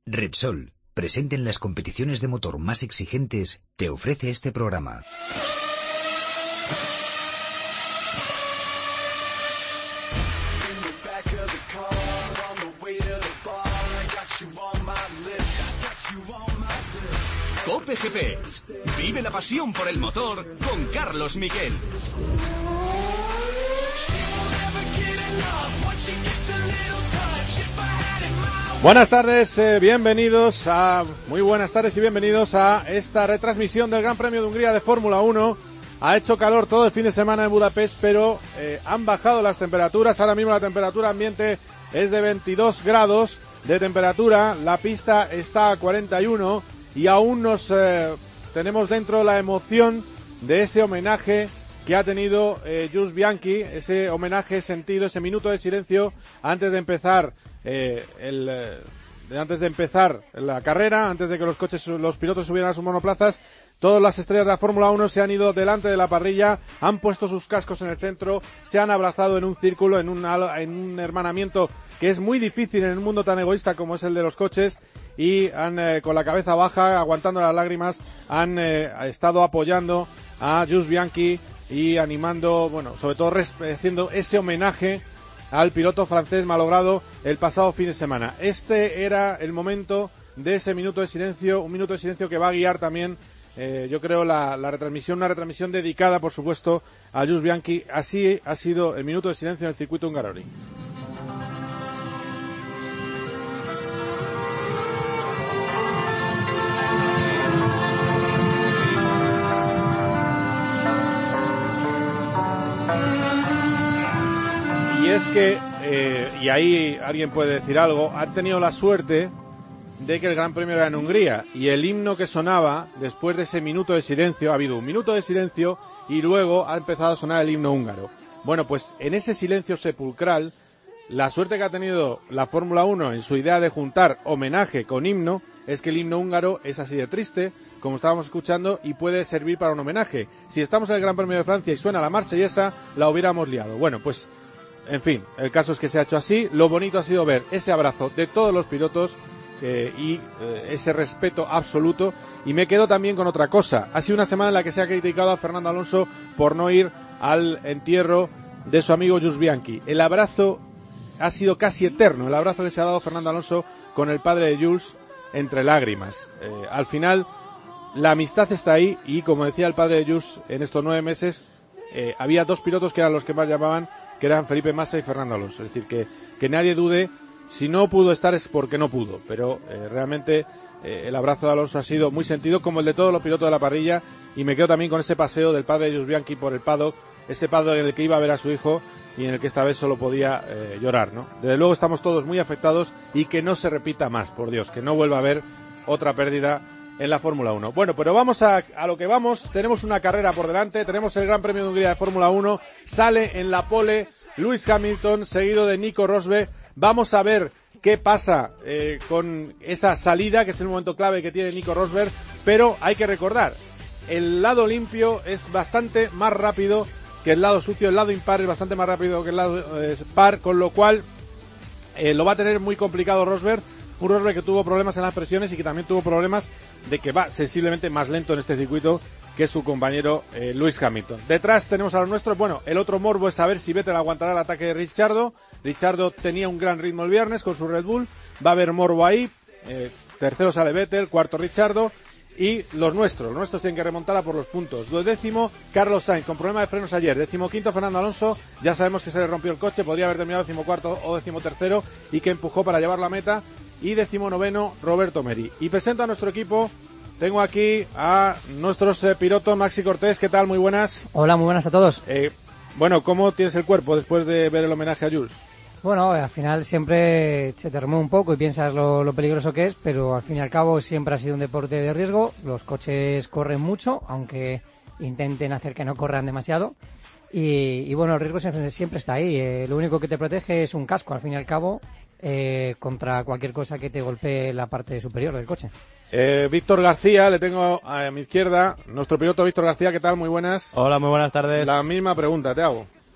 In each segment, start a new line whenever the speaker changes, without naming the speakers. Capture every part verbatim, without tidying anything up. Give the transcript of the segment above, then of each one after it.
Repsol, presente en las competiciones de motor más exigentes, te ofrece este programa.
Cope G P. Vive la pasión por el motor con Carlos Miquel.
Buenas tardes, eh, bienvenidos a... Muy buenas tardes y bienvenidos a esta retransmisión del Gran Premio de Hungría de Fórmula uno. Ha hecho calor todo el fin de semana en Budapest, pero eh, han bajado las temperaturas. Ahora mismo la temperatura ambiente es de veintidós grados de temperatura. La pista está a cuarenta y uno y aún nos eh, tenemos dentro la emoción de ese homenaje que ha tenido eh, Jules Bianchi, ese homenaje sentido, ese minuto de silencio antes de empezar eh, el eh, antes de empezar la carrera, antes de que los coches, los pilotos subieran a sus monoplazas. Todas las estrellas de la Fórmula uno se han ido delante de la parrilla, han puesto sus cascos en el centro, se han abrazado en un círculo, en un, en un hermanamiento que es muy difícil en un mundo tan egoísta como es el de los coches, y han, eh, con la cabeza baja, aguantando las lágrimas, han eh, estado apoyando a Jules Bianchi y animando, bueno, sobre todo haciendo ese homenaje al piloto francés malogrado el pasado fin de semana. Este era el momento de ese minuto de silencio, un minuto de silencio que va a guiar también, eh, yo creo, la, la retransmisión, una retransmisión dedicada, por supuesto, a Jules Bianchi. Así ha sido el minuto de silencio en el circuito Hungaroring. Y es que, eh, y ahí alguien puede decir algo, han tenido la suerte de que el Gran Premio era en Hungría y el himno que sonaba después de ese minuto de silencio, ha habido un minuto de silencio y luego ha empezado a sonar el himno húngaro. Bueno, pues en ese silencio sepulcral, la suerte que ha tenido la Fórmula uno en su idea de juntar homenaje con himno es que el himno húngaro es así de triste, como estábamos escuchando, y puede servir para un homenaje. Si estamos en el Gran Premio de Francia y suena la Marsellesa, la hubiéramos liado. Bueno, pues... En fin, el caso es que se ha hecho así. Lo bonito ha sido ver ese abrazo de todos los pilotos eh, y eh, ese respeto absoluto. Y me quedo también con otra cosa. Ha sido una semana en la que se ha criticado a Fernando Alonso por no ir al entierro de su amigo Jules Bianchi. El abrazo ha sido casi eterno, el abrazo que se ha dado Fernando Alonso con el padre de Jules entre lágrimas. Eh, al final, la amistad está ahí y, como decía el padre de Jules, en estos nueve meses eh, había dos pilotos que eran los que más llamaban, que eran Felipe Massa y Fernando Alonso. Es decir, que, que nadie dude, si no pudo estar es porque no pudo, pero eh, realmente eh, el abrazo de Alonso ha sido muy sentido, como el de todos los pilotos de la parrilla, y me quedo también con ese paseo del padre de Jules Bianchi por el paddock, ese paddock en el que iba a ver a su hijo y en el que esta vez solo podía eh, llorar, ¿no? Desde luego estamos todos muy afectados y que no se repita más, por Dios, que no vuelva a haber otra pérdida en la Fórmula uno. Bueno, pero vamos a, a lo que vamos. Tenemos una carrera por delante, tenemos el Gran Premio de Hungría de Fórmula uno, sale en la pole Lewis Hamilton, seguido de Nico Rosberg. Vamos a ver qué pasa eh, con esa salida, que es el momento clave que tiene Nico Rosberg, pero hay que recordar, el lado limpio es bastante más rápido que el lado sucio, el lado impar es bastante más rápido que el lado eh, par, con lo cual eh, lo va a tener muy complicado Rosberg. Un Rosberg que tuvo problemas en las presiones y que también tuvo problemas de que va sensiblemente más lento en este circuito que su compañero eh, Lewis Hamilton. Detrás tenemos a los nuestros. Bueno, el otro morbo es saber si Vettel aguantará el ataque de Ricciardo. Ricciardo tenía un gran ritmo el viernes con su Red Bull. Va a haber morbo ahí. Eh, tercero sale Vettel, cuarto Ricciardo. Y los nuestros, los nuestros tienen que remontar a por los puntos. Duodécimo, Carlos Sainz, con problema de frenos ayer. Decimoquinto, Fernando Alonso. Ya sabemos que se le rompió el coche. Podría haber terminado decimocuarto o decimotercero y que empujó para llevar la meta. Y decimonoveno, Roberto Meri. Y presento a nuestro equipo. Tengo aquí a nuestros eh, pilotos. Maxi Cortés, ¿qué tal? Muy buenas.
Hola, muy buenas a todos.
Eh, bueno, ¿cómo tienes el cuerpo después de ver el homenaje a Jules?
Bueno, al final siempre se te remueve un poco y piensas lo, lo peligroso que es, pero al fin y al cabo siempre ha sido un deporte de riesgo. Los coches corren mucho, aunque intenten hacer que no corran demasiado. Y, y bueno, el riesgo siempre, siempre está ahí. Eh, lo único que te protege es un casco, al fin y al cabo, eh, contra cualquier cosa que te golpee la parte superior del coche.
Eh, Víctor García, le tengo a mi izquierda, nuestro piloto Víctor García, ¿qué tal? Muy buenas.
Hola, muy buenas tardes.
La misma pregunta te hago.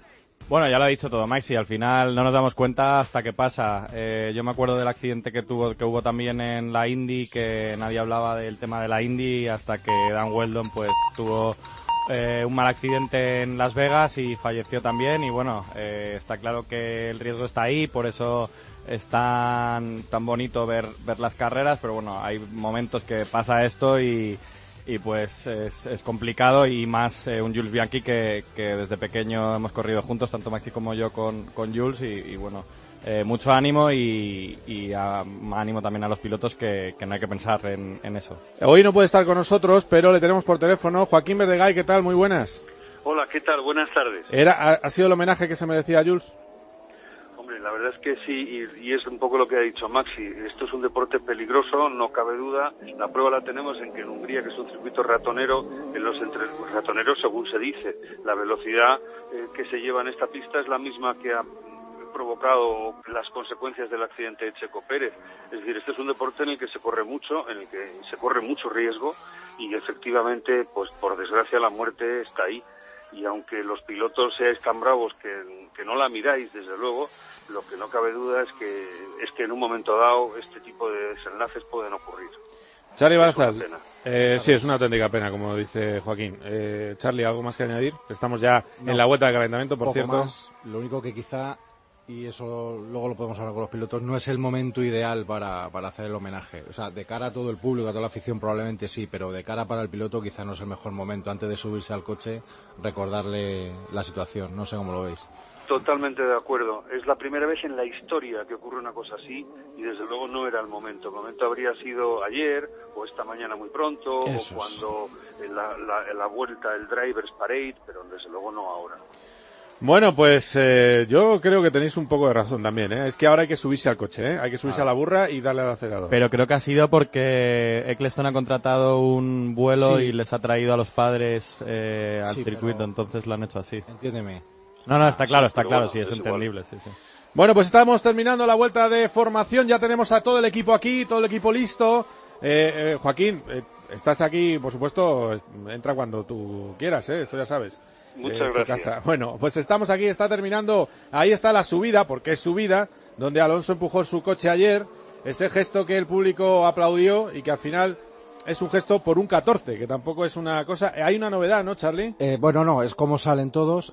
Bueno, ya lo ha dicho todo Maxi, al final no nos damos cuenta hasta que pasa. Eh, yo me acuerdo del accidente que tuvo que hubo también en la Indy, que nadie hablaba del tema de la Indy hasta que Dan Weldon pues tuvo eh, un mal accidente en Las Vegas y falleció también. Y bueno, eh, está claro que el riesgo está ahí, por eso es tan, tan bonito ver, ver las carreras, pero bueno, hay momentos que pasa esto y... y pues es, es complicado, y más eh, un Jules Bianchi que, que desde pequeño hemos corrido juntos, tanto Maxi como yo con, con Jules, y, y bueno, eh, mucho ánimo y, y a, ánimo también a los pilotos que, que no hay que pensar en, en eso.
Hoy no puede estar con nosotros, pero le tenemos por teléfono. Joaquín Verdegay, ¿qué tal? Muy buenas.
Hola, ¿qué tal? Buenas tardes.
Era, ha, ¿Ha sido el homenaje que se merecía a Jules?
Hombre, la verdad es que sí, y, y es un poco lo que ha dicho Maxi. Esto es un deporte peligroso, no cabe duda. La prueba la tenemos en que en Hungría, que es un circuito ratonero, en los entre ratoneros, según se dice, la velocidad eh, que se lleva en esta pista es la misma que ha provocado las consecuencias del accidente de Checo Pérez. Es decir, este es un deporte en el que se corre mucho, en el que se corre mucho riesgo, y efectivamente, pues por desgracia, la muerte está ahí. Y aunque los pilotos seáis tan bravos que, que no la miráis, desde luego, lo que no cabe duda es que es que en un momento dado este tipo de desenlaces pueden ocurrir.
Charlie Barzal, eh, sí, es una auténtica pena, como dice Joaquín. Eh, Charlie, ¿algo más que añadir? Estamos ya no, en la vuelta de calentamiento, por
poco
cierto.
Más. Lo único que quizá, y eso luego lo podemos hablar con los pilotos, no es el momento ideal para, para hacer el homenaje. O sea, de cara a todo el público, a toda la afición probablemente sí, pero de cara para el piloto quizá no es el mejor momento. Antes de subirse al coche, recordarle la situación. No sé cómo lo veis.
Totalmente de acuerdo. Es la primera vez en la historia que ocurre una cosa así, y desde luego no era el momento. El momento habría sido ayer o esta mañana muy pronto, Eso o cuando en la, la, en la vuelta el Drivers Parade, pero desde luego no ahora.
Bueno, pues eh, yo creo que tenéis un poco de razón también, ¿eh? Es que ahora hay que subirse al coche, ¿eh? Hay que subirse ah. a la burra y darle al acelerador.
Pero creo que ha sido porque Eccleston ha contratado un vuelo sí. y les ha traído a los padres eh, al sí, circuito, entonces lo han hecho así.
Entiéndeme.
No, no, está claro, está claro, sí, es entendible, sí, sí.
Bueno, pues estamos terminando la vuelta de formación, ya tenemos a todo el equipo aquí, todo el equipo listo. Eh, eh, Joaquín, eh, estás aquí, por supuesto, entra cuando tú quieras, ¿eh? Esto ya sabes.
Muchas
eh,
gracias.
Casa. Bueno, pues estamos aquí, está terminando, ahí está la subida, porque es subida, donde Alonso empujó su coche ayer, ese gesto que el público aplaudió y que al final es un gesto por un catorce, que tampoco es una cosa. Hay una novedad, ¿no, Charlie?
Eh, bueno, no, es como salen todos.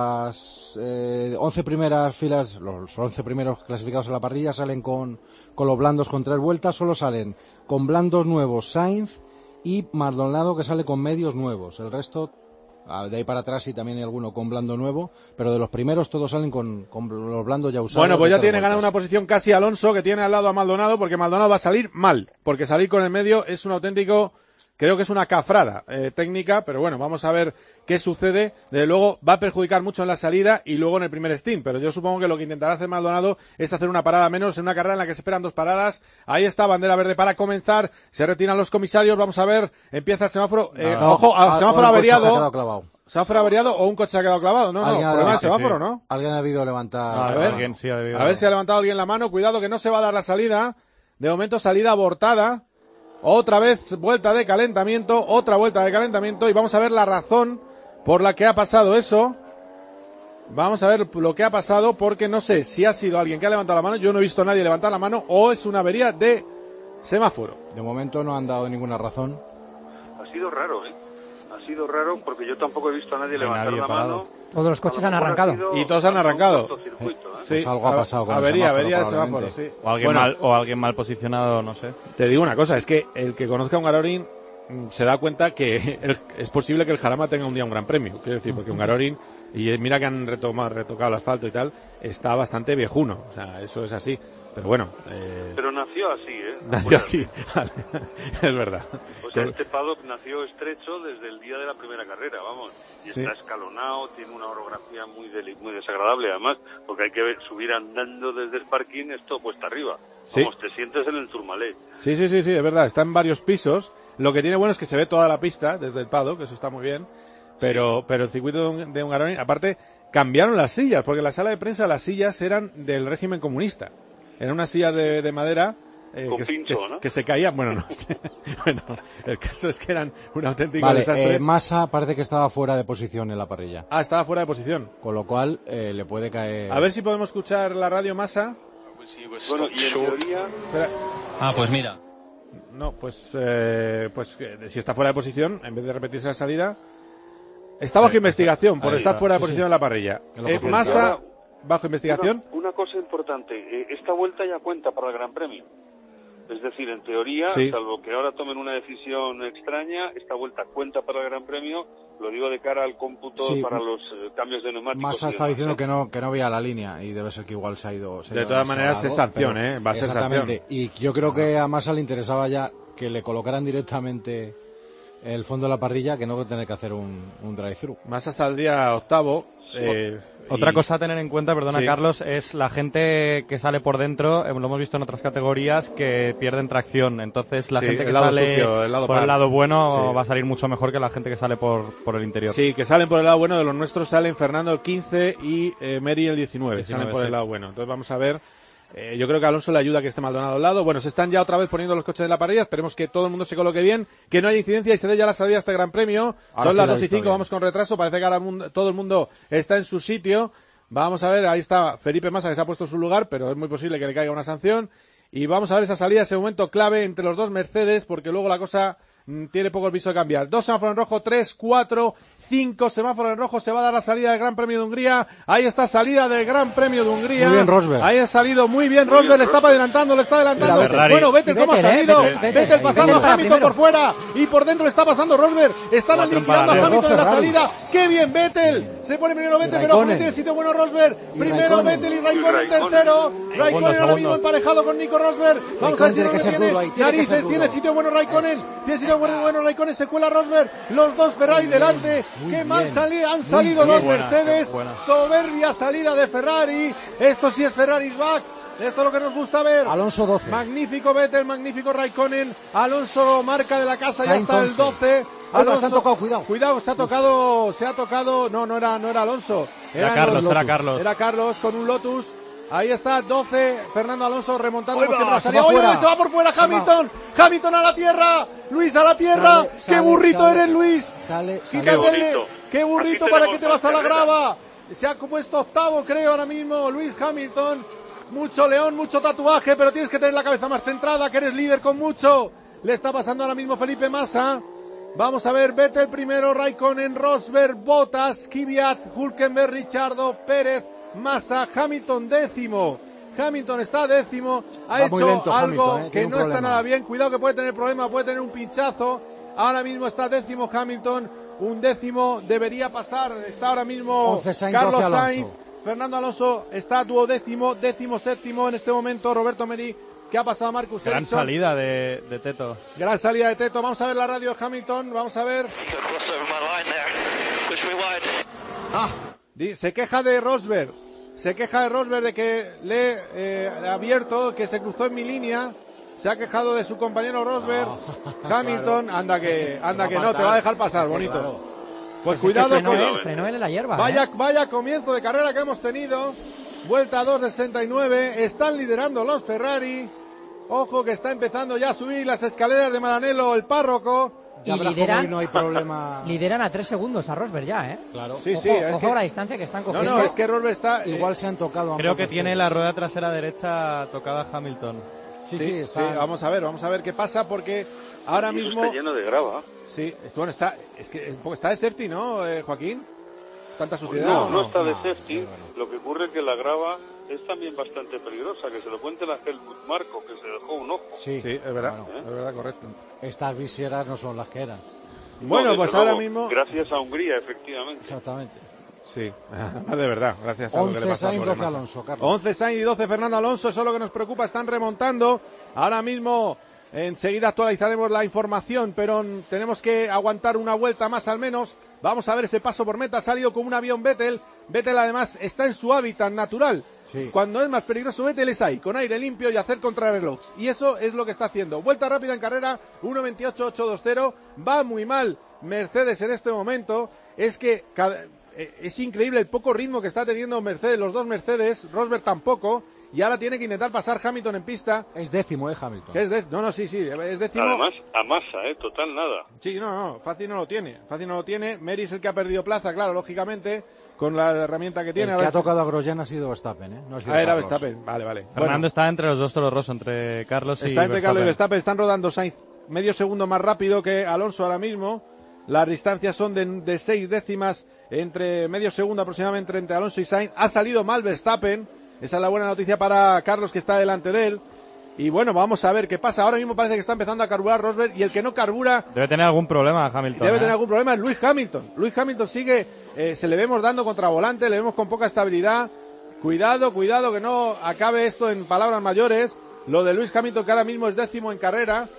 Las eh, once primeras filas, los once primeros clasificados en la parrilla salen con, con los blandos con tres vueltas, solo salen con blandos nuevos Sainz y Maldonado, que sale con medios nuevos. El resto, de ahí para atrás sí también hay alguno con blando nuevo, pero de los primeros todos salen con, con los blandos ya usados.
Bueno, pues ya tiene ganada una posición casi Alonso, que tiene al lado a Maldonado, porque Maldonado va a salir mal, porque salir con el medio es un auténtico, creo que es una cafrada eh, técnica, pero bueno, vamos a ver qué sucede. Desde luego va a perjudicar mucho en la salida y luego en el primer stint, pero yo supongo que lo que intentará hacer Maldonado es hacer una parada menos en una carrera en la que se esperan dos paradas. Ahí está, bandera verde para comenzar, se retiran los comisarios, vamos a ver, empieza el semáforo, eh, no, ojo, a, semáforo averiado. ¿Semáforo averiado o un coche se ha quedado clavado? No, no, problema del semáforo, sí, sí. ¿no?
Alguien ha debido levantar.
A ver, alguien, sí, ha debido... a ver si ha levantado alguien la mano. Cuidado que no se va a dar la salida. De momento salida abortada. Otra vez vuelta de calentamiento, otra vuelta de calentamiento y vamos a ver la razón por la que ha pasado eso. Vamos a ver lo que ha pasado porque no sé si ha sido alguien que ha levantado la mano. Yo no he visto a nadie levantar la mano o es una avería de semáforo.
De momento no han dado ninguna razón.
Ha sido raro, ¿eh? Ha sido raro porque yo tampoco he visto a nadie no levantar nadie la parado. mano.
Todos los coches han arrancado.
Y todos han arrancado.
Circuito, ¿eh?
Sí, pues algo ha pasado con
avería,
el semáforo,
avería de semáforo, sí.
O alguien, bueno, mal, o alguien mal posicionado, no sé.
Te digo una cosa, es que el que conozca a Hungaroring se da cuenta que el, es posible que el Jarama tenga un día un gran premio. Quiero decir, porque Hungaroring, y mira que han retomado, retocado el asfalto y tal, está bastante viejuno. O sea, eso es así. Pero bueno. Eh...
Pero nació así, ¿eh?
Nació así, vale. Es verdad.
O sea, este paddock nació estrecho desde el día de la primera carrera, vamos. Y sí. Está escalonado, tiene una orografía muy del, muy desagradable, además, porque hay que ver, subir andando desde el parking, esto cuesta arriba.
Sí.
Vamos, te sientes en el Tourmalet.
Sí, sí, sí, sí, es verdad. Está en varios pisos. Lo que tiene bueno es que se ve toda la pista desde el paddock, eso está muy bien. Pero, pero el circuito de Hungaroring, aparte, cambiaron las sillas, porque en la sala de prensa las sillas eran del régimen comunista. Eran unas sillas de, de madera Eh,
Con
que,
pincho,
que,
¿no?
que se caían, bueno, no sé. Bueno, el caso es que eran un auténtico
Vale,
desastre.
eh, Massa parece que estaba fuera de posición en la parrilla,
Ah, estaba fuera de posición.
con lo cual eh, le puede caer...
A ver si podemos escuchar la radio Massa.
Bueno, y en teoría...
Espera.
Ah, pues mira.
No, pues, eh, pues eh, si está fuera de posición, en vez de repetirse la salida, está bajo
Ahí,
investigación por
ahí,
estar
claro,
fuera de
sí,
posición
sí.
en la parrilla.
Es lo
Eh,
que
Massa,
pensaba.
bajo investigación.
Una, una cosa importante, eh, esta vuelta ya cuenta para el Gran Premio. Es decir, en teoría,
Sí.
salvo que ahora tomen una decisión extraña, esta vuelta cuenta para el Gran Premio, lo digo de cara al cómputo
Sí.
para los eh, cambios de neumáticos.
Massa
y
está
demás,
diciendo
¿eh?
que no que no veía la línea y debe ser que igual se ha ido. Se ha
De
ido
todas
demasiado
maneras, es
largo,
sanción,
pero-
¿eh? Va a ser
exactamente.
sanción.
Y yo creo que a Massa le interesaba ya que le colocaran directamente el fondo de la parrilla que no tener que hacer un, un drive-thru.
Massa saldría octavo. Eh,
Otra
y-
cosa a tener en cuenta, perdona
Sí.
Carlos, es la gente que sale por dentro, eh, lo hemos visto en otras categorías, que pierden tracción. Entonces la
Sí,
gente que
el lado
sale
sucio, el lado
por
par.
el lado bueno
Sí.
va a salir mucho mejor que la gente que sale por, por el interior.
Sí, que salen por el lado bueno de los nuestros, salen Fernando el quince y eh, Mary el diecinueve,
diecinueve,
salen por el
sí.
lado bueno. Entonces vamos a ver, eh, yo creo que a Alonso le ayuda que esté Maldonado al lado. Bueno, se están ya otra vez poniendo los coches en la parrilla, esperemos que todo el mundo se coloque bien, que no haya incidencia y se dé ya la salida a este Gran Premio.
Ahora
Son
sí
las
la he
dos y
visto
cinco,
bien.
vamos con retraso, parece que ahora mundo- todo el mundo está en su sitio. Vamos a ver, ahí está Felipe Massa que se ha puesto en su lugar, pero es muy posible que le caiga una sanción. Y vamos a ver esa salida, ese momento clave entre los dos Mercedes, porque luego la cosa mm, tiene poco el viso de cambiar. Dos semáforos en rojo, tres, cuatro, cinco semáforos en rojo, se va a dar la salida del Gran Premio de Hungría. Ahí está salida del Gran Premio de Hungría.
Muy bien, Rosberg.
Ahí ha salido muy bien,
Muy
Rosberg,
bien,
le está
Rosberg.
adelantando, le está adelantando.
Mira, Ferrari.
Bueno, Vettel,
Y
¿cómo ha
Vettel, eh,
salido?
Vettel,
Vettel,
Vettel,
pasando
Vettel
a
para
Hamilton
primero.
por fuera y por dentro le está pasando Rosberg. Están
Cuatro
aniquilando a
en
Hamilton en la
paralelo.
salida. ¡Qué bien, Vettel! Se pone primero Vettel, pero
Raikkonen.
tiene sitio bueno Rosberg.
Y
Primero
Raikkonen.
Vettel y Raikkonen
Raikkonen.
tercero.
Segundo,
Raikkonen ahora
segundo.
mismo emparejado con Nico Rosberg. Vamos a ver
Raikkonen
si
tiene que
Rosberg
ser
tiene
duro ahí, tiene que
narices,
ser duro.
tiene sitio bueno Raikkonen. Tiene sitio bueno, bueno Raikkonen, se cuela Rosberg. Los dos Ferrari
Muy bien,
delante.
muy
Qué mal
bien.
sali- han
Muy
salido
bien.
los
Buena,
Mercedes.
qué buena.
Soberbia salida de Ferrari. Esto sí es Ferrari's back. Esto es lo que nos gusta ver.
Alonso doce.
Magnífico Vettel, magnífico Raikkonen. Alonso marca de la casa, ya
Sainz
está el
once.
doce.
Alba, se han tocado, cuidado.
Cuidado, se ha tocado, se ha tocado. No, no era, no era Alonso.
Era
Eran
Carlos,
los
era
Lotus.
Carlos.
Era Carlos con un Lotus. Ahí está, doce. Fernando Alonso remontando
Ahí
como
va,
siempre la
se
salida.
va
Oye,
fuera.
se va por fuera
Se va.
Hamilton. Hamilton a la tierra. Luis a la tierra.
Sale,
Qué
sale,
burrito
sale.
eres, Luis.
Sale, sale.
Quítate el-
bonito.
Qué burrito,
Aquí
para
tenemos
que te vas a la
carrera.
grava. Se ha puesto octavo, creo, ahora mismo Luis Hamilton. Mucho león, mucho tatuaje, pero tienes que tener la cabeza más centrada, que eres líder con mucho. Le está pasando ahora mismo Felipe Massa. Vamos a ver, Vettel primero, Raikkonen, Rosberg, Bottas, Kvyat, Hülkenberg, Richardo, Pérez, Massa, Hamilton décimo. Hamilton está décimo, ha
Va muy
hecho
lento
algo
Hamilton, eh,
que
tiene un
no está
problema.
nada bien. Cuidado que puede tener problema, puede tener un pinchazo. Ahora mismo está décimo Hamilton, un décimo debería pasar. Está ahora mismo
once Sainz,
Carlos
doce Alonso.
Sainz. Fernando Alonso está duodécimo, décimo séptimo en este momento. Roberto Meri, que ha pasado a Marcus
Gran
Ericsson.
salida de, de Teto.
Gran salida de Teto. Vamos a ver la radio de Hamilton. Vamos a ver. Di- Se queja de Rosberg. Se queja de Rosberg de que le eh, he abierto, que se cruzó en mi línea. Se ha quejado de su compañero Rosberg. Hamilton, anda que, anda que no, te va a dejar pasar, bonito. Pues cuidado
frenó
con...
él, frenó él en la hierba.
Vaya,
¿eh?
vaya comienzo de carrera que hemos tenido. Vuelta dos de sesenta y nueve. Están liderando los Ferrari. Ojo que está empezando ya a subir las escaleras de Maranello el párroco.
Ya
Y
verás
lideran-
cómo hoy no hay problema.
Lideran a tres segundos a Rosberg ya, ¿eh?
Claro.
Sí,
ojo,
sí. Es
ojo
que-
la distancia que están
No,
cogiendo.
no, es que Rosberg está... eh,
Igual se han tocado.
Creo
ambos
que tiene
Mercedes.
la rueda trasera derecha tocada a Hamilton.
Sí,
sí,
sí,
sí,
está.
vamos a ver, vamos a ver qué pasa porque ahora
Y eso
mismo...
está lleno de grava.
Sí, es- bueno, está, es que un poco está de safety, ¿no, eh, Joaquín? Tanta suciedad.
No,
¿o
no está de
no,
safety.
no, no.
Lo que ocurre es que la grava es también bastante peligrosa. Que se lo cuente la Helmut Marko, que se dejó un ojo.
Sí,
Sí, es verdad,
Bueno,
es verdad, correcto.
estas viseras no son las que eran.
Bueno,
No, desde
pues ahora
luego,
mismo...
Gracias a Hungría, efectivamente.
Exactamente.
Sí, de verdad, gracias a lo que le
once
pasa a
Sainz,
pobre
doce
Massa.
Alonso, Carlos.
once Sainz y doce Fernando Alonso, eso es lo que nos preocupa, están remontando. Ahora mismo, enseguida actualizaremos la información, pero n- tenemos que aguantar una vuelta más al menos. Vamos a ver ese paso por meta, ha salido como un avión Vettel. Vettel además está en su hábitat natural.
Sí.
Cuando es más peligroso Vettel es ahí, con aire limpio y hacer contrarreloj. Y eso es lo que está haciendo. Vuelta rápida en carrera, uno veintiocho ochocientos veinte. Va muy mal Mercedes en este momento. Es que cada- eh, es increíble el poco ritmo que está teniendo Mercedes, los dos Mercedes, Rosberg tampoco. y ahora tiene que intentar pasar Hamilton en pista.
Es décimo, ¿eh, Hamilton?
Que es de... No, no, sí, sí, es décimo.
Además, a masa, ¿eh? Total nada.
Sí, no, no, fácil no lo tiene. Fácil no lo tiene. Mary es el que ha perdido plaza, claro, lógicamente, con la herramienta que tiene.
El que ha tocado a Grosjean ha sido Verstappen, ¿eh? No ha sido
ah, era
Carlos.
Verstappen, vale, vale.
Fernando
bueno,
está entre los dos Toro Rosso, entre Carlos y
está entre
Verstappen.
Carlos y Verstappen. Están rodando Sainz medio segundo más rápido que Alonso ahora mismo. Las distancias son de, de seis décimas, entre medio segundo aproximadamente entre Alonso y Sainz. Ha salido mal Verstappen. Esa es la buena noticia para Carlos, que está delante de él. Y bueno, vamos a ver qué pasa. Ahora mismo parece que está empezando a carburar Rosberg, y el que no carbura...
Debe tener algún problema Hamilton.
Debe
¿eh?
tener algún problema es Lewis Hamilton. Lewis Hamilton sigue, eh, se le vemos dando contravolante, le vemos con poca estabilidad. Cuidado, cuidado que no acabe esto en palabras mayores. Lo de Lewis Hamilton, que ahora mismo es décimo en carrera.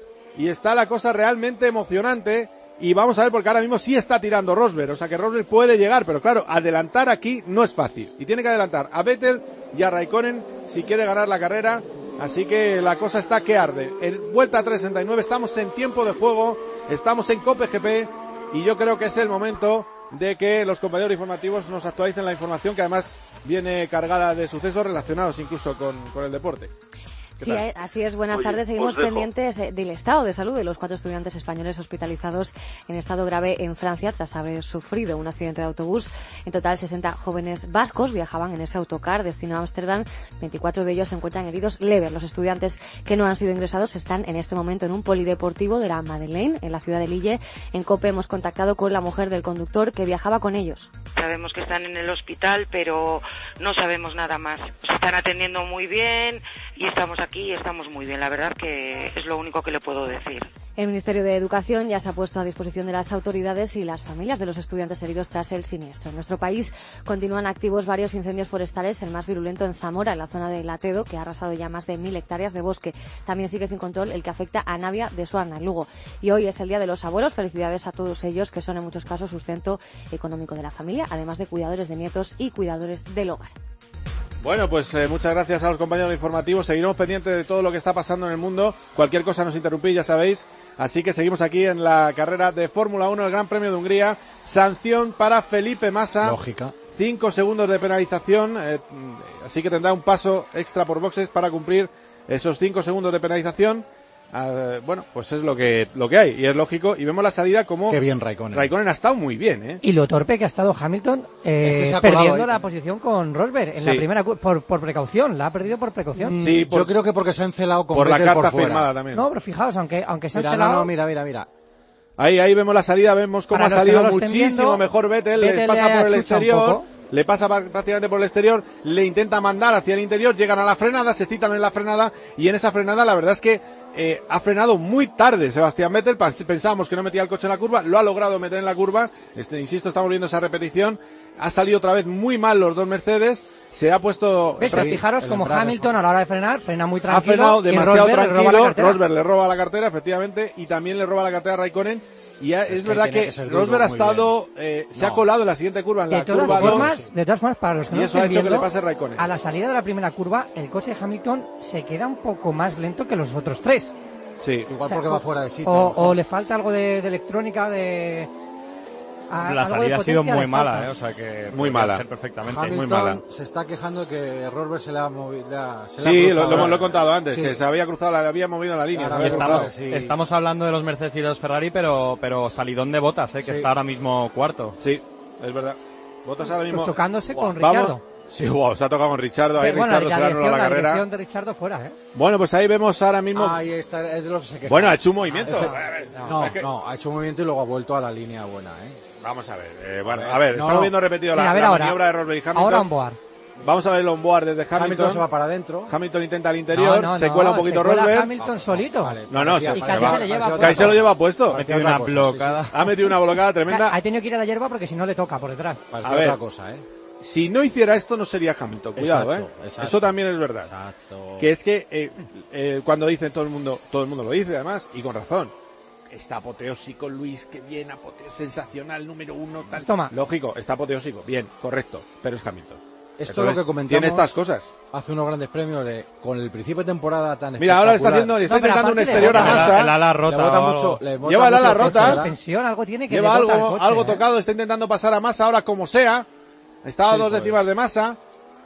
Y está la cosa realmente emocionante. Y vamos a ver, porque ahora mismo sí está tirando Rosberg. O sea que Rosberg puede llegar, pero claro, adelantar aquí no es fácil. Y tiene que adelantar a Vettel y a Raikkonen si quiere ganar la carrera. Así que la cosa está que arde. En vuelta tres sesenta y nueve, estamos en tiempo de juego, estamos en Cope G P, y yo creo que es el momento de que los compañeros informativos nos actualicen la información, que además viene cargada de sucesos relacionados incluso con, con el deporte.
Sí, así es. Buenas
Oye,
tardes. Seguimos
os dejo.
pendientes del estado de salud de los cuatro estudiantes españoles hospitalizados en estado grave en Francia tras haber sufrido un accidente de autobús. En total, sesenta jóvenes vascos viajaban en ese autocar destino a Ámsterdam. veinticuatro de ellos se encuentran heridos leves. Los estudiantes que no han sido ingresados están en este momento en un polideportivo de la Madeleine, en la ciudad de Lille. En COPE hemos contactado con la mujer del conductor que viajaba con ellos.
Sabemos que están en el hospital, pero no sabemos nada más. Nos están atendiendo muy bien y estamos aquí y estamos muy bien. La verdad que es lo único que le puedo decir.
El Ministerio de Educación ya se ha puesto a disposición de las autoridades y las familias de los estudiantes heridos tras el siniestro. En nuestro país continúan activos varios incendios forestales, el más virulento en Zamora, en la zona de Latedo, que ha arrasado ya más de mil hectáreas de bosque. También sigue sin control el que afecta a Navia de Suarna, en Lugo. Y hoy es el Día de los Abuelos. Felicidades a todos ellos, que son en muchos casos sustento económico de la familia, además de cuidadores de nietos y cuidadores del hogar.
Bueno, pues eh, muchas gracias a los compañeros informativos. Seguiremos pendientes de todo lo que está pasando en el mundo. Cualquier cosa nos interrumpís, ya sabéis. Así que seguimos aquí en la carrera de Fórmula uno, el Gran Premio de Hungría. Sanción para Felipe Massa.
Lógica.
Cinco segundos de penalización. Eh, así que tendrá un paso extra por boxes para cumplir esos cinco segundos de penalización. Uh, bueno, pues es lo que lo que hay, y es lógico, y vemos la salida como...
Qué bien Raikkonen.
Raikkonen ha estado muy bien, ¿eh?
Y lo torpe que ha estado Hamilton, eh,
Es que se ha
perdiendo
colado ahí.
la posición con Rosberg en
Sí.
la primera cu- por, por precaución, la ha perdido por precaución.
Sí, por,
Yo creo que porque se ha encelado con
por la
Vettel
carta
por fuera.
firmada también.
No, pero fijaos, aunque, aunque se ha
Mira,
encelado...
no, no, mira, mira, mira.
Ahí, ahí vemos la salida, vemos cómo
Para
ha
los que
salido
no lo estén
muchísimo
viendo,
mejor Vettel, le
Vettel
pasa
le
por el
achucha un
exterior,
poco.
le pasa pa- prácticamente por el exterior, le intenta mandar hacia el interior, llegan a la frenada, se citan en la frenada, y en esa frenada la verdad es que eh, ha frenado muy tarde Sebastián Vettel. Pensábamos que no metía el coche en la curva, lo ha logrado meter en la curva, este, insisto, estamos viendo esa repetición, ha salido otra vez muy mal los dos Mercedes, se ha puesto...
¿Ves? Pero
Sí,
fijaros
el
como
embrague,
Hamilton
¿no?
a la hora de frenar, frena muy
Ha
tranquilo.
frenado
y
demasiado
Rosberg le roba la
tranquilo,
cartera.
Rosberg le roba la cartera, efectivamente, y también le roba la cartera a Raikkonen. Y ya, es,
que
verdad
tenía
que,
que ser duro,
Rosberg ha
muy
estado, eh, se ha
No.
colado en la siguiente curva, en
De
la
todas
curva
formas,
dos,
de todas formas, para los que
y
no
eso ha
estén
hecho que le
viendo,
pase Raikkonen.
a la salida de la primera curva, el coche de Hamilton se queda un poco más lento que los otros tres.
Sí.
Igual
O sea,
porque
o-
va fuera de sitio.
O,
a lo mejor.
o le falta algo de, de electrónica, de... a-
La
algo de
salida ha sido
potencia
muy
le
mala,
falta.
¿eh? O sea que...
Muy
podría
mala.
ser perfectamente.
Hamilton
muy mala.
se está quejando de que Rosberg se le ha movido. se le ha
Sí, lo,
cruzado.
lo hemos lo he contado antes,
Sí.
que se había cruzado, la, había movido la línea.
Ahora
se había
había
cruzado.
cruzado.
Estamos,
sí.
estamos hablando de los Mercedes y los Ferrari, pero, pero salidón de Bottas, ¿eh? Que
Sí.
está ahora mismo cuarto.
Sí, es verdad. Bottas ahora mismo...
Pues tocándose con
Vamos.
Richardo.
Sí, wow, se ha tocado con Richardo, ahí
Pero bueno,
Richardo
la
se le ha anulado
dirección,
la
la
carrera.
dirección de Richardo fuera, ¿eh?
Bueno, pues ahí vemos ahora mismo...
Ahí está, es de lo que se queja.
Bueno, ha hecho un movimiento.
Efe- No,
Es que-
no, ha hecho un movimiento y luego ha vuelto a la línea buena, ¿eh?
Vamos a ver, eh, bueno,
A ver,
a ver,
no,
estamos
no.
viendo repetido la,
Mira, a ver
la
ahora.
maniobra de Rosberg y Hamilton.
Ahora on board.
Vamos a ver el onboard desde Hamilton.
Hamilton se va para adentro.
Hamilton intenta al interior,
No, no,
se
no,
cuela un poquito
se cuela
Rosberg.
Hamilton solito.
Vale,
No, no,
parecía-
se-
Y
se
casi
va-
se le lleva
parecía
puesto.
otra
Casi se lo
cosa.
lleva puesto.
Parecía
Metido
otra
una
cosa, sí,
blocada.
sí.
Ha metido una blocada tremenda.
Ha tenido que ir a la hierba porque si no le toca por detrás.
Parecía
A ver.
otra cosa, ¿eh?
Si no hiciera esto no sería Hamilton, cuidado,
Exacto,
¿eh?
exacto.
Eso también es verdad.
Exacto.
Que es que eh, eh, cuando dicen todo el mundo, todo el mundo lo dice además, y con razón. Está apoteósico Luis, que bien, apoteósico, sensacional, número uno, tal.
Pues toma.
Lógico, está apoteósico, bien, correcto, pero es Hamilton.
Esto
Eso
es lo
es,
que comentamos
tiene estas cosas.
hace unos grandes premios de, con el principio de temporada tan
Mira, ahora le está
espectacular.
haciendo, le está
No, pero
intentando un
aparte le
exterior a
bota.
El,
Massa.
el ala
Le
rota
bota
o algo.
mucho, le bota
Lleva el
mucho
ala
el coche,
rota.
¿verdad?
Suspensión, algo tiene que
Lleva
le bota
algo,
al coche,
algo
¿eh?
tocado, está intentando pasar a Massa ahora como sea. Está a
Sí,
dos
pues.
décimas de Massa.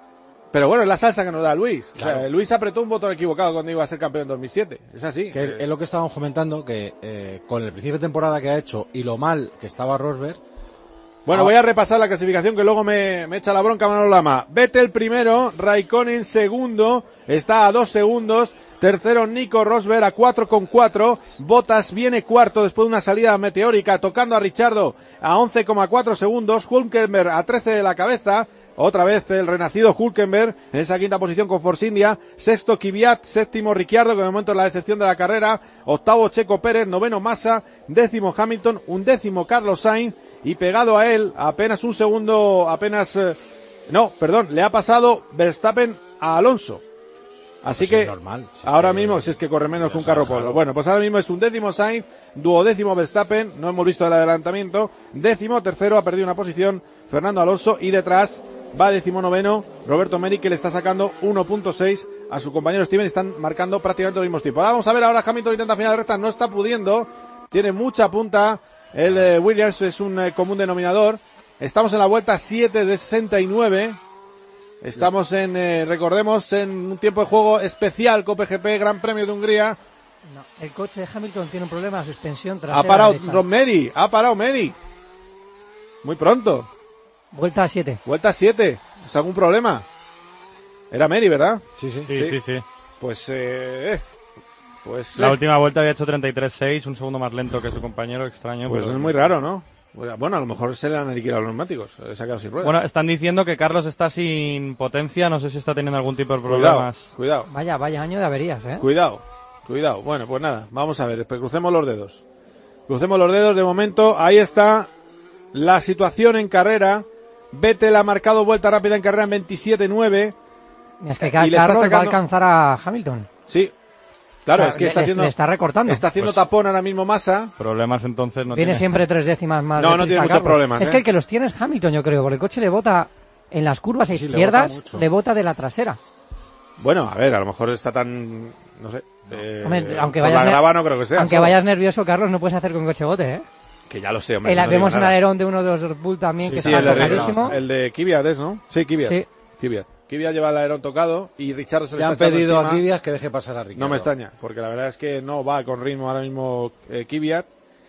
Pero bueno, es la salsa que nos da Luis.
Claro.
O sea, Luis apretó un botón equivocado cuando iba a ser campeón en dos mil siete. Es así.
Que es lo que estábamos comentando, que eh, con el principio de temporada que ha hecho y lo mal que estaba Rosberg.
Bueno, voy a repasar la clasificación que luego me, me echa la bronca Manolo Lama. Vettel primero, Raikkonen segundo, está a dos segundos. Tercero Nico Rosberg a cuatro con cuatro. Bottas viene cuarto después de una salida meteórica tocando a Ricciardo a once coma cuatro segundos. Hülkenberg a trece de la cabeza. Otra vez el renacido Hülkenberg en esa quinta posición con Force India. Sexto Kvyat, séptimo Ricciardo, que de momento es la decepción de la carrera. Octavo Checo Pérez, noveno Massa, décimo Hamilton, undécimo Carlos Sainz y pegado a él apenas un segundo, apenas... Eh, no, perdón, le ha pasado Verstappen a Alonso. Así
Pues
que
es normal, si
ahora
es que-
mismo, si es que corre menos que un
sea,
carro
claro.
polo. Bueno, pues ahora mismo es un décimo Sainz, duodécimo Verstappen, no hemos visto el adelantamiento. Décimo tercero, ha perdido una posición Fernando Alonso y detrás va decimonoveno Roberto Meri, que le está sacando uno punto seis a su compañero Steven, están marcando prácticamente los mismos tiempos. Ahora vamos a ver, ahora Hamilton intenta final de recta, no está pudiendo, tiene mucha punta, el eh, Williams es un eh, común denominador. Estamos en la vuelta siete de sesenta y nueve. Estamos en, eh, recordemos, en un tiempo de juego especial Copa G P, Gran Premio de Hungría.
No, el coche de Hamilton tiene un problema de suspensión trasera.
Ha parado
derecha.
Ron Meri, ha parado Meri. Muy pronto.
Vuelta a siete.
Vuelta siete. ¿Es algún problema? Era Meri, ¿verdad?
Sí, sí.
Sí, sí, sí.
Pues, eh, pues,
La
eh,
última vuelta había hecho treinta y tres seis, un segundo más lento que su compañero, extraño.
pues
pero-
es muy raro, ¿no? Bueno, a lo mejor se le han aniquilado los neumáticos. Se ha quedado sin ruedas.
Bueno, están diciendo que Carlos está sin potencia, no sé si está teniendo algún tipo de
cuidado,
problemas.
cuidado,
Vaya, vaya año de averías, ¿eh?
cuidado, cuidado. Bueno, pues nada, vamos a ver, pues crucemos los dedos. Crucemos los dedos de momento. Ahí está la situación en carrera. Vettel ha marcado vuelta rápida en carrera en veintisiete nueve.
Es que
Y le está
Carlos va a
sacando-
alcanzar a Hamilton.
Sí. Claro,
O sea,
es que
le-
está
le-
haciendo,
le está recortando.
está haciendo
Pues-
tapón ahora mismo Massa.
Problemas entonces no
Viene
tiene.
siempre tres décimas más.
No,
de
no
prisa
tiene muchos
Carlos.
problemas,
Es
¿eh?
que el que los tiene es Hamilton, yo creo, porque el coche le bota en las curvas
Sí, le
izquierdas,
bota mucho.
le bota de la trasera.
Bueno, a ver, a lo mejor está tan, no sé. eh,
Hombre, aunque
por
vayas,
la
ne-
grava no creo que sea.
aunque
solo.
vayas nervioso, Carlos, no puedes hacer con coche bote, ¿eh?
Que ya lo sé, hombre.
El-
no digo
vemos un
nada.
alerón de uno de los Red Bull también, que
Sí,
está
el de,
tocadísimo.
el de Kvyat es, ¿no? Sí, Kvyat.
Sí.
Kvyat. Kvyat lleva el alerón tocado y Richard se le
Le han
está echando
pedido a
encima.
Kvyat que deje pasar a Ricciardo.
No me extraña, porque la verdad es que no va con ritmo ahora mismo eh, Kvyat.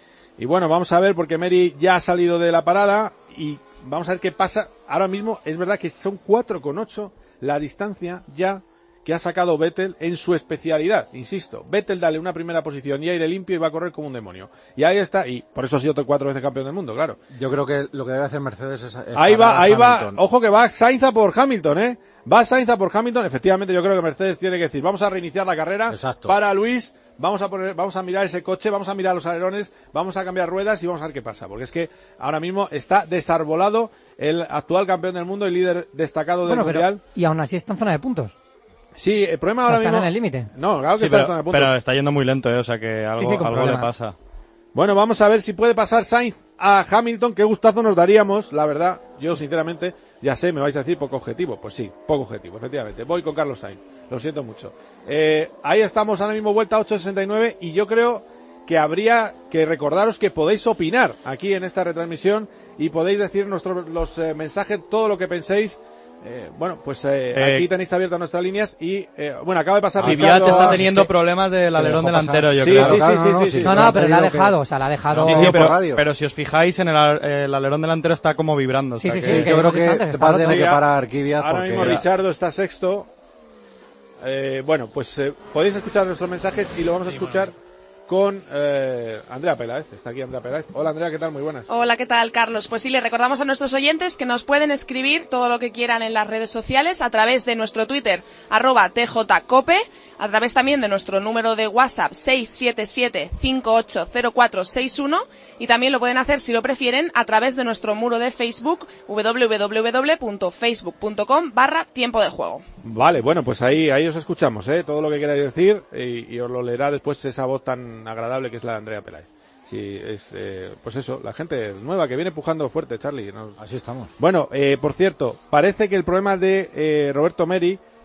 Y bueno, vamos a ver, porque Meri ya ha salido de la parada y vamos a ver qué pasa. Ahora mismo es verdad que son cuatro con ocho la distancia ya que ha sacado Vettel en su especialidad. Insisto, Vettel dale una primera posición y aire limpio y va a correr como un demonio. Y ahí está, y por eso ha sido cuatro veces campeón del mundo, claro.
Yo creo que lo que debe hacer Mercedes es... es
Ahí
parar
va,
a
ahí va,
Hamilton.
ojo que va Sainz a por Hamilton, ¿eh? Va Sainz a por Hamilton, efectivamente yo creo que Mercedes tiene que decir, vamos a reiniciar la carrera
Exacto.
para Luis, vamos a poner, vamos a mirar ese coche, vamos a mirar los alerones, vamos a cambiar ruedas y vamos a ver qué pasa, porque es que ahora mismo está desarbolado el actual campeón del mundo y líder destacado del
Bueno, pero,
mundial.
y aún así está en zona de puntos.
Sí, el problema
O sea,
ahora
están
mismo...
en el límite.
No, claro que
Sí,
está en
pero,
zona de puntos.
pero está yendo muy lento, ¿eh? O sea que algo,
sí, con
algo le
problemas.
pasa.
Bueno, vamos a ver si puede pasar Sainz a Hamilton. Qué gustazo nos daríamos, la verdad. Yo, sinceramente, ya sé, me vais a decir poco objetivo. Pues sí, poco objetivo, efectivamente. Voy con Carlos Sainz. Lo siento mucho. Eh, ahí estamos ahora mismo, vuelta ocho sesenta y nueve. Y yo creo que habría que recordaros que podéis opinar aquí en esta retransmisión y podéis decir nuestros los eh, mensajes, todo lo que penséis. Eh, bueno, pues eh,
Eh,
aquí tenéis abiertas nuestras líneas y, eh, bueno, acaba de pasar
Kvyat
Richardo
está
a-
teniendo
es que-
problemas del
le
alerón
dejó pasar.
delantero, yo
Sí,
creo.
sí,
Claro,
sí,
no,
sí,
sí,
sí.
No,
te
no,
han
pero le ha
pedido que-
dejado, o sea, le ha dejado...
Sí,
No,
sí,
por
pero,
radio.
pero si os fijáis en el, al- el alerón delantero está como vibrando. o
Sí,
sea
sí,
que-
sí,
Sí,
que
yo creo
lo que
que
antes
va
estaba
a tener
otro.
que parar Kvyat
Ahora
porque...
mismo Richardo está sexto. Eh, bueno, pues eh, podéis escuchar nuestros mensajes y lo vamos a escuchar con eh, Andrea Peláez. Está aquí Andrea Peláez. Hola Andrea, ¿qué tal? Muy buenas.
Hola, ¿qué tal, Carlos? Pues sí, le recordamos a nuestros oyentes que nos pueden escribir todo lo que quieran en las redes sociales a través de nuestro Twitter, arroba tjcope, a través también de nuestro número de WhatsApp seis siete siete, cinco ocho cero cuatro seis uno y también lo pueden hacer, si lo prefieren, a través de nuestro muro de Facebook, www.facebook.com barra tiempo de juego.
Vale, bueno, pues ahí, ahí os escuchamos, ¿eh? Todo lo que queráis decir y, y os lo leerá después esa voz tan agradable que es la de Andrea Peláez. Sí, es, eh, pues eso, la gente nueva que viene pujando fuerte, Charlie. ¿no?
Así estamos.
Bueno, eh, por cierto, parece que el problema de eh, Roberto Meri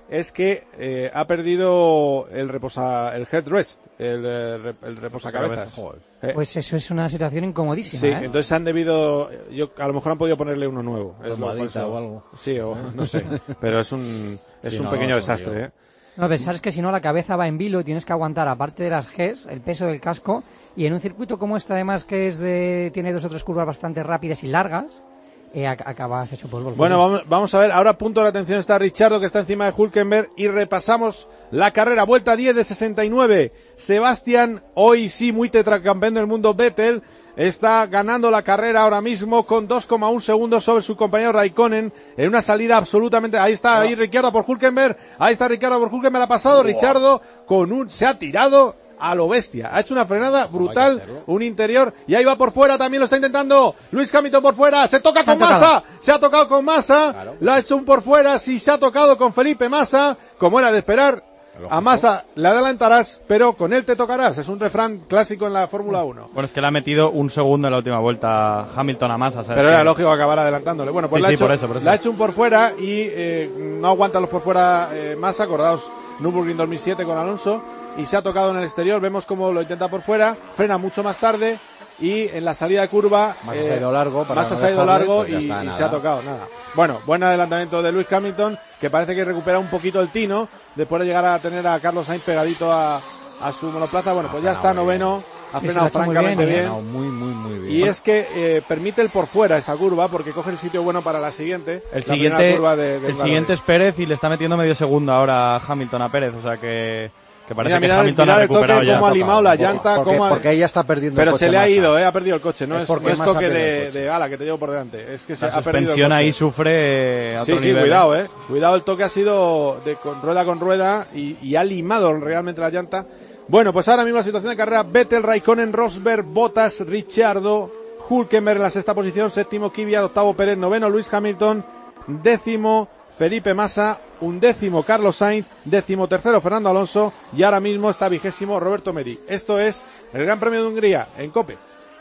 es que eh, ha perdido el reposa, el headrest, el, el, el reposacabezas.
Eh. Pues eso es una situación incomodísima.
Sí,
¿eh?
entonces han debido, yo a lo mejor han podido ponerle uno nuevo. Es lo,
o algo.
Sí, o no sé, pero es un, es sí, un no, pequeño no, desastre, ¿eh?
No, pensar es que si no la cabeza va en vilo y tienes que aguantar, aparte de las Gs, el peso del casco, y en un circuito como este además que es de tiene dos o tres curvas bastante rápidas y largas, eh, acabas hecho polvo.
Bueno, vamos, vamos a ver, ahora punto de atención está Ricciardo, que está encima de Hülkenberg, y repasamos la carrera, vuelta diez de sesenta y nueve. Sebastián, hoy sí muy tetracampeón del mundo, Vettel, está ganando la carrera ahora mismo con dos coma uno segundos sobre su compañero Raikkonen en una salida absolutamente... Ahí está, ahí Ricciardo por Hülkenberg, ahí está Ricciardo por Hülkenberg, ha pasado wow. Ricciardo con un... se ha tirado a lo bestia, ha hecho una frenada brutal, un interior, y ahí va por fuera, también lo está intentando Lewis Hamilton por fuera, se toca se con Massa, se ha tocado con Massa, claro. Lo ha hecho un por fuera, sí se ha tocado con Felipe Massa, como era de esperar. A Massa le adelantarás, pero con él te tocarás. Es un refrán clásico en la Fórmula uno.
Bueno, es que le ha metido un segundo en la última vuelta Hamilton a Massa.
Pero era que... lógico acabar adelantándole. Bueno, pues sí, le, ha
sí,
hecho,
por eso, por eso.
le ha hecho un por fuera y eh, no aguanta los por fuera eh, Massa. Acordaos, Nürburgring dos mil siete con Alonso. Y se ha tocado en el exterior. Vemos cómo lo intenta por fuera. Frena mucho más tarde. Y en la salida de curva...
Massa eh, se ha ido largo. Para
Massa
no
se ha ido largo
pues
y,
está,
y se ha tocado. Nada. Bueno, buen adelantamiento de Lewis Hamilton, que parece que recupera un poquito el tino después de llegar a tener a Carlos Sainz pegadito a, a su monoplaza. Bueno, pues ya está noveno, ha frenado francamente bien.
bien. Muy, muy, muy bien.
Y es que eh, permite el por fuera esa curva porque coge el sitio bueno para la siguiente.
El
la
siguiente,
curva de, de
el siguiente es Pérez y le está metiendo medio segundo ahora Hamilton a Pérez, o sea que... que parece
mira,
que Hamilton ha recuperado
el toque,
ya.
Cómo ha limado la llanta,
porque,
cómo ha...
porque ella está perdiendo
pero
el coche.
Pero se le ha
Massa.
ido, eh, ha perdido el coche, no es,
es,
no es toque de, de ala que te llevo por delante, es que se
la
ha perdido el coche.
Ahí sufre a otro
sí, sí,
nivel,
cuidado, eh. Cuidado, el toque ha sido de con rueda con rueda y, y ha limado realmente la llanta. Bueno, pues ahora mismo la situación de carrera: Vettel, Raikkonen, Rosberg, Bottas, Ricciardo, Hülkenberg en la sexta posición, séptimo Kvyat, octavo Pérez, noveno Lewis Hamilton, décimo Felipe Massa, undécimo Carlos Sainz, décimo tercero Fernando Alonso y ahora mismo está vigésimo Roberto Meri. Esto es el Gran Premio de Hungría en COPE.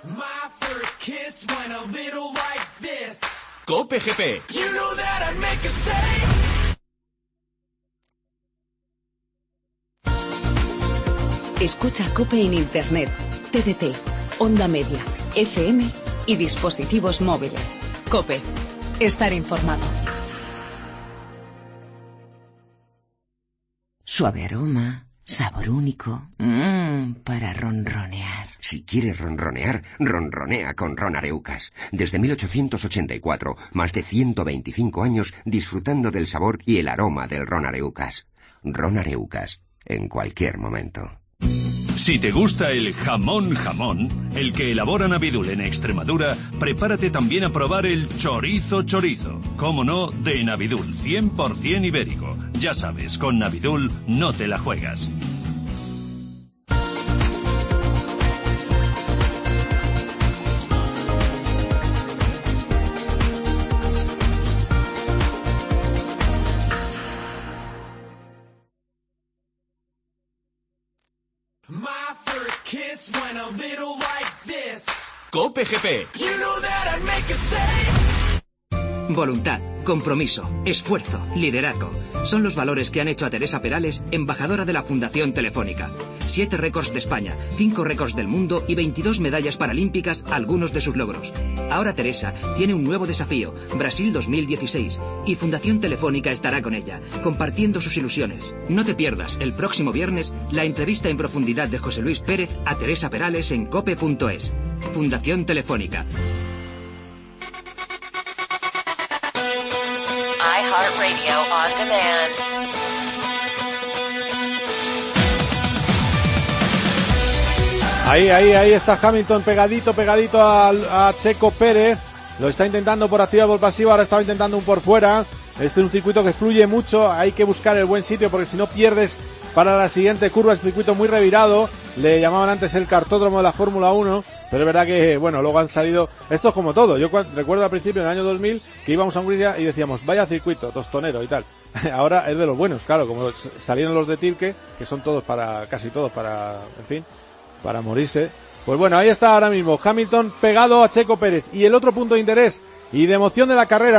COPE G P.
Escucha COPE en Internet, T D T, onda media, F M y dispositivos móviles. COPE. Estar informado.
Suave aroma, sabor único, mmm, para ronronear.
Si quieres ronronear, ronronea con Ron Areucas. Desde mil ochocientos ochenta y cuatro, más de ciento veinticinco años disfrutando del sabor y el aroma del Ron Areucas. Ron Areucas, en cualquier momento.
Si te gusta el jamón jamón, el que elabora Navidul en Extremadura, prepárate también a probar el chorizo chorizo. Cómo no, de Navidul, cien por ciento ibérico. Ya sabes, con Navidul no te la juegas. COPE G P.
Voluntad, compromiso, esfuerzo, liderazgo. Son los valores que han hecho a Teresa Perales embajadora de la Fundación Telefónica. Siete récords de España, cinco récords del mundo y veintidós medallas paralímpicas, algunos de sus logros. Ahora Teresa tiene un nuevo desafío, Brasil dos mil dieciséis, y Fundación Telefónica estará con ella, compartiendo sus ilusiones. No te pierdas el próximo viernes la entrevista en profundidad de José Luis Pérez a Teresa Perales en cope punto es. Fundación Telefónica.
iHeartRadio On Demand.
Ahí, ahí, ahí está Hamilton pegadito, pegadito a, a Checo Pérez. Lo está intentando por activa, por pasiva, ahora estaba intentando un por fuera. Este es un circuito que fluye mucho, hay que buscar el buen sitio porque si no pierdes para la siguiente curva. Es un circuito muy revirado, le llamaban antes el cartódromo de la Fórmula uno. Pero es verdad que, bueno, luego han salido... Esto es como todo. Yo recuerdo al principio, en el año dos mil, que íbamos a Hungría y decíamos, vaya circuito, tostonero y tal. Ahora es de los buenos, claro, como salieron los de Tilke, que son todos para, casi todos para, en fin, para morirse. Pues bueno, ahí está ahora mismo Hamilton pegado a Checo Pérez. Y el otro punto de interés y de emoción de la carrera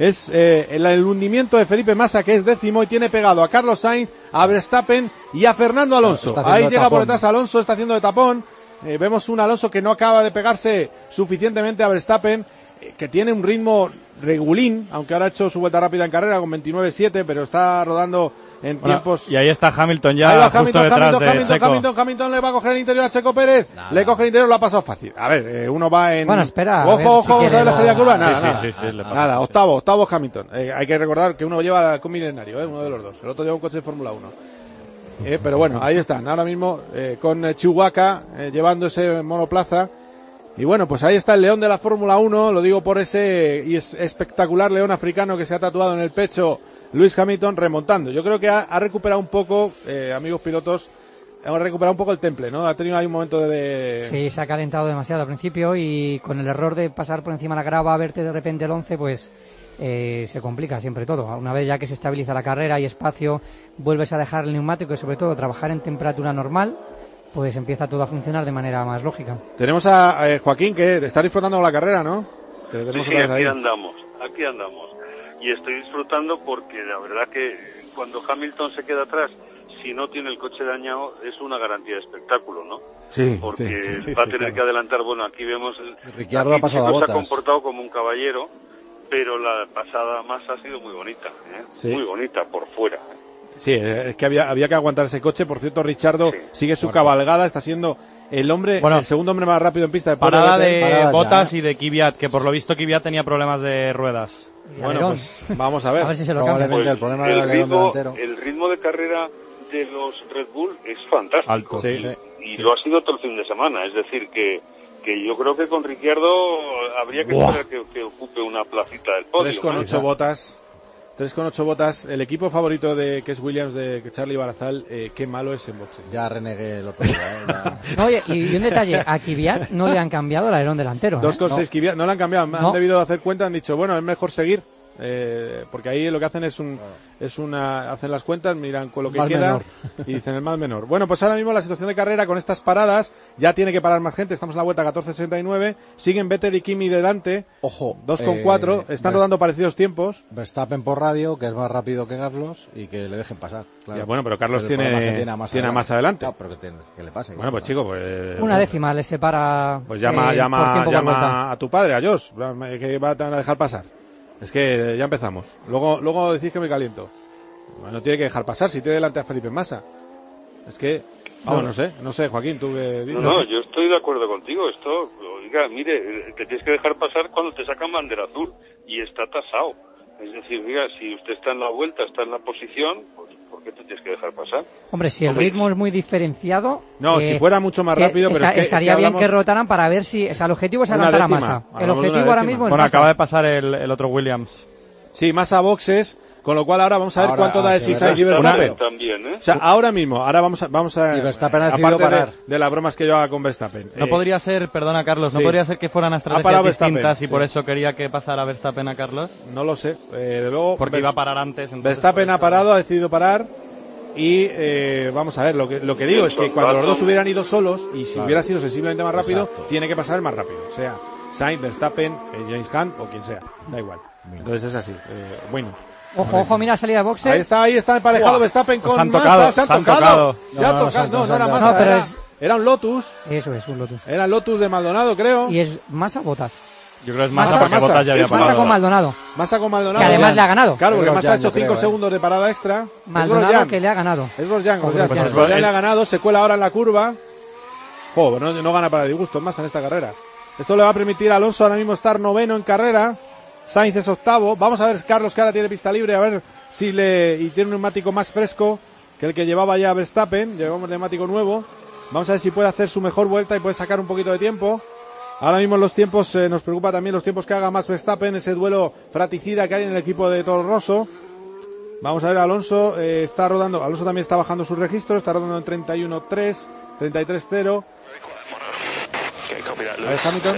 es eh, el, el hundimiento de Felipe Massa, que es décimo y tiene pegado a Carlos Sainz, a Verstappen y a Fernando Alonso. Ahí llega por detrás Alonso, está haciendo de tapón. Eh, vemos un Alonso que no acaba de pegarse suficientemente a Verstappen, eh, que tiene un ritmo regulín, aunque ahora ha hecho su vuelta rápida en carrera con veintinueve siete, pero está rodando en
bueno,
tiempos...
Y ahí está Hamilton ya
ahí va
justo
Hamilton,
detrás
Hamilton,
de
Hamilton,
Checo.
Hamilton, Hamilton le va a coger el interior a Checo Pérez, nada. Le coge el interior, lo ha pasado fácil. A ver, eh, uno va en...
Bueno, espera.
Ojo,
ver
ojo,
si
vamos a ver la salida curva. Nada,
sí,
nada.
sí, sí, sí, le pasa
Nada,
fácil.
octavo, octavo Hamilton. Eh, hay que recordar que uno lleva con milenario, eh, uno de los dos. El otro lleva un coche de Fórmula uno. Eh, pero bueno, ahí están, ahora mismo eh, con eh, Chihuahua eh, llevando ese monoplaza. Y bueno, pues ahí está el león de la Fórmula uno, lo digo por ese y es espectacular león africano que se ha tatuado en el pecho Lewis Hamilton remontando. Yo creo que ha, ha recuperado un poco, eh, amigos pilotos, ha recuperado un poco el temple, ¿no? Ha tenido ahí un momento de... de...
Sí, se ha calentado demasiado al principio y con el error de pasar por encima de la grava, verte de repente el once, pues eh, se complica siempre todo. Una vez ya que se estabiliza la carrera y espacio, vuelves a dejar el neumático y sobre todo trabajar en temperatura normal, pues empieza todo a funcionar de manera más lógica.
Tenemos a eh, Joaquín, que está disfrutando con la carrera, ¿no? Que tenemos
Sí,
otra
sí,
vez ahí.
aquí andamos, aquí andamos. Y estoy disfrutando porque la verdad que cuando Hamilton se queda atrás, si no tiene el coche dañado, es una garantía de espectáculo, ¿no?
Sí,
porque
sí, sí, sí,
va a
sí,
tener
claro.
que adelantar. Bueno, aquí vemos...
Ricciardo ha pasado a
Checo se
Bottas.
ha comportado como un caballero, pero la pasada más ha sido muy bonita, ¿eh?
Sí.
Muy bonita por fuera. ¿eh?
Sí, es que había, había que aguantar ese coche. Por cierto, Richardo
Sí.
sigue su
Muerto.
cabalgada, está siendo el hombre,
Bueno,
el segundo hombre más rápido en pista. Después
Parada
de, Vettel.
de
Parada ya,
Bottas
¿eh?
y de Kvyat, que por lo visto Kvyat tenía problemas de ruedas.
Y
Bueno,
alerón.
pues vamos a ver.
A ver si se lo cambia.
Probablemente el problema del alerón
ritmo,
delantero.
el ritmo de carrera de los Red Bull es fantástico.
Alto.
Sí.
Sí.
Y lo ha sido todo el fin de semana. Es decir, que, que yo creo que con Ricciardo habría que
Buah.
esperar que, que ocupe una placita del podio.
tres con
¿no?
ocho botas. tres con ocho botas. El equipo favorito de que es Williams, de Charlie Barazal, eh, qué malo es en boxes.
Ya renegué el otro día, ¿eh? Ya.
No, oye, y, y un detalle, a Kvyat no le han cambiado el alerón delantero. ¿eh?
dos con seis Kvyat, no lo han cambiado, han
No.
debido hacer cuenta, han dicho, bueno, es mejor seguir, eh, porque ahí lo que hacen es un, es una, hacen las cuentas, miran con lo que
Mal
queda
menor.
y dicen el mal menor. Bueno, pues ahora mismo la situación de carrera con estas paradas, ya tiene que parar más gente, estamos en la vuelta catorce sesenta y nueve, siguen Vettel y Kimi delante,
Ojo.
dos con cuatro,
eh,
están
Vers-
rodando parecidos tiempos.
Verstappen por radio, que es más rápido que Carlos, y que le dejen pasar. Claro.
Ya, bueno, pero Carlos
el
tiene-
problema es que a más
tiene a
adelante.
más adelante.
No, pero que, tiene- que le pase.
Bueno, pues chico, pues...
Una décima le separa.
Pues llama,
eh, por
llama,
tiempo por vuelta.
llama a tu padre, a Josh, que va a dejar pasar. Es que ya empezamos. Luego, luego decís que me caliento. Bueno, tiene que dejar pasar si tiene delante a Felipe Massa. Es que, vamos, no sé, no sé, Joaquín, tú qué
No,
dices.
no, yo estoy de acuerdo contigo. Esto, oiga, mire, te tienes que dejar pasar cuando te sacan bandera azul y está tasado. Es decir, diga, si usted está en la vuelta, está en la posición, pues ¿por qué te tienes que dejar pasar?
Hombre, si el
Hombre.
ritmo es muy diferenciado.
No,
eh,
si fuera mucho más
que
rápido, pero
esta-
es que, es que
estaría bien
hablamos-
que rotaran para ver si. O sea, el objetivo es
Una
adelantar a
décima,
Massa.
hablamos
El
de
objetivo
una
ahora
décima.
mismo es
Bueno,
Massa.
acaba de pasar el, el otro Williams.
Sí, Massa boxes, con lo cual ahora vamos a ver
Ahora,
cuánto da
ah,
de
sí,
si
¿verdad?
Sainz y Verstappen.
También, ¿eh?
O sea, ahora mismo, ahora vamos a, vamos a,
Y Verstappen ha decidido
aparte de,
parar.
de las bromas que yo haga con Verstappen.
No
eh,
podría ser, perdona Carlos, no
sí.
podría ser que fueran
Ha
estrategias
parado Verstappen,
distintas y
sí.
por eso quería que pasara Verstappen a Carlos.
No lo sé, eh, de luego...
Porque
Vers-
iba a parar antes. entonces
Verstappen
por
ha
eso-
parado, ha decidido parar y eh, vamos a ver, lo que, lo que digo es que cuando los dos hubieran ido solos y si
Claro.
hubiera sido sensiblemente más rápido,
Exacto.
tiene que pasar el más rápido, o sea, Sainz, Verstappen, eh, James Hunt o quien sea, da igual. Entonces es así, eh, bueno.
Ojo, ojo, mira salida de boxes.
Ahí está, ahí está emparejado
Buah.
Verstappen
Pues
con
han
Massa,
tocado,
se han
se han
tocado,
tocado.
se han
No, no,
tocado,
se han-
no, no era
se han-
Massa,
No, pero
era,
es-
era un Lotus,
Eso es, un Lotus.
era el Lotus de Maldonado, creo,
Y es Massa Botas.
Yo creo que es
Massa,
Massa porque
Massa.
Bottas ya había
Es
Massa
parado.
con Maldonado.
Massa con Maldonado.
Que además le ha ganado.
Claro, porque
Es
Massa ha hecho
Grosjean, yo
cinco
creo, ¿eh?
segundos de parada extra. Es
Maldonado
Grosjean.
que le ha ganado.
Es Grosjean, Grosjean.
Pues
Pues
es
Grosjean
el-
le ha ganado, se cuela ahora en la curva. Joder, no, no gana para disgusto más en esta carrera. Esto le va a permitir a Alonso ahora mismo estar noveno en carrera. Sainz es octavo. Vamos a ver, Carlos, que ahora tiene pista libre, a ver si le... y tiene un neumático más fresco que el que llevaba ya Verstappen. Llevamos neumático nuevo. Vamos a ver si puede hacer su mejor vuelta y puede sacar un poquito de tiempo. Ahora mismo los tiempos, eh, nos preocupa también los tiempos que haga más Verstappen, ese duelo fratricida que hay en el equipo de Toro Rosso. Vamos a ver, Alonso eh, está rodando, Alonso también está bajando su registro, está rodando en treinta y uno tres, treinta y tres cero. A ver, Hamilton.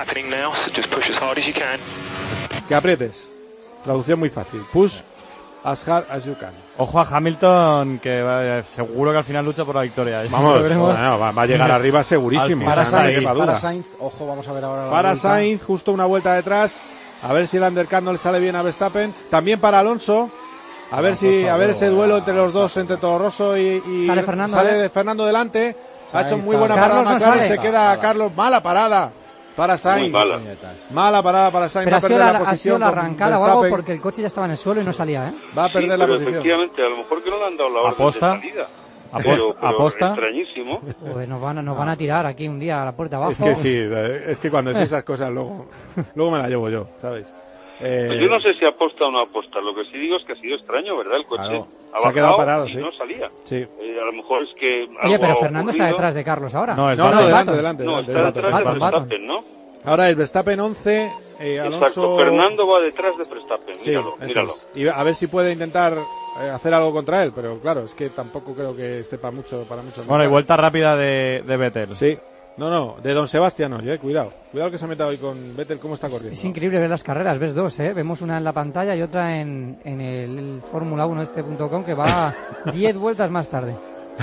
Que aprietes. Traducción muy fácil. Push as hard as you can.
Ojo a Hamilton, que va- seguro que al final lucha por la victoria.
Vamos,
Lo veremos.
bueno, va, va a llegar arriba segurísimo.
Al
Para
o sea, nadie
Sainz,
quepa duda.
para Sainz, ojo, vamos a ver ahora la
Para
vuelta.
Sainz, justo una vuelta detrás. A ver si el undercut no le sale bien a Verstappen. También para Alonso. A ver si, a ver ese duelo entre los dos, entre Toro Rosso y, y
sale Fernando,
sale
¿eh?
de Fernando delante. Ha hecho muy
está.
buena
Carlos
parada
no
McLaren,
sale.
se queda
Mala.
Carlos, mala parada para Sainz.
Muy mala.
Mala parada para Sainz.
Pero
Va
ha
a
sido
perder
la,
la
ha sido
posición
la
con
arrancada o algo
Verstappen.
porque el coche ya estaba en el suelo y no salía, ¿eh?
Va a perder
Sí,
la
pero
posición.
efectivamente, a lo mejor que no le han dado la orden
¿Aposta?
de salida.
Aposta-
Pero, pero
aposta.
extrañísimo.
Pues nos van, a, nos van a tirar aquí un día a la puerta abajo.
Es que sí, es que cuando decís esas cosas luego, luego me la llevo yo, ¿sabes? Eh,
Pues yo no sé si aposta o no aposta. Lo que sí digo es que ha sido extraño, ¿verdad? El coche
Claro.
ha
Se ha quedado
bajado
parado,
y
sí.
no salía.
Sí.
Eh, a lo mejor es que
Oye,
algo
pero
ha
Fernando está
ocurrido.
detrás de Carlos ahora.
No, es
No, no,
Button.
delante,
Button.
delante.
No,
delante,
está
delante,
detrás de
Button,
delante.
Button.
Verstappen, ¿no?
Ahora el Verstappen once, eh, Alonso...
Exacto, Fernando va detrás de Verstappen,
Sí,
míralo,
eso
míralo.
es. Y a ver si puede intentar eh, hacer algo contra él, pero claro, es que tampoco creo que esté para mucho, para mucho.
Bueno, y vuelta rápida de, de Vettel.
Sí. No, no, de Don Sebastián no, eh, cuidado. Cuidado que se meta hoy con Vettel, cómo está corriendo.
Es increíble ver las carreras, ves dos, ¿eh? Vemos una en la pantalla y otra en, en el, el Fórmula uno este punto com que va diez vueltas más tarde.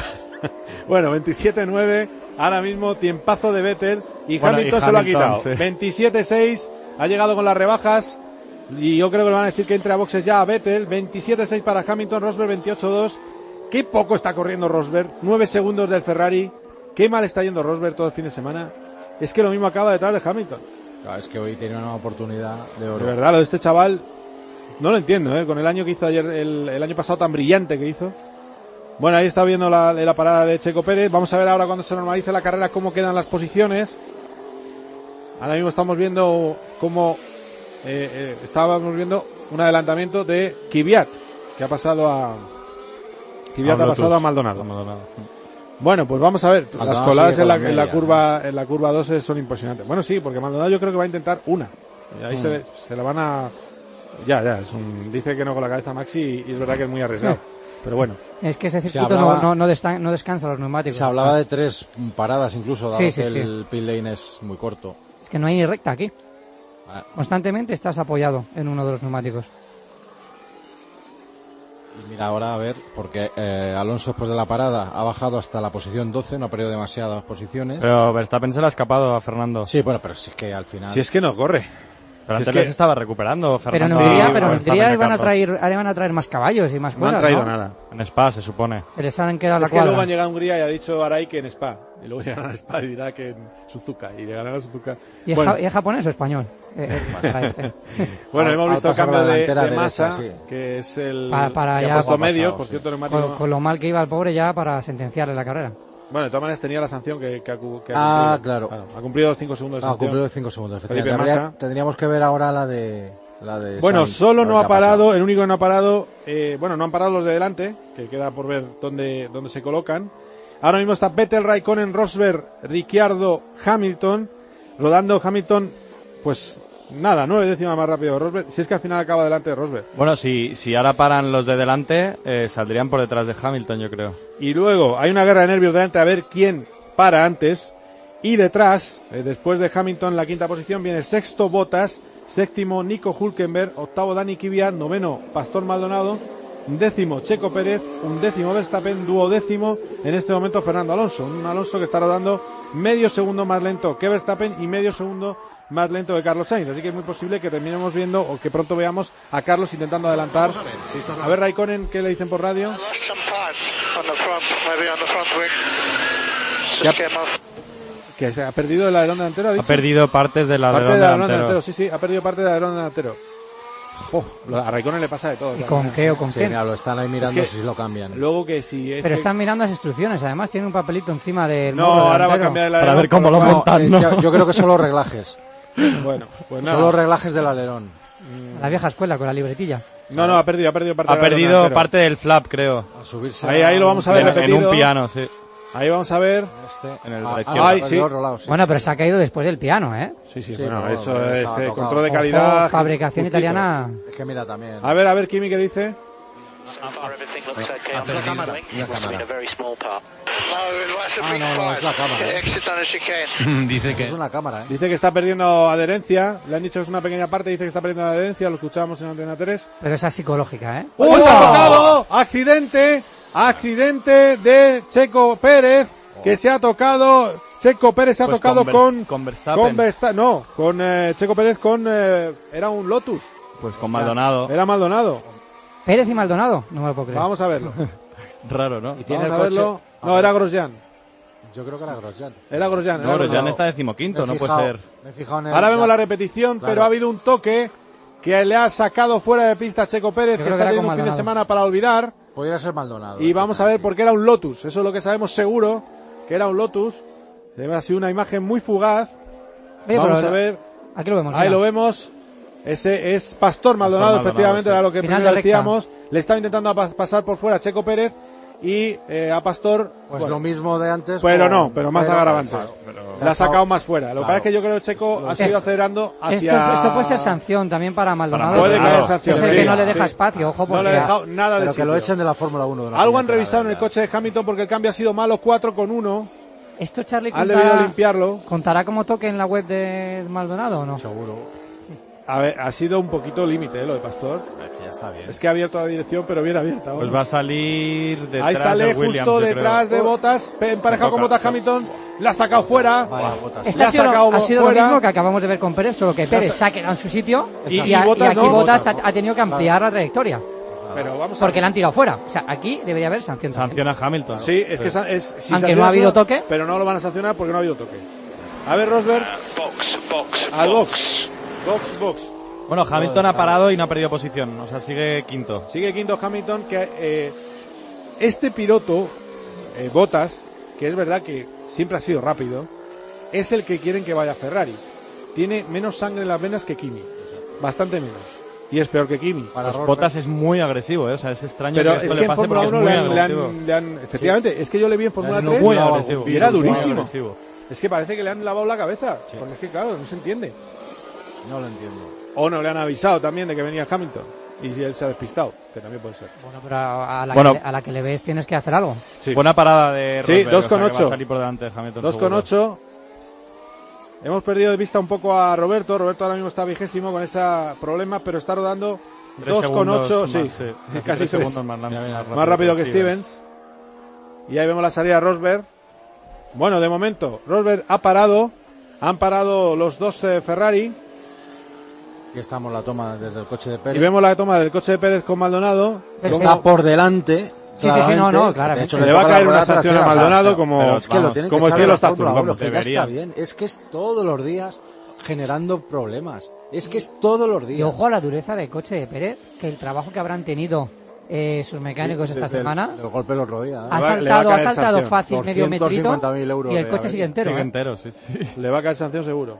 Bueno, veintisiete nueve, ahora mismo tiempazo de Vettel y
Bueno,
Hamilton
y
se lo ha
Hamilton,
quitado.
sí.
veintisiete seis, ha llegado con las rebajas y yo creo que le van a decir que entre a boxes ya a Vettel. veintisiete seis para Hamilton, Rosberg veintiocho dos. Qué poco está corriendo Rosberg, nueve segundos del Ferrari. Qué mal está yendo Rosberg todo el fin de semana. Es que lo mismo acaba detrás de Hamilton.
Claro, es que hoy tiene una oportunidad de oro.
De verdad, lo de este chaval no lo entiendo, ¿eh? Con el año que hizo ayer, el, el año pasado tan brillante que hizo. Bueno, ahí está viendo la, la parada de Checo Pérez. Vamos a ver ahora cuando se normalice la carrera cómo quedan las posiciones. Ahora mismo estamos viendo cómo eh, eh, estábamos viendo un adelantamiento de Kvyat, que ha pasado a Kvyat
A
ha pasado
Lotus.
a Maldonado.
A Maldonado.
Bueno, pues vamos a ver.
Maldonado
Las coladas
sigue
en la,
con la
en la
media,
curva en la curva dos son impresionantes. Bueno, sí, porque Maldonado yo creo que va a intentar una. Y ahí
Mm.
se, se la van a... Ya, ya, es un... dice que no con la cabeza Maxi y, y es verdad que es muy arriesgado. Pero bueno.
Es que ese
Se
circuito
hablaba-
no, no, no, destan- no descansa los neumáticos.
Se hablaba de tres paradas incluso, dado
Sí, sí,
que
sí.
el pit lane es muy corto.
Es que no hay ni recta aquí.
Ah,
Constantemente estás apoyado en uno de los neumáticos.
y mira ahora a ver, porque eh, Alonso después de la parada ha bajado hasta la posición doce, no ha perdido demasiadas posiciones.
Pero Verstappen se le ha escapado a Fernando.
Sí, bueno, pero si es que al final...
Si es que no corre.
Pero
Si
antes
es que-
les estaba recuperando
Pero en
Fernando.
Hungría,
a
pero en
Verstappen
Hungría
y
van a
Carlos.
traer, ahora van a traer más caballos y más
No
cosas,
han traído
¿no?
nada.
En Spa, se supone.
Se les han quedado la
Es que luego
cuadra.
han llegado a Hungría y ha dicho Arai que en Spa. Y luego llegarán a Spa y dirá que en Suzuka. Y llegarán a Suzuka.
¿Y es,
Bueno,
ja- y es japonés o español? Eh, eh, para este.
bueno,
Ha-
hemos
ha
visto el
pasado
cambio
la
de,
delantera
de
derecha,
masa,
sí.
que es el
Para- para
que
ya-
ha puesto
ha
medio,
pasado,
por
sí.
cierto, neumático.
Con, con lo mal que iba el pobre ya para sentenciarle la carrera.
Bueno, de todas maneras tenía la sanción que, que ha, cu- que ha
Ah,
cumplido.
claro.
Ha cumplido los cinco segundos de
Ah,
sanción.
cumplido cinco segundos.
Felipe
efectivamente. Habría-
Massa.
tendríamos que ver ahora la de... La de
Bueno,
Sainz,
solo
a ver
no
qué
ha parado,
pasado.
el único que no ha parado, eh, bueno, no han parado los de delante, que queda por ver dónde, dónde se colocan. Ahora mismo está Vettel, Raikkonen, Rosberg, Ricciardo, Hamilton, rodando Hamilton, pues nada, nueve décimas más rápido que Rosberg, si es que al final acaba delante de Rosberg.
Bueno, si, si ahora paran los de delante, eh, saldrían por detrás de Hamilton, yo creo.
Y luego hay una guerra de nervios delante a ver quién para antes. Y detrás, eh, después de Hamilton en la quinta posición, viene sexto Bottas, séptimo Nico Hülkenberg, octavo Dani Kvyat, noveno Pastor Maldonado, décimo Checo Pérez, un décimo Verstappen, duodécimo en este momento Fernando Alonso. Un Alonso que está rodando medio segundo más lento que Verstappen y medio segundo más lento que Carlos Sainz. Así que es muy posible que terminemos viendo o que pronto veamos a Carlos intentando adelantar. A ver, Raikkonen, ¿qué le dicen por radio? Ya- Que se ha perdido el alerón delantero, ha
Ha
dicho.
perdido partes del
Parte
alerón
del alerón
delantero.
delantero, sí, sí, ha perdido parte del alerón delantero. Jo, a Raikkonen le pasa de todo.
¿Y con qué o con
Sí,
qué?
mira, lo están ahí mirando
Es que-
si lo cambian.
Luego que si es
Pero
que-
están mirando las instrucciones, además tiene un papelito encima del
No,
morro
ahora va a
delantero.
cambiar el
Para
alerón.
ver cómo
con
lo
cual-
montan,
No,
¿no?
eh, yo, yo creo que son los reglajes.
Bueno, pues nada.
Son los reglajes del alerón.
La vieja escuela con la libretilla.
No, no, ha perdido, ha perdido parte
Ha
del alerón
perdido
delantero.
parte del flap, creo.
A subirse
Ahí, ahí lo vamos a ver
En, en
repetido.
un piano, sí.
Ahí vamos a ver.
Este,
En el
ah,
derecho.
ah,
Ay,
el
sí.
otro lado, sí.
Bueno, pero se ha caído después del piano, ¿eh?
Sí, sí,
Sí,
bueno,
pero
eso
bueno,
es
estaba
eh,
tocado.
control de
Ojo,
calidad.
fabricación
justito.
italiana.
Es que mira también.
A ver, a ver, Kimi, ¿qué dice?
Ha perdido cámara. Una cámara. Ah, no, no, es la cámara. ¿eh?
Dice
Es
que
una cámara, ¿eh?
Dice que está perdiendo adherencia. Le han dicho que es una pequeña parte, dice que está perdiendo adherencia. Lo escuchábamos en Antena tres.
Pero esa es psicológica, ¿eh?
¡Oh, se ha tocado! ¡Accidente! ¡Accidente de Checo Pérez! que se ha tocado, Checo Pérez se ha
Pues
tocado
con,
con,
con Verstappen.
con Versta- no, con eh, Checo Pérez con, eh, era un Lotus.
Pues con Maldonado.
Era Maldonado.
Pérez y Maldonado, no me lo puedo creer.
Vamos a verlo.
Raro, ¿no?
Y tiene
Vamos a
el coche-
verlo. No, era Grosjean.
Yo creo que era Grosjean.
Era Grosjean.
No,
era
Grosjean
Grosjean.
está decimoquinto,
Me he
no
fijado-
puede ser.
me he fijado en el-
Ahora vemos la repetición,
Claro.
pero ha habido un toque que le ha sacado fuera de pista a Checo Pérez,
Yo
que
creo
está
que era
teniendo
con
un fin de
Maldonado.
semana para olvidar.
Podría ser Maldonado.
Y vamos a ver por qué era un Lotus. Eso es lo que sabemos seguro, que era un Lotus. Debe haber sido una imagen muy fugaz.
Oye,
Vamos
pero
a ver.
Aquí lo vemos.
Ahí
mira.
lo vemos. Ese es Pastor Maldonado,
Maldonado,
efectivamente,
sí.
era lo que
Final
primero
de recta.
decíamos. Le estaba intentando pa- pasar por fuera a Checo Pérez y eh, a Pastor.
Pues
bueno,
lo mismo de antes.
pero
con-
no, pero más
pero-
agravante.
claro, pero-
Le ha sacado más fuera. Lo que
Claro.
pasa es que yo creo que Checo ha seguido acelerando hacia...
Esto, esto puede ser sanción también para Maldonado.
Puede
porque
caer sanción,
Es el
sí.
que no le deja
Sí.
espacio, ojo,
No
porque
le ha dejado nada de
Pero que lo
sitio.
echen de la Fórmula uno. De una
Algo han
puñetera
revisado en
vez
el
ya.
coche de Hamilton porque el cambio ha sido malo, cuatro con uno.
esto Charlie
Han debido
contará,
limpiarlo.
contará como toque en la web de Maldonado o no.
Seguro.
A ver, ha sido un poquito límite, ¿eh? Lo de Pastor.
Es que ya está bien.
Es que ha abierto la dirección, pero bien abierta.
Pues
vamos.
va a salir detrás
Ahí sale
de Williams,
justo
yo
detrás
creo.
de Bottas, emparejado con
toca,
Bottas
sí.
Hamilton. La ha sacado fuera.
Vaya, Bottas.
Este
Le
ha
ha
sido,
sacado
ha sido lo
fuera.
mismo que acabamos de ver con Pérez, solo que Pérez se ha quedado en su sitio
Y-
y,
y
a- y
Bottas
aquí
no.
Bottas ha, ha tenido que ampliar la trayectoria.
Pero vamos a
Porque le han tirado fuera. O sea, aquí debería haber sanción. también.
Sanción a Hamilton.
Sí, es que sa- es, si
Aunque
sancionan
no ha habido
solo-
toque.
Pero no lo van a sancionar porque no ha habido toque. A ver, Rosberg.
Box, box,
Al box. Box, box.
Bueno, Hamilton ha parado y no ha perdido posición. O sea, sigue quinto.
Sigue quinto Hamilton, que eh, este piloto, eh, Bottas, que es verdad que siempre ha sido rápido, es el que quieren que vaya a Ferrari. Tiene menos sangre en las venas que Kimi. Bastante menos. Y es peor que Kimi.
Para
Pues
Rosberg.
Bottas es muy agresivo, ¿eh? O sea, es extraño
Pero
que
es
esto
que
le
en
pase
Fórmula
porque
uno
es
le
muy
han, le
agresivo.
han- le han- Efectivamente, es que yo le vi en Fórmula
Es
tres
Muy
Muy
agresivo.
y era
Muy
durísimo.
agresivo.
Es que parece que le han lavado la cabeza. Porque es que, claro, no se entiende.
No lo entiendo.
O no le han avisado también de que venía Hamilton. Y él se ha despistado, que también puede ser.
Bueno, pero a la,
Bueno.
que, a la que le ves tienes que hacer algo.
Sí.
Buena parada de
Sí,
Rosberg,
dos
o
con
sea, que va
ocho.
a salir por delante de Hamilton.
dos con
seguro.
ocho. Hemos perdido de vista un poco a Roberto. Roberto ahora mismo está vigésimo con ese problema, pero está rodando
Tres
dos con ocho.
segundos
Sí,
más, sí. Casi
casi
tres
tres.
segundos más, más rápido,
Más rápido que Stevens. Y ahí vemos la salida de Rosberg. Bueno, de momento, Rosberg ha parado. Han parado los dos eh, Ferrari.
Aquí estamos la toma desde el coche de
Y
Pérez.
vemos la toma del coche de Pérez con Maldonado.
Está
Como-
por delante.
Sí, sí, sí, no, no,
claramente.
claramente.
De hecho,
Le va a
toca la
caer una
rueda
sanción a
trasera.
Maldonado
Pero-
como-
pero es que lo
vamos,
tienen
como
que
el
echar
cielo
a la
está
Fórmula
azul,
uno,
vamos,
que ya
deberían.
está bien. Es que es todos los días generando problemas. Es que es todos los días.
Y ojo a la dureza del coche de Pérez, que el trabajo que habrán tenido eh, sus mecánicos
Sí,
esta
desde el-
semana
El, golpe del otro día. ¿eh?
ha
va- le va a
saltado, ha
caer
saltado
sanción.
fácil medio
doscientos
metrito
cincuenta mil euros
y el
de
coche
haber-
sigue entero.
Sigue
¿eh?
entero, sí, sí.
Le va a caer sanción seguro.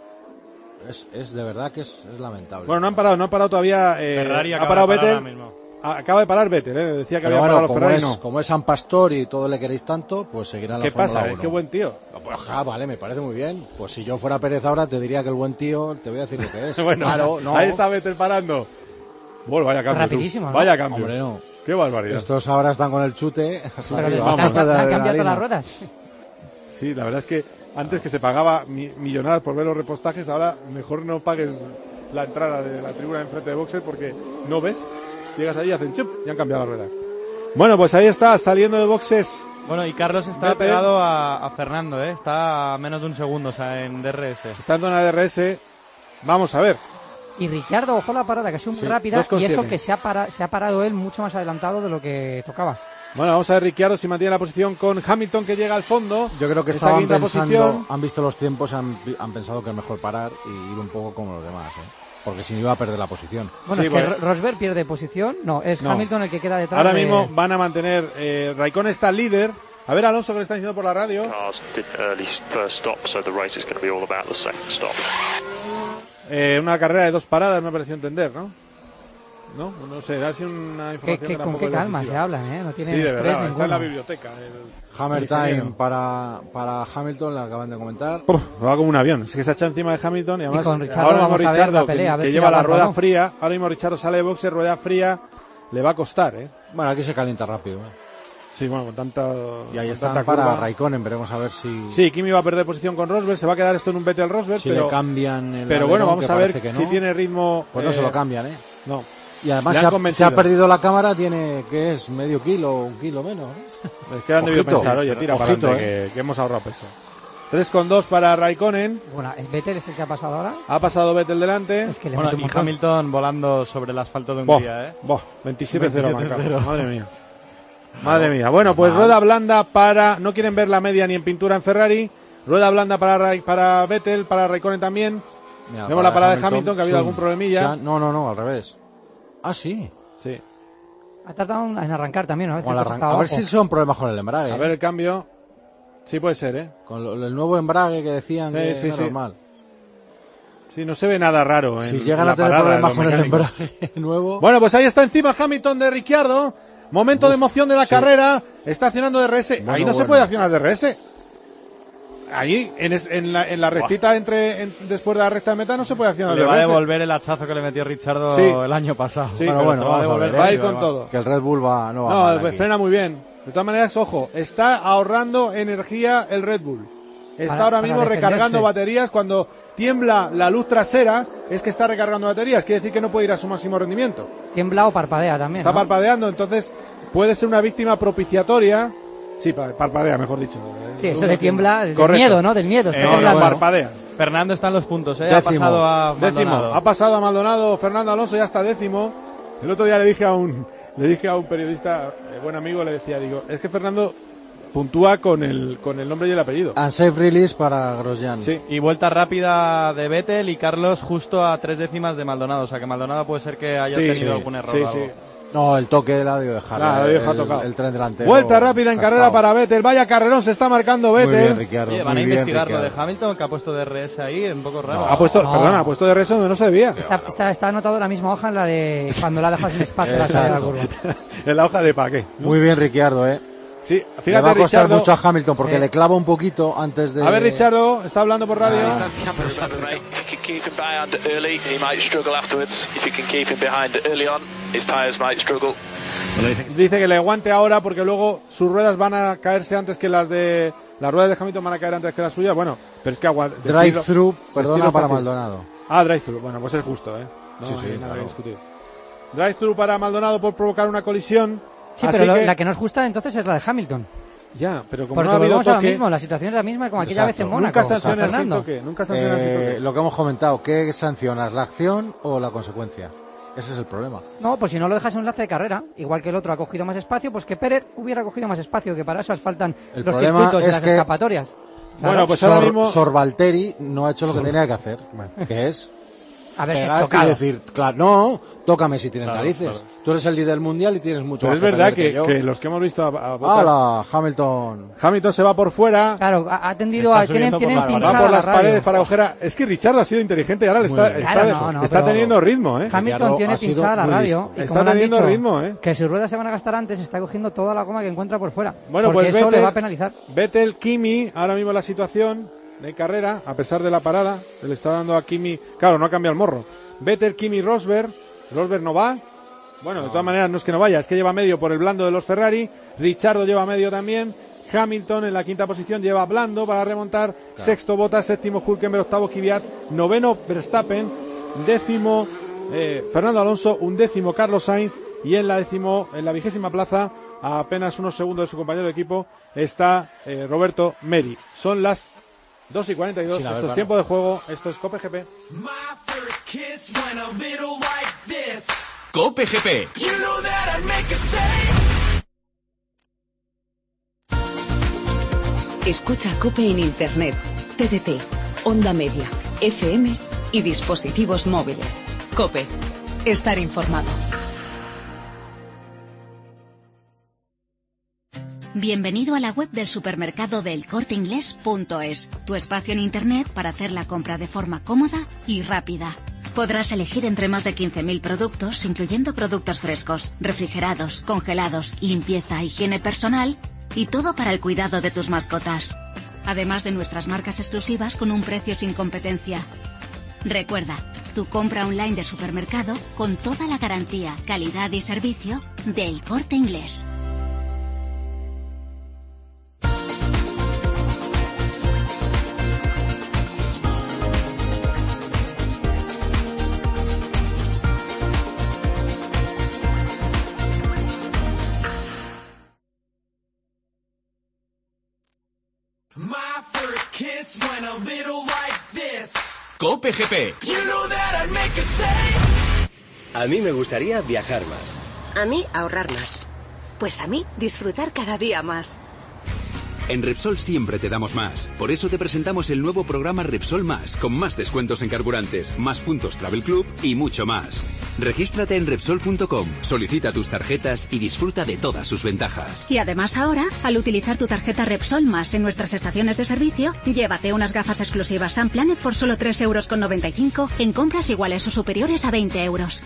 Es, es de verdad que es, es lamentable.
Bueno, no han parado, no han parado todavía. eh,
Ferrari
ha
acaba
parado
de parar
Vettel.
ahora mismo.
A- Acaba de parar Vettel, ¿eh? Decía que
Pero
había
bueno,
parado los
como
Ferrari.
es,
No.
como es San Pastor y todo le queréis tanto, pues seguirán la
¿Qué
Fórmula
pasa?
uno.
Es que buen tío.
Pues, ah, vale, me parece muy bien. Pues si yo fuera Pérez ahora te diría que el buen tío, te voy a decir lo que es.
Bueno,
claro, no.
ahí está Vettel parando. Bueno, vaya cambio. tú.
Rapidísimo, ¿no?
Vaya cambio.
Hombre, no.
Qué barbaridad.
Estos ahora están con el chute.
Pero les
Vamos,
han,
de
han cambiado
adrenalina.
todas las ruedas.
Sí, la verdad es que antes que se pagaba mi- millonadas por ver los repostajes, ahora mejor no pagues la entrada de la tribuna de enfrente de boxer porque no ves. Llegas allí, hacen chup y han cambiado la rueda. Bueno, pues ahí está, saliendo de boxes.
Bueno, y Carlos está
Vettel.
pegado a, a Fernando, ¿eh? Está a menos de un segundo, o sea, en D R S.
Está en zona de R S. Vamos a ver.
Y Ricciardo, ojo la parada, que ha sido muy
Sí,
rápida
dos con
y eso
siete.
que se ha, para- se ha parado él mucho más adelantado de lo que tocaba.
Bueno, vamos a ver Ricciardo si mantiene la posición con Hamilton que llega al fondo.
Yo creo que
Esa
estaban
quinta
pensando,
posición.
han visto los tiempos, han, han pensado que es mejor parar y ir un poco como los demás, ¿eh? Porque si no iba a perder la posición.
Bueno,
Sí,
es que
porque-
Rosberg pierde posición. No, es
No.
Hamilton el que queda detrás.
Ahora
de-
mismo van a mantener. Eh, Raikkonen está líder. A ver, Alonso, que le está diciendo por la radio.
Cars did early first stop, so the race is going to be all about the second stop.
Eh, una carrera de dos paradas, me pareció entender, ¿no? No, no sé, ha sido una
Que-
información
que-
que
con
tampoco
qué
es
calma
decisiva.
se hablan, ¿eh? No tienen
Sí, de
estrés
verdad, está
ninguno.
en la biblioteca. el-
Hammer
el
time
ingeniero.
para, para Hamilton, le acaban de comentar.
Uf, va como un avión. Es que se ha echado encima de Hamilton y además
con Richardo
ahora mismo
vamos a ver
Richardo,
la pelea, a
que,
ver
que
si
lleva la
aguanta o
rueda
no.
fría, ahora mismo Richardo sale de boxe, rueda fría, le va a costar, ¿eh?
Bueno, aquí se calienta rápido, ¿eh?
Sí, bueno, con tanta.
Y ahí
con
están
tanta
para
curva.
Raikkonen, veremos a ver si,
Sí, Kimi va a perder posición con Rosberg, se va a quedar esto en un Vettel Rosberg,
si
pero,
le cambian el
pero bueno,
alerón,
vamos
que
a ver
parece que
si
no.
tiene ritmo.
Pues no se
eh,
lo cambian, ¿eh?
No.
Y además
Le
se
han
ha,
convencido.
se ha perdido la cámara, tiene, ¿qué es? Medio kilo o un kilo menos, ¿no?
Es que han debido
Ojito.
pensar, oye, tira para
Ojito,
adelante,
¿eh?
que, que hemos ahorrado peso. tres con dos para Raikkonen.
Bueno, el Vettel es el que ha pasado ahora.
Ha pasado Vettel delante.
Es que le
Bueno,
mete un
y
montón.
Hamilton volando sobre el asfalto de
Boh,
Hungría, ¿eh?
boh, veintisiete cero
veintisiete
marcado.
cero.
Madre mía. Madre mía. Bueno, pues rueda blanda para... No quieren ver la media ni en pintura en Ferrari. Rueda blanda para, Ra- para Vettel, para Raikkonen también.
Mira,
Vemos la parada de Hamilton, que ha habido algún problemilla.
Se ha- no, no, no, al revés. Ah, sí.
Sí.
Ha tardado en arrancar también, ¿no?
O al arran- a ver si son problemas con el embrague.
A
¿eh?
ver el cambio. Sí puede ser, ¿eh?
Con lo- el nuevo embrague que decían
Sí,
que
sí,
era
sí.
normal.
Sí, no se ve nada raro.
Si
en
llegan
la
a tener
parada de
problemas
los
con el
mecánicos.
embrague nuevo...
Bueno, pues ahí está encima Hamilton de Ricciardo. Momento
Uf,
de emoción de la
sí.
carrera. Está accionando D R S.
Bueno,
ahí no se
bueno.
puede accionar D R S. Ahí, en, es- en la, en la rectita entre, en- después de la recta de meta, no se puede accionar
Le
D
va a
R S.
devolver el hachazo que le metió Richardo
Sí.
el año pasado.
Sí,
bueno,
pero
bueno,
te lo va a
vamos a
devolver.
ver,
Va a
¿eh?
ir con
Además.
todo.
Que el Red Bull va, no va mal
No,
aquí.
frena muy bien. De todas maneras, ojo, está ahorrando energía el Red Bull. Está
Para-
ahora
para
mismo recargando
defenderse.
baterías. Cuando tiembla la luz trasera, es que está recargando baterías. Quiere decir que no puede ir a su máximo rendimiento.
Tiembla o parpadea también,
Está
¿no?
parpadeando, entonces puede ser una víctima propiciatoria. Sí, pa- parpadea, mejor dicho.
Sí, eso de tiembla, del
Correcto.
miedo, ¿no? Del miedo. está
Eh, no,
temblando.
no, parpadea.
Fernando está en los puntos, ¿eh?
Décimo.
Ha pasado a
Décimo.
Maldonado.
Ha pasado a Maldonado. Fernando Alonso ya está décimo. El otro día le dije a un, le dije a un periodista, eh, buen amigo, le decía, digo, es que Fernando puntúa con el, con el nombre y el apellido.
Unsafe release para Grosjean.
Sí.
Y vuelta rápida de Vettel y Carlos justo a tres décimas de Maldonado. O sea que Maldonado puede ser que haya
Sí,
tenido
sí,
algún error
sí,
o algo.
sí.
No, el toque la ha debido dejar.
Nada,
el,
lo deja
el-
tocado.
el tren delantero.
Vuelta rápida en carrera
cascado.
para Vettel. Vaya carrerón se está marcando
Muy bien,
Vettel.
Ricciardo.
Oye, van
muy
a
bien,
investigar lo de
Ricciardo.
Hamilton, que ha puesto D R S ahí, un poco raro.
Ha puesto,
No.
perdona, ha puesto de reso donde no se debía.
Está, está, está anotado en la misma hoja en la de cuando la dejas en espacio la salida de la
Exacto.
curva.
En la hoja de paqué.
Muy bien, Ricciardo, eh.
Sí,
Le
fíjate,
va a costar
Richardo.
mucho a Hamilton porque
Sí.
le clava un poquito antes de...
A ver, Richardo, está hablando por radio.
Remember, mate, if you can keep him behind early, he might struggle afterwards. If you can keep him behind early on, his tyres might struggle.
Dice que le aguante ahora porque luego sus ruedas van a caerse antes que las de... Las ruedas de Hamilton van a caer antes que las suyas. Bueno, pero es que aguante.
Drive-thru, perdona,
decirlo
para
fácil.
Maldonado.
Ah, drive-thru. Bueno, pues es justo, ¿eh? No
Sí, sí,
hay nada
claro.
que discutir. Drive-thru para Maldonado por provocar una colisión.
Sí,
Así
pero lo-
que-
la que nos gusta entonces es la de Hamilton.
Ya, pero como
Porque
no ha habido
volvemos a lo
toque...
mismo, la situación es la misma como aquella
Exacto.
vez en Mónaco.
Nunca sancionas sin
Fernando.
toque. Nunca sancionas sin
Eh,
toque.
lo que hemos comentado, ¿qué sancionas? ¿La acción o la consecuencia? Ese es el problema.
No, pues si no lo dejas en un enlace de carrera, igual que el otro ha cogido más espacio, pues que Pérez hubiera cogido más espacio, que para eso asfaltan
El
los
problema
circuitos y
es
las
que-
escapatorias. Claro.
Bueno, pues ahora
Sor,
mismo...
Sorvalteri no ha hecho lo que
Sor-
tenía que hacer,
Bueno.
que es
haberse
pegar y
chocado.
decir, claro, no, tócame si tienes
Claro,
narices.
claro.
Tú eres el líder mundial y tienes mucho
Pero
más
es verdad
perder
que,
yo.
que los que hemos visto a, a Bottas-
¡Hala! Hamilton.
Hamilton se va por fuera,
Claro, ha ha tendido
Está
a... Tienen,
subiendo
tienen
por la
va
pinchada
por
la
las
radio.
paredes para coger a... Es que Richard ha sido inteligente y ahora le está,
Muy bien.
está,
Claro, no, no,
está
pero-
teniendo ritmo, ¿eh?
Hamilton
Ricciardo
tiene
ha sido
pinchada la
muy
radio
listo.
y
Está
como le han
teniendo
dicho
ritmo, ¿eh?
que sus ruedas se van a gastar antes, está cogiendo toda la goma que encuentra por fuera.
Bueno,
porque
pues
eso
Vettel,
le va a penalizar.
Vettel, Kimi, ahora mismo la situación de carrera, a pesar de la parada, le está dando a Kimi, claro, no ha cambiado el morro. Vettel, Kimi, Rosberg, Rosberg no va. Bueno, de todas maneras no es que no vaya, es que lleva medio por el blando de los Ferrari. Richardo lleva medio también. Hamilton en la quinta posición lleva blando para remontar. Sexto Bottas, séptimo Hülkenberg, octavo Kvyat, noveno Verstappen, décimo eh, Fernando Alonso, undécimo Carlos Sainz y en la décimo, en la vigésima plaza, a apenas unos segundos de su compañero de equipo, está eh, Roberto Meri. Son las dos y cuarenta y dos,
Sin haber
esto es
parado.
tiempo de juego, esto es Cope G P.
Cope G P.
Escucha Cope en Internet, T D T, Onda Media, F M y dispositivos móviles. Cope, estar informado.
Bienvenido a la web del supermercado del corte inglés punto es, tu espacio en Internet para hacer la compra de forma cómoda y rápida. Podrás elegir entre más de quince mil productos, incluyendo productos frescos, refrigerados, congelados, limpieza, higiene personal y todo para el cuidado de tus mascotas. Además de nuestras marcas exclusivas con un precio sin competencia. Recuerda, tu compra online del supermercado con toda la garantía, calidad y servicio del Corte Inglés.
Cope G P.
A mí me gustaría viajar más.
A mí ahorrar más. Pues a mí disfrutar cada día más.
En Repsol siempre te damos más. Por eso te presentamos el nuevo programa Repsol Más, con más descuentos en carburantes, más puntos Travel Club y mucho más. Regístrate en Repsol punto com, solicita tus tarjetas y disfruta de todas sus ventajas.
Y además ahora, al utilizar tu tarjeta Repsol Más en nuestras estaciones de servicio, llévate unas gafas exclusivas Sun Planet por solo tres euros con noventa y cinco en compras iguales o superiores a veinte euros.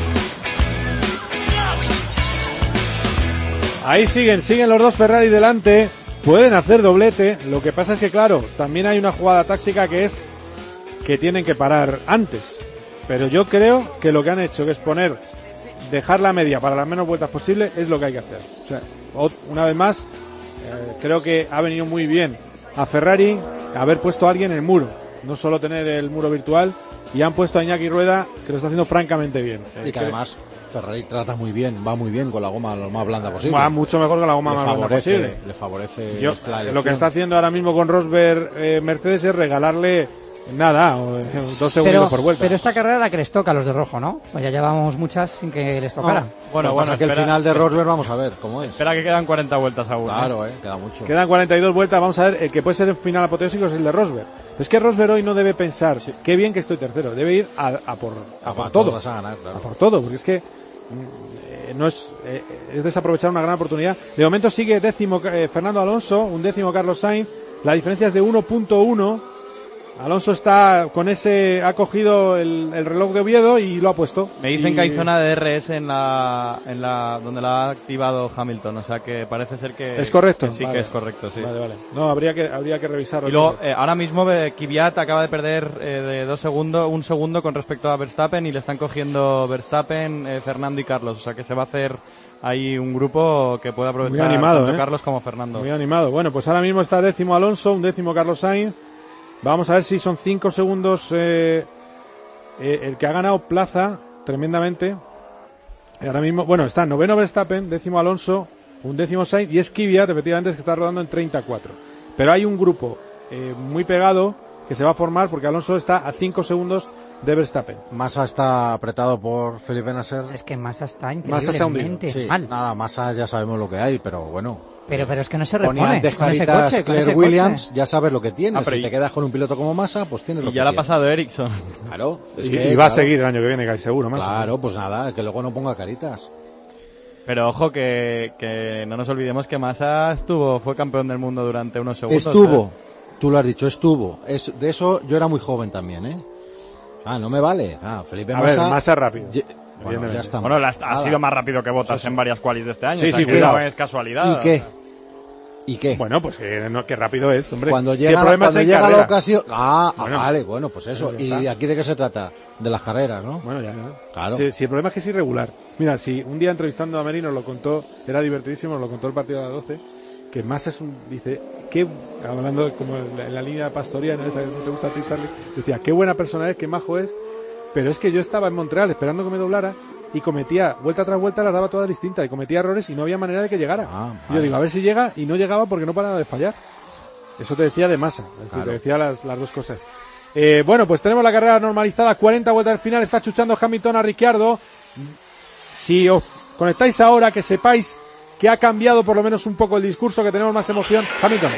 Ahí siguen, siguen los dos Ferrari delante. Pueden hacer doblete, lo que pasa es que claro, también hay una jugada táctica que es que tienen que parar antes, pero yo creo que lo que han hecho, que es poner, dejar la media para las menos vueltas posible, es lo que hay que hacer. O sea, una vez más, eh, creo que ha venido muy bien a Ferrari haber puesto a alguien en el muro, no solo tener el muro virtual, y han puesto a Iñaki Rueda, que lo está haciendo francamente bien.
Y que, que además Ferrari trata muy bien, va muy bien con la goma lo más blanda posible.
Va mucho mejor con la goma le más
favorece,
blanda posible.
Le favorece.
Yo, lo que está haciendo ahora mismo con Rosberg eh, Mercedes es regalarle nada, o, eh, dos segundos
pero,
por vuelta.
Pero esta carrera es la que les toca a los de rojo, ¿no? Pues ya llevamos muchas sin que les tocara.
No. Bueno, bueno,
que el final de Rosberg vamos a ver cómo es.
Espera que quedan cuarenta vueltas aún.
Claro, eh, queda mucho.
Quedan cuarenta y dos vueltas, vamos a ver, el que puede ser el final apoteósico es el de Rosberg. Pero es que Rosberg hoy no debe pensar, sí, qué bien que estoy tercero, debe ir a, a por, a a por todo, a, ganar, claro. a por todo, porque es que eh, no es, eh, es desaprovechar una gran oportunidad. De momento sigue décimo eh, Fernando Alonso, un décimo Carlos Sainz, la diferencia es de uno punto uno. Alonso está con ese, ha cogido el, el reloj de Oviedo y lo ha puesto.
Me dicen
y...
que hay zona de D R S en la, en la, donde la ha activado Hamilton, o sea que parece ser que
es correcto.
Que sí
vale.
que es correcto, sí.
Vale, vale. No, habría que, habría que revisarlo.
Y luego, eh, ahora mismo eh, Kvyat acaba de perder eh, de dos segundos, un segundo con respecto a Verstappen y le están cogiendo Verstappen, eh, Fernando y Carlos, o sea que se va a hacer ahí un grupo que puede aprovechar
muy animado,
tanto
¿eh?
Carlos como Fernando.
Muy animado. Bueno, pues ahora mismo está décimo Alonso, un décimo Carlos Sainz. Vamos a ver si son cinco segundos eh, eh, el que ha ganado plaza tremendamente. Y ahora mismo, bueno, está noveno Verstappen, décimo Alonso, un décimo Sainz y es Kvyat, efectivamente, es que está rodando en treinta y cuatro. Pero hay un grupo eh, muy pegado que se va a formar porque Alonso está a cinco segundos de Verstappen.
Massa está apretado por Felipe Nasser.
Es que Massa está
increíblemente sí, mal. Nada, Massa ya sabemos lo que hay, pero bueno.
Pero, pero es que no se repone.
Ponía antes caritas Claire Williams, coche. Ya sabes lo que tienes. Ah, si te quedas con un piloto como Massa, pues tienes lo que
tienes. Y ya le ha pasado Ericsson.
Claro.
Es y, que, y va claro. a seguir el año que viene, casi seguro, Massa.
Claro, pues nada, que luego no ponga caritas.
Pero ojo que, que no nos olvidemos que Massa estuvo, fue campeón del mundo durante unos segundos.
Estuvo, ¿eh? Tú lo has dicho, estuvo. Es, de eso yo era muy joven también, ¿eh? Ah, no me vale. Ah, Felipe
a
Massa.
ver, Massa rápido.
Ye- Bueno, ya estamos.
Bueno, ha sido más rápido que Bottas sí, sí. en varias qualis de este año.
Sí,
o sea,
sí,
que
cuidado.
no es casualidad.
¿Y qué? ¿Y qué?
Bueno, pues que, no, que rápido es, hombre.
Cuando llega,
si el problema
cuando
es
llega
carrera.
la ocasión... Ah, bueno, ah, vale, bueno, pues eso.
Bueno,
¿Y aquí de qué se trata? De las carreras, ¿no?
Bueno, ya, ¿no?
Claro.
Si, si el problema es que es irregular. Mira, si un día entrevistando a Merino lo contó, era divertidísimo, nos lo contó el partido de las doce, que más es un... Dice, qué... Hablando de, como en la, en la línea pastoriana, esa que no te gusta a ti, Charlie, decía, qué buena persona es, qué majo es, pero es que yo estaba en Montreal esperando que me doblara y cometía, vuelta tras vuelta, las daba todas distintas y cometía errores y no había manera de que llegara. Ah, vale. Y yo digo, a ver si llega, y no llegaba porque no paraba de fallar. Eso te decía de Massa, es decir, claro. Te decía las, las dos cosas. Eh, bueno, pues tenemos la carrera normalizada, cuarenta vueltas al final, está chuchando Hamilton a Ricciardo. Si os conectáis ahora, que sepáis que ha cambiado por lo menos un poco el discurso, que tenemos más emoción. Hamilton.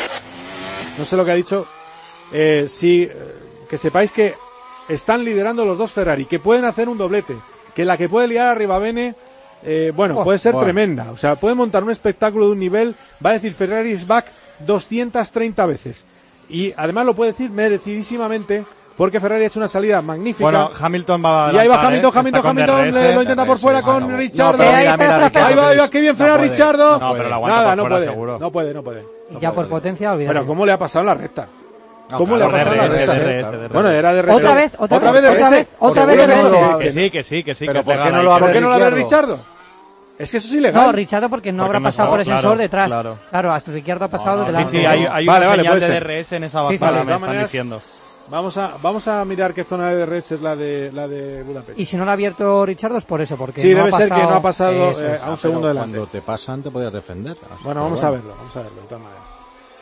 No sé lo que ha dicho. Eh, si, que sepáis que están liderando los dos Ferrari, que pueden hacer un doblete, que la que puede liar a Rivabene, eh, bueno, oh, puede ser bueno. tremenda. O sea, puede montar un espectáculo de un nivel, va a decir Ferrari is back doscientas treinta veces. Y además lo puede decir merecidísimamente, porque Ferrari ha hecho una salida magnífica.
Bueno, Hamilton va a
y ahí va Hamilton, ¿eh? Hamilton, Hamilton, le, lo intenta por fuera no, con no, Ricciardo.
No, mira, mira,
ahí va, ahí va, qué bien frena no Ricciardo.
No, pero la aguanta
Nada,
por
no
fuera,
puede,
seguro.
no puede, no puede.
Y ya por potencia, olvídate.
Pero ¿cómo le ha pasado en la recta? ¿Cómo
claro,
le ha pasado
D R S,
la recta?
D R S, D R S.
Bueno, era de R S.
Otra vez, otra,
otra
vez,
vez,
otra vez, otra vez de R S.
Que sí, que sí, que sí.
Pero
que
¿por qué no lo
¿Por qué no lo abre Ricciardo? Es que eso es ilegal.
No, Ricciardo porque no
porque
habrá
no
pasado
estaba,
por el sensor
claro,
detrás.
Claro,
claro hasta Ricciardo ha pasado
no, no,
delante.
Sí, sí, hay, hay
vale,
una
vale,
señal de
ser.
D R S en esa bajada,
sí, sí,
me
de
están
maneras,
diciendo.
Vamos a, vamos a mirar qué zona de D R S es la de, la de Budapest.
Y si no la ha abierto Ricciardo es por eso, porque
sí,
no
debe
ha
ser
pasado,
que no ha pasado eh,
es.
a un segundo delante.
Cuando te pasan te podías defender.
Bueno, vamos bueno. a verlo, vamos a verlo de todas maneras.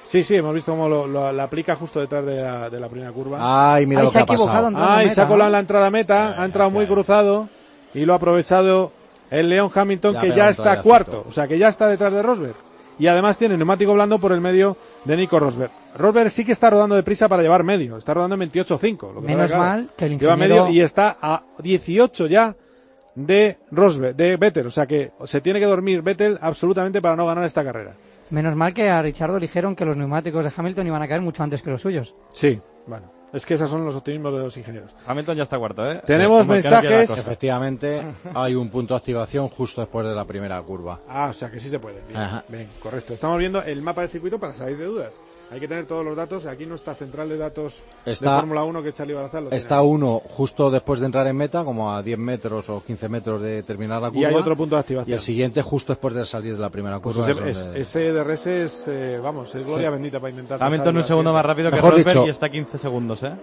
Sí, sí, hemos visto cómo lo, lo, lo aplica justo detrás de la, de la primera curva.
Ay, mira Ay, lo que ha pasado.
Ay, se ha colado en la entrada meta, ha entrado muy cruzado y lo ha aprovechado el Leon Hamilton, ya, que ya está cuarto, o sea que ya está detrás de Rosberg. Y además tiene neumático blando por el medio de Nico Rosberg. Rosberg sí que está rodando deprisa para llevar medio, está rodando en veintiocho cinco.
Menos claro, mal que el
ingeniero... Lleva medio y está a dieciocho ya de Rosberg, de Vettel, o sea que se tiene que dormir Vettel absolutamente para no ganar esta carrera.
Menos mal que a Richardo dijeron que los neumáticos de Hamilton iban a caer mucho antes que los suyos.
Sí, bueno, es que esos son los optimismos de los ingenieros.
Hamilton ya está cuarto, ¿eh?
Tenemos sí, mensajes.
Efectivamente, hay un punto de activación justo después de la primera curva.
Ah, o sea que sí se puede. Bien, bien, correcto. Estamos viendo el mapa del circuito para salir de dudas. Hay que tener todos los datos. Aquí no está central de datos está, de Fórmula uno, que es Charlie Barazal.
Está uno justo después de entrar en meta, como a diez metros o quince metros de terminar la curva.
Y hay otro punto de activación.
Y el siguiente justo después de salir de la primera curva.
Pues ese, es donde... ese D R S es, eh, vamos, es gloria sí. bendita para intentar
Hamilton un segundo más rápido que Rosberg y está a quince segundos, ¿eh?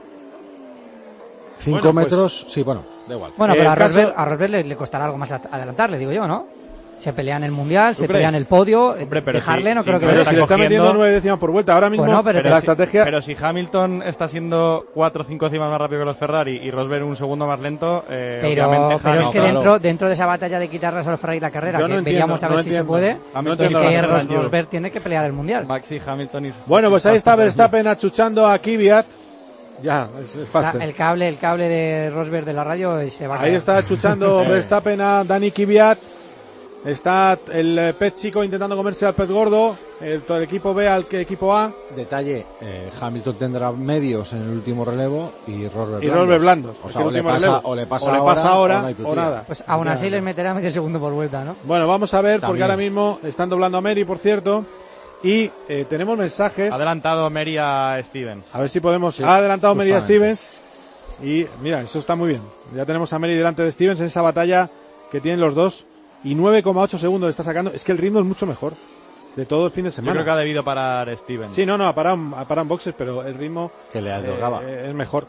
Cinco bueno, metros, pues, sí, bueno, da igual.
Bueno, pero eh, a Rosberg, caso... a Rosberg le, le costará algo más adelantarle, digo yo, ¿no? Se pelean el mundial, se pelean el podio. Hombre, pero dejarle, si, no creo que
pero si le está metiendo nueve décimas por vuelta ahora mismo. Bueno,
pero,
pero la
si,
estrategia.
Pero si Hamilton está siendo cuatro o cinco décimas más rápido que los Ferrari y Rosberg un segundo más lento, eh,
pero,
obviamente.
Pero es
no,
que
claro.
dentro dentro de esa batalla de quitarles a los Ferrari la carrera,
yo
que
no
veríamos
entiendo,
a ver
no
si
entiendo.
se puede,
Hamilton
es que Ros, Rosberg tiene que pelear el mundial.
Maxi Hamilton y
bueno, pues ahí está Verstappen achuchando a Kvyat. Ya, es, es
la, el cable el cable de Rosberg de la radio se va a
ahí caer. Está achuchando Verstappen a Dani Kvyat. Está el pez chico intentando comerse al pez gordo. El, todo el equipo B al que equipo A.
Detalle, eh, Hamilton tendrá medios en el último relevo y Rosberg
y Rosberg blandos.
O sea, o le, pasa, o le pasa, o le
pasa ahora,
ahora
o, o nada.
Pues aún así les meterá medio segundo por vuelta, ¿no?
Bueno, vamos a ver,
También.
porque ahora mismo están doblando a Mary, por cierto. Y eh, tenemos mensajes.
Ha adelantado Mary a Stevens.
A ver si podemos. Sí, ha adelantado Mary a Stevens. Y mira, eso está muy bien. Ya tenemos a Mary delante de Stevens en esa batalla que tienen los dos. Y nueve coma ocho segundos está sacando. Es que el ritmo es mucho mejor de todo el fin de semana.
Yo creo que ha debido parar Stevens.
Sí, no, no, ha parado, ha parado en boxes, pero el ritmo
que le otorgaba
eh, es mejor.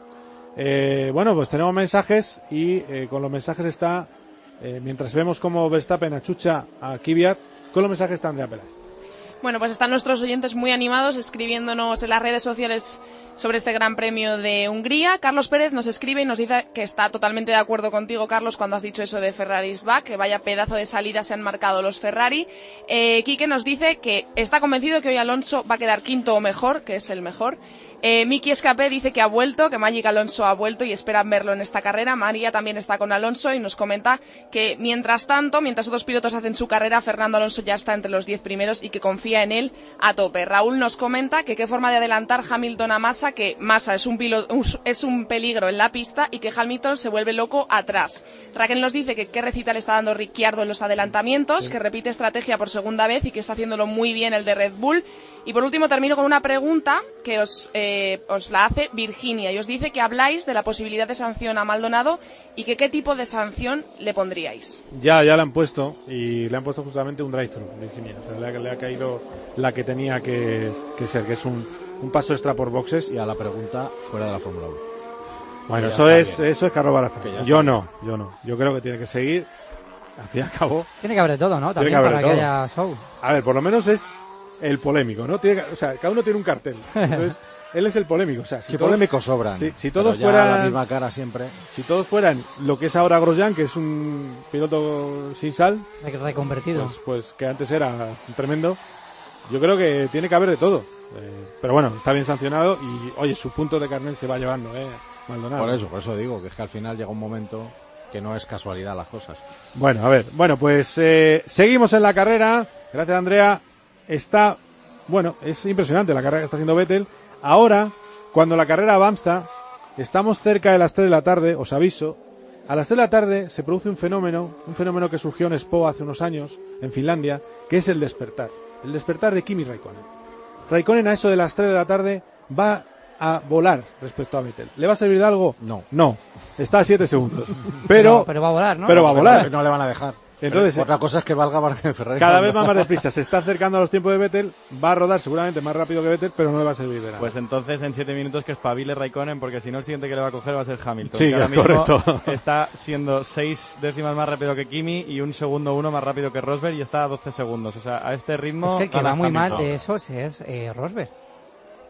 Eh, bueno, pues tenemos mensajes y eh, con los mensajes está, eh, mientras vemos cómo Verstappen achucha a Kvyat, con los mensajes está Andrea Peláez.
Bueno, pues están nuestros oyentes muy animados escribiéndonos en las redes sociales sobre este Gran Premio de Hungría. Carlos Pérez nos escribe y nos dice que está totalmente de acuerdo contigo, Carlos, cuando has dicho eso de Ferraris back, que vaya pedazo de salida se han marcado los Ferrari. Eh, Quique nos dice que está convencido que hoy Alonso va a quedar quinto o mejor, que es el mejor. Eh, Miki Escapé dice que ha vuelto, que Magic Alonso ha vuelto y esperan verlo en esta carrera. María también está con Alonso y nos comenta que mientras tanto, mientras otros pilotos hacen su carrera, Fernando Alonso ya está entre los diez primeros y que confía en él a tope. Raúl nos comenta que qué forma de adelantar Hamilton a Massa, que Massa es un, piloto, es un peligro en la pista y que Hamilton se vuelve loco atrás. Raquel nos dice que qué recita le está dando Ricciardo en los adelantamientos, sí. que repite estrategia por segunda vez y que está haciéndolo muy bien el de Red Bull. Y por último termino con una pregunta que os, eh, os la hace Virginia y os dice que habláis de la posibilidad de sanción a Maldonado y que qué tipo de sanción le pondríais.
Ya, ya le han puesto y le han puesto justamente un drive-thru, Virginia. O sea, le ha, le ha caído la que tenía que, que ser, que es un, un paso extra por boxes.
Y a la pregunta fuera de la Fórmula uno.
Bueno, eso es, eso es Carlos Barazal. Yo no, yo no. Yo creo que tiene que seguir. Al fin y al cabo.
Tiene que haber de todo, ¿no? También que para que haya show.
A ver, por lo menos es el polémico, ¿no? Tiene, o sea, cada uno tiene un cartel. Entonces, él es el polémico. O sea, si,
si
todos,
polémicos sobran.
Si, si todos fueran
la misma cara siempre.
Si todos fueran lo que es ahora Grosjean, que es un piloto sin sal,
reconvertido.
Pues, pues que antes era tremendo. Yo creo que tiene que haber de todo. Eh, pero bueno, está bien sancionado y, oye, su punto de carnet se va llevando, eh, Maldonado.
Por eso, por eso digo que es que al final llega un momento que no es casualidad las cosas.
Bueno, a ver, bueno, pues eh, seguimos en la carrera. Gracias, Andrea. Está, bueno, es impresionante la carrera que está haciendo Vettel. Ahora, cuando la carrera avanza, estamos cerca de las tres de la tarde, os aviso. A las tres de la tarde se produce un fenómeno, un fenómeno que surgió en Espoo hace unos años, en Finlandia, que es el despertar. El despertar de Kimi Raikkonen. Raikkonen a eso de las tres de la tarde va a volar respecto a Vettel. ¿Le va a servir de algo?
No.
No. Está a siete segundos. Pero,
no, pero va a volar, ¿no?
Pero va a volar.
No le van a dejar.
Entonces,
pero otra cosa es que valga para que Ferrari.
Cada vez más, más deprisa. Se está acercando a los tiempos de Vettel. Va a rodar seguramente más rápido que Vettel, pero no le va a servir de nada.
Pues entonces en siete minutos que espabile Raikkonen, porque si no el siguiente que le va a coger va a ser Hamilton.
Sí,
que ahora
es
mismo
correcto.
Está siendo seis décimas más rápido que Kimi y un segundo uno más rápido que Rosberg y está a doce segundos. O sea, a este ritmo.
Es que el que va muy
Hamilton.
mal de esos es eh, Rosberg.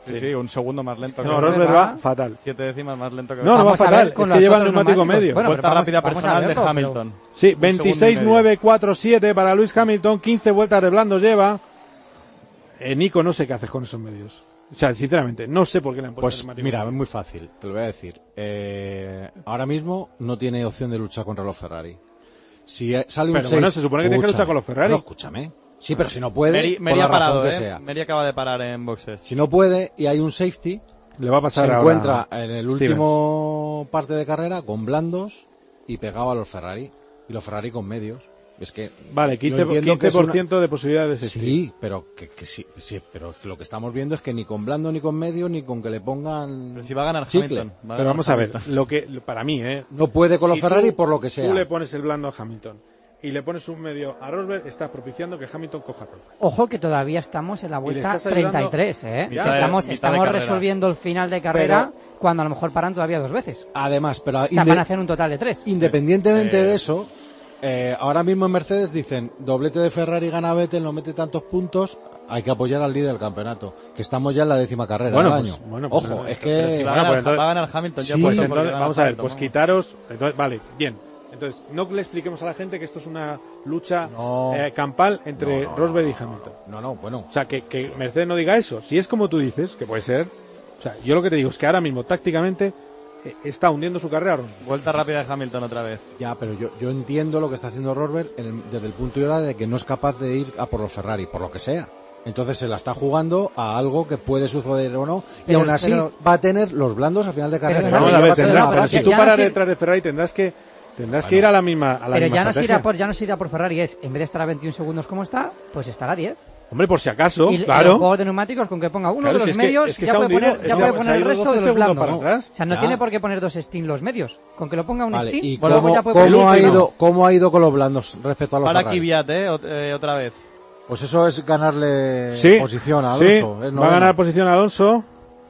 Sí, sí, un segundo más lento.
No,
que
Rosberg va, va fatal.
Siete décimas más lento que
No, no va fatal, es que lleva el neumático medio.
Bueno, vuelta vamos, rápida vamos personal verlo, de Hamilton.
Pero... Sí, veintiséis nueve cuatro siete para Lewis Hamilton, quince vueltas de blandos lleva. Eh, Nico, no sé qué haces con esos medios. O sea, sinceramente, no sé por qué le han puesto
pues,
el neumático.
Mira, es muy fácil, te lo voy a decir. Eh, ahora mismo no tiene opción de luchar contra los Ferrari. Si sale un
pero
seis,
bueno, se supone que tiene que luchar con los Ferrari.
No, escúchame. Sí, pero si no puede,
Meri, Meri
por la
ha parado,
razón que
eh.
sea.
Meri acaba de parar en boxes.
Si no puede y hay un safety,
le va a pasar
se
ahora
encuentra en el
Stevens.
último parte de carrera con blandos y pegado a los Ferrari. Y los Ferrari con medios. Es que
vale, quince por ciento una... de posibilidades de safety.
Sí, pero que, que sí, sí, pero lo que estamos viendo es que ni con blando ni con medio ni con que le pongan
pero si va a ganar
chicle.
Hamilton, va a
pero
ganar
vamos
Hamilton.
a ver, lo que para mí, eh,
no puede con los
si
Ferrari
tú,
por lo que sea.
Tú le pones el blando a Hamilton y le pones un medio a Rosberg, estás propiciando que Hamilton coja Rosberg.
Ojo que todavía estamos en la vuelta treinta y tres, ¿eh?
Ya,
estamos
mitad
estamos
de
resolviendo el final de carrera
pero,
cuando a lo mejor paran todavía dos veces.
Además, pero
o sea, van a hacer un total de tres.
Independientemente
Eh,
de eso, eh, ahora mismo en Mercedes dicen, doblete de Ferrari gana Vettel, no mete tantos puntos, hay que apoyar al líder del campeonato, que estamos ya en la décima carrera
bueno,
del
pues,
año.
Bueno, pues,
Ojo,
pero,
es
pero
que...
si va,
bueno,
a ganar,
pues
entonces,
va a ganar Hamilton ya
sí,
puesto
entonces,
porque
vamos a ver,
Hamilton,
pues
¿no?
quitaros, entonces, vale, bien. Entonces, no le expliquemos a la gente que esto es una lucha
no,
eh, campal entre
no, no,
Rosberg
no,
y Hamilton.
No, no, bueno.
O sea, que, que Mercedes no diga eso. Si es como tú dices, que puede ser. O sea, yo lo que te digo es que ahora mismo, tácticamente, eh, está hundiendo su carrera.
Vuelta rápida de Hamilton otra vez.
Ya, pero yo, yo entiendo lo que está haciendo Rosberg en el, desde el punto de vista de que no es capaz de ir a por los Ferrari, por lo que sea. Entonces se la está jugando a algo que puede suceder o no, y
pero,
aún así
pero,
va a tener los blandos a final de carrera.
Pero, vamos a ver, tendrá, pero si tú
no
paras
sir...
detrás de Ferrari tendrás que tendrás
bueno,
que ir a la misma a la
Pero
misma
ya no, se irá por, ya no se irá por Ferrari, es en vez de estar a veintiún segundos como está, pues estará a diez.
Hombre, por si acaso,
y,
claro.
Y los juegos de neumáticos con que ponga uno
claro,
de los
si es
medios,
que, es que
ya puede
hundido,
poner, ya puede poner el resto de los blandos.
Para atrás.
O sea, no
ya.
tiene por qué poner dos Steam los medios. Con que lo ponga un
vale,
Steam,
¿y
bueno,
cómo,
ya puede
cómo, ha
ido,
ido, ¿cómo ha ido con los blandos respecto a los
para
Ferrari?
Kvyat, eh, eh, otra vez.
Pues eso es ganarle
sí,
posición a
sí,
Alonso.
Va a ganar posición a Alonso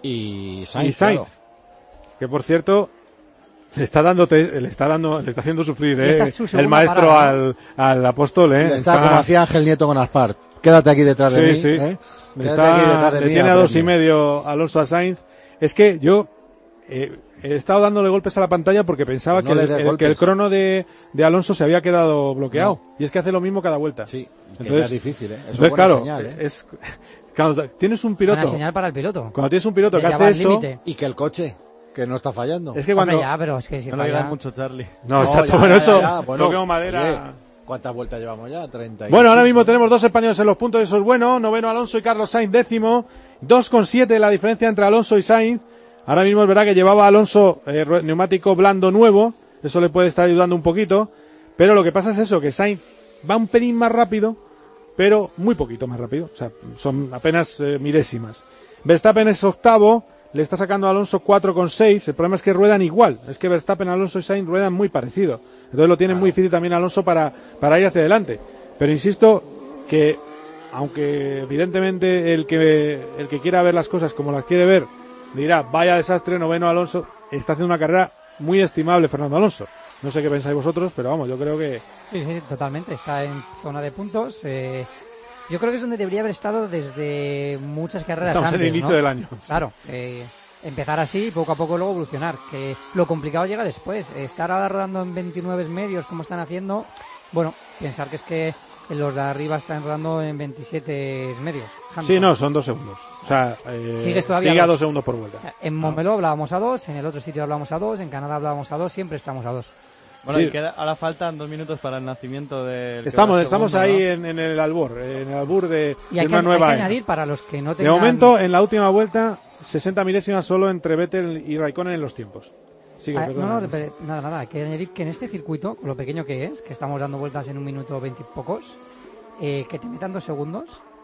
y Sainz.
Y Sainz
Claro.
Que por cierto le está dando te, le está dando le está haciendo sufrir eh, el maestro
parada,
al, al apóstol eh.
Está, está como hacía Ángel Nieto con Aspar. Quédate aquí detrás de
sí,
mí.
Sí.
¿eh?
Le, está,
aquí detrás de
le
mí
tiene a
aprende.
dos y medio Alonso a Sainz. Es que yo eh, he estado dándole golpes a la pantalla porque pensaba
no
que, el, el, que el crono de, de Alonso se había quedado bloqueado. No. Y es que hace lo mismo cada vuelta.
Sí,
entonces,
que es difícil, ¿eh? Eso
entonces,
es buena
claro,
señal, ¿eh?
es, claro, tienes un piloto.
Buena señal para el piloto.
Cuando tienes un piloto
de
que hace eso.
Límite.
Y que el coche, que no está fallando.
Es que cuando.
Hombre, ya, pero es que si
no
falla...
lo digas mucho, Charlie.
No,
no
exacto,
ya,
bueno,
ya,
eso.
ya, bueno,
toquemos madera.
Oye, ¿cuántas vueltas llevamos ya? treinta.
Bueno, ahora mismo tenemos dos españoles en los puntos, eso es bueno. Noveno Alonso y Carlos Sainz décimo. dos con siete la diferencia entre Alonso y Sainz. Ahora mismo es verdad que llevaba Alonso eh, neumático blando nuevo. Eso le puede estar ayudando un poquito. Pero lo que pasa es eso, que Sainz va un pelín más rápido, pero muy poquito más rápido. O sea, son apenas eh, milésimas. Verstappen es octavo. Le está sacando a Alonso cuatro con seis. El problema es que ruedan igual. Es que Verstappen, Alonso y Sainz ruedan muy parecido. Entonces lo tiene claro. muy difícil también Alonso para, para ir hacia adelante. Pero insisto que, aunque evidentemente el que, el que quiera ver las cosas como las quiere ver, dirá, vaya desastre, noveno Alonso, está haciendo una carrera muy estimable Fernando Alonso. No sé qué pensáis vosotros, pero vamos, yo creo que...
Sí, sí, totalmente. Está en zona de puntos. Eh, yo creo que es donde debería haber estado desde muchas carreras
Estamos
antes,
en el inicio
¿no?
del año.
Claro. Eh, empezar así y poco a poco luego evolucionar. Que lo complicado llega después. Estar ahora rodando en veintinueve medios como están haciendo, bueno, pensar que es que los de arriba están rodando en veintisiete medios. Hamilton.
Sí, no, son dos segundos. O sea, eh,
Sigues todavía
sigue a
dos.
dos segundos por vuelta.
O sea, en Montmeló hablábamos a dos, en el otro sitio hablábamos a dos, en Canadá hablábamos a dos, siempre estamos a dos.
Bueno,
sí.
y queda, ahora faltan dos minutos para el nacimiento del...
Estamos, estamos
segundo,
ahí
¿no?
en, en el albur, en el albur de,
y hay
de una
que,
nueva
hay que
era.
añadir para los que no tengan...
De momento, en la última vuelta, sesenta milésimas solo entre Vettel y Raikkonen en los tiempos. Sigue,
ah,
perdona,
no, no, pero, nada, nada, hay que añadir que en este circuito, con lo pequeño que es, que estamos dando vueltas en un minuto veinte y pocos, eh, que te metan dos segundos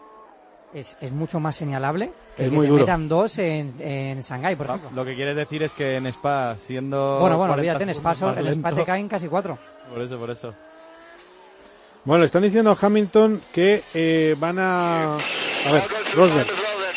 es, es mucho más señalable que
es
que
muy
te
duro.
metan dos en, en Shanghái, por
No,
ejemplo.
lo que quieres decir es que en Spa, siendo...
Bueno, bueno,
cuarenta
olvídate, en Spa,
segundos
en
más
Spa te
lento.
caen casi cuatro.
Por eso, por eso.
Bueno, le están diciendo a Hamilton que eh, van a... A ver, Rosberg.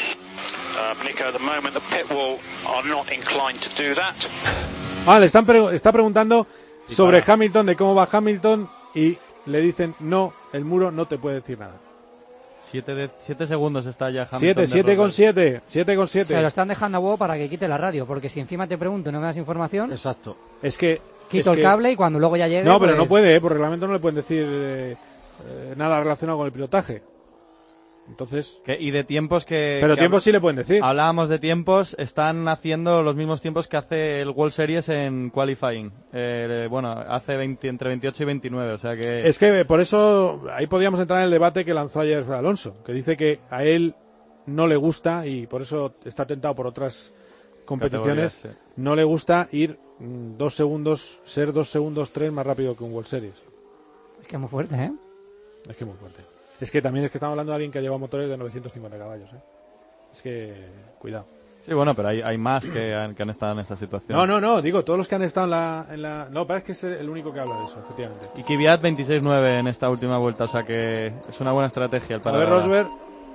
Uh, Nico, at the moment the pit wall are not inclined to do that.
Ah, le están pre- está preguntando
Sí,
sobre
para.
Hamilton, de cómo va Hamilton, y le dicen, no, el muro no te puede decir nada.
Siete, de, siete segundos está ya Hamilton.
Siete, siete con siete, siete con siete.
Se lo están dejando a huevo para que quite la radio, porque si encima te pregunto y no me das información...
Exacto.
Es que...
Quito
es
el
que...
cable y cuando luego ya llegue...
No, pero
pues...
no puede, ¿eh? Por reglamento no le pueden decir eh, eh, nada relacionado con el pilotaje. Entonces...
Que, y de tiempos que...
Pero
que
tiempos sí le pueden decir.
Hablábamos de tiempos, están haciendo los mismos tiempos que hace el World Series en Qualifying. Eh, bueno, hace veinte, entre veintiocho y veintinueve, o sea que...
Es que por eso ahí podíamos entrar en el debate que lanzó ayer Alonso, que dice que a él no le gusta, y por eso está tentado por otras competiciones,
sí.
no le gusta ir mm, dos segundos, ser dos segundos tres más rápido que un World Series.
Es que es muy fuerte, ¿eh?
Es que es muy fuerte. Es que también es que estamos hablando de alguien que lleva motores de novecientos cincuenta caballos, ¿eh? Es que, cuidado.
Sí, bueno, pero hay, hay más que han, que han estado en esa situación.
No, no, no, digo, todos los que han estado en la... En la... No, parece que es el único que habla de eso, efectivamente.
Y Kvyat veintiséis nueve en esta última vuelta, o sea que es una buena estrategia. El
A ver, Rosberg.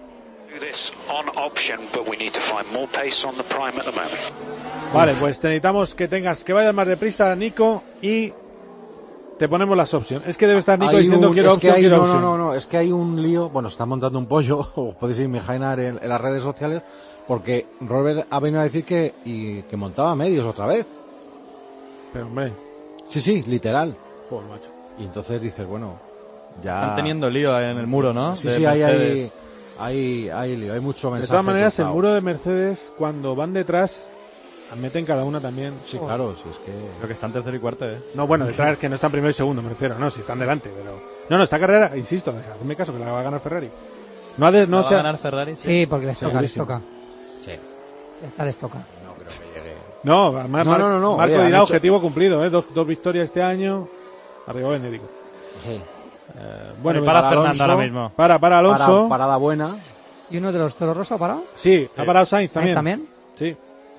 Vale, pues necesitamos que tengas, que vayas más deprisa, Nico, y te ponemos las opciones. Es que debe estar Nico
hay
diciendo
un,
quiero
es
opción,
que hay,
quiero
no,
opción.
no, no, no, es que hay un lío, bueno, está montando un pollo, os podéis imaginar en, en las redes sociales, porque Robert ha venido a decir que, y, que montaba medios otra vez.
Pero hombre.
Sí, sí, literal.
Joder, macho.
Y entonces dices, bueno, ya...
Están teniendo lío en el muro, ¿no?
Sí,
de
sí, hay, hay,
Mercedes.
hay, hay lío, hay mucho mensaje.
De todas maneras,
cruzado.
el muro de Mercedes, cuando van detrás, meten cada una también.
Sí, claro, si es que...
Creo que están tercero y cuarto, ¿eh?
No, bueno, detrás que no están primero y segundo, me refiero. No, si están delante, pero... No, no, esta carrera, insisto, hazme caso, que la va a ganar Ferrari. No, ha de, no
¿La va
sea...
a ganar Ferrari?
Sí, porque les toca, les
Segurísimo.
toca.
Sí.
Esta les toca.
No creo que llegue.
No, además,
No,
Mar-
no, no, no,
Marco
oye,
dirá
han hecho-
objetivo cumplido, ¿eh? Dos, dos victorias este año. Arriba Benedico.
Sí.
Eh, bueno,
Y para
para
Fernando
Alonso,
ahora mismo.
Para, para Alonso.
Para, parada buena.
¿Y uno de los Toro Rosso ha parado?
Sí, ha parado Sainz también.
¿También?
Sí.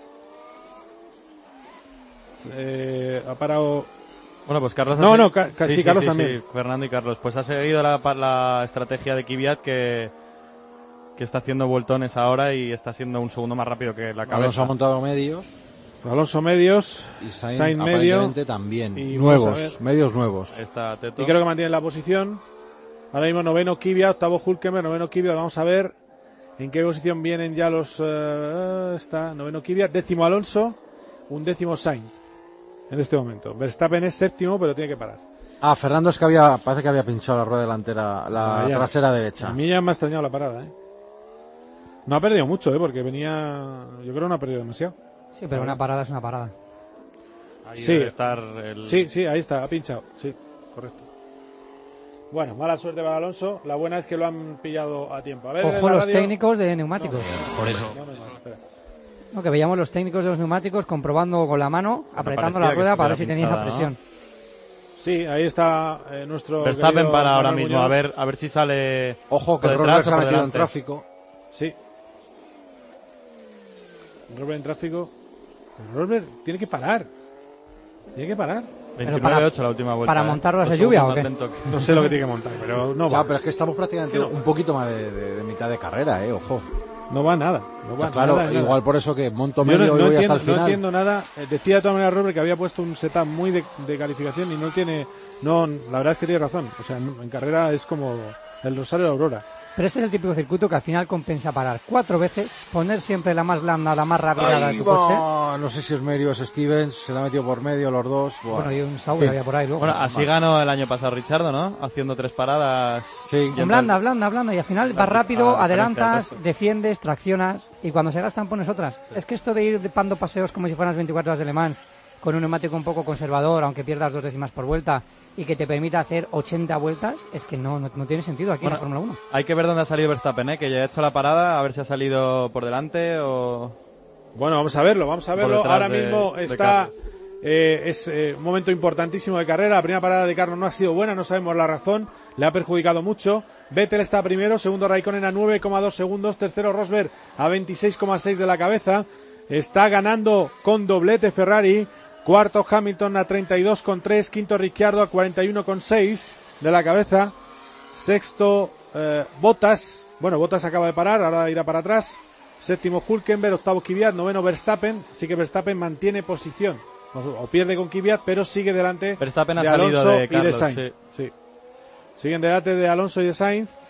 Eh, ha parado...
Bueno, pues Carlos...
No,
ha
no,
se-
ca- ca- sí, Carlos también.
sí, Fernando y Carlos. Pues ha seguido la, pa- la estrategia de Kvyat que, que está haciendo vueltones ahora y está siendo un segundo más rápido que la
Alonso ha
cabeza.
montado medios.
Alonso medios.
Y Sainz,
Sainz medio.
aparentemente también.
Y vamos a
nuevos,
ver.
medios nuevos.
Está Teto.
Y creo que mantiene la posición. Ahora mismo noveno Kvyat, octavo Hülkenberg, noveno Kvyat. Vamos a ver en qué posición vienen ya los... eh, está noveno Kvyat, décimo Alonso, un décimo Sainz en este momento. Verstappen es séptimo, pero tiene que parar.
Ah, Fernando es que había, parece que había pinchado la rueda delantera, la
Ah, ya.
trasera derecha.
A mí ya me ha extrañado la parada, ¿eh? No ha perdido mucho, ¿eh? Porque venía... Yo creo que no ha perdido demasiado.
Sí, pero una parada es una parada.
Ahí
Sí.
debe estar el...
Sí, sí, ahí está, ha pinchado. Sí, correcto. Bueno, mala suerte para Alonso. La buena es que lo han pillado a tiempo. A ver,
Ojo
la
los
radio-
técnicos de neumáticos.
Por eso. No, no, no, espera.
No, que veíamos los técnicos de los neumáticos comprobando con la mano, apretando
parecía
la
que
rueda para ver si
estuviera
tenía esa
pinchada,
presión.
Sí, ahí está eh, nuestro...
Verstappen
querido
para ahora
Manuel
mismo, a
Muñoz.
ver, a ver si sale...
Ojo que
por
Robert
detrás
se
o
ha
por
metido en
delante.
tráfico.
Sí. Robert en tráfico. Pero Robert tiene que parar. Tiene que parar.
veintinueve ocho la última vuelta.
¿Para
¿eh?
montarlas de
Dos
lluvia o
segundos
qué?
lento.
No sé lo que tiene que montar, pero no
Ya,
va.
pero es que estamos prácticamente
Es que no.
un poquito más de, de- de mitad de carrera, eh, ojo.
No va nada. No va
Pues claro,
nada, nada.
igual por eso que monto
Yo
medio
no,
y
no
voy
entiendo,
hasta el final.
no entiendo nada. Eh, Decía de todas maneras Robert que había puesto un setup muy de, de calificación y no tiene... No, la verdad es que tiene razón. O sea, en, en carrera es como el Rosario de la Aurora.
Pero este es el típico circuito que al final compensa parar cuatro veces, poner siempre la más blanda, la más rápida
Ahí
de tu coche.
va. No sé si es Merio o es Stevens, se la ha metido por medio los dos. Buah.
Bueno, y un Saúl
Sí.
había por ahí luego.
Bueno, así ganó el año pasado Richardo, ¿no? Haciendo tres paradas.
Sí.
Con blanda, blanda, blanda, y al final
La-
vas rápido,
a la diferencia del
adelantas,
resto.
defiendes, traccionas, y cuando se gastan pones otras. Es que esto de ir dando paseos como si fueran las veinticuatro horas de Le Mans, con un neumático un poco conservador, aunque pierdas dos décimas por vuelta, y que te permita hacer ochenta vueltas, es que no, no, no tiene sentido aquí
Bueno,
en la Fórmula uno.
Hay que ver dónde ha salido Verstappen, ¿eh? Que ya ha hecho la parada, a ver si ha salido por delante o...
Bueno, vamos a verlo, vamos a
Por
verlo.
detrás
Ahora
de-
mismo
de
está...
Carlos.
eh, es eh, un momento importantísimo de carrera. La primera parada de Carlos no ha sido buena, no sabemos la razón. Le ha perjudicado mucho. Vettel está primero, segundo Raikkonen a nueve coma dos segundos, tercero Rosberg a veintiséis coma seis de la cabeza. Está ganando con doblete Ferrari. Cuarto Hamilton a treinta y dos coma tres, quinto Ricciardo a cuarenta y uno coma seis de la cabeza. Sexto eh, Bottas. Bueno, Bottas acaba de parar, ahora irá para atrás. Séptimo Hülkenberg, octavo Kvyat, noveno Verstappen. Sí que Verstappen mantiene posición. O, o pierde con Kvyat, pero sigue delante
Verstappen ha
de
salido
Alonso
de
y de
Carlos,
Sainz.
sí.
Sí. Siguen delante de Alonso y de Sainz.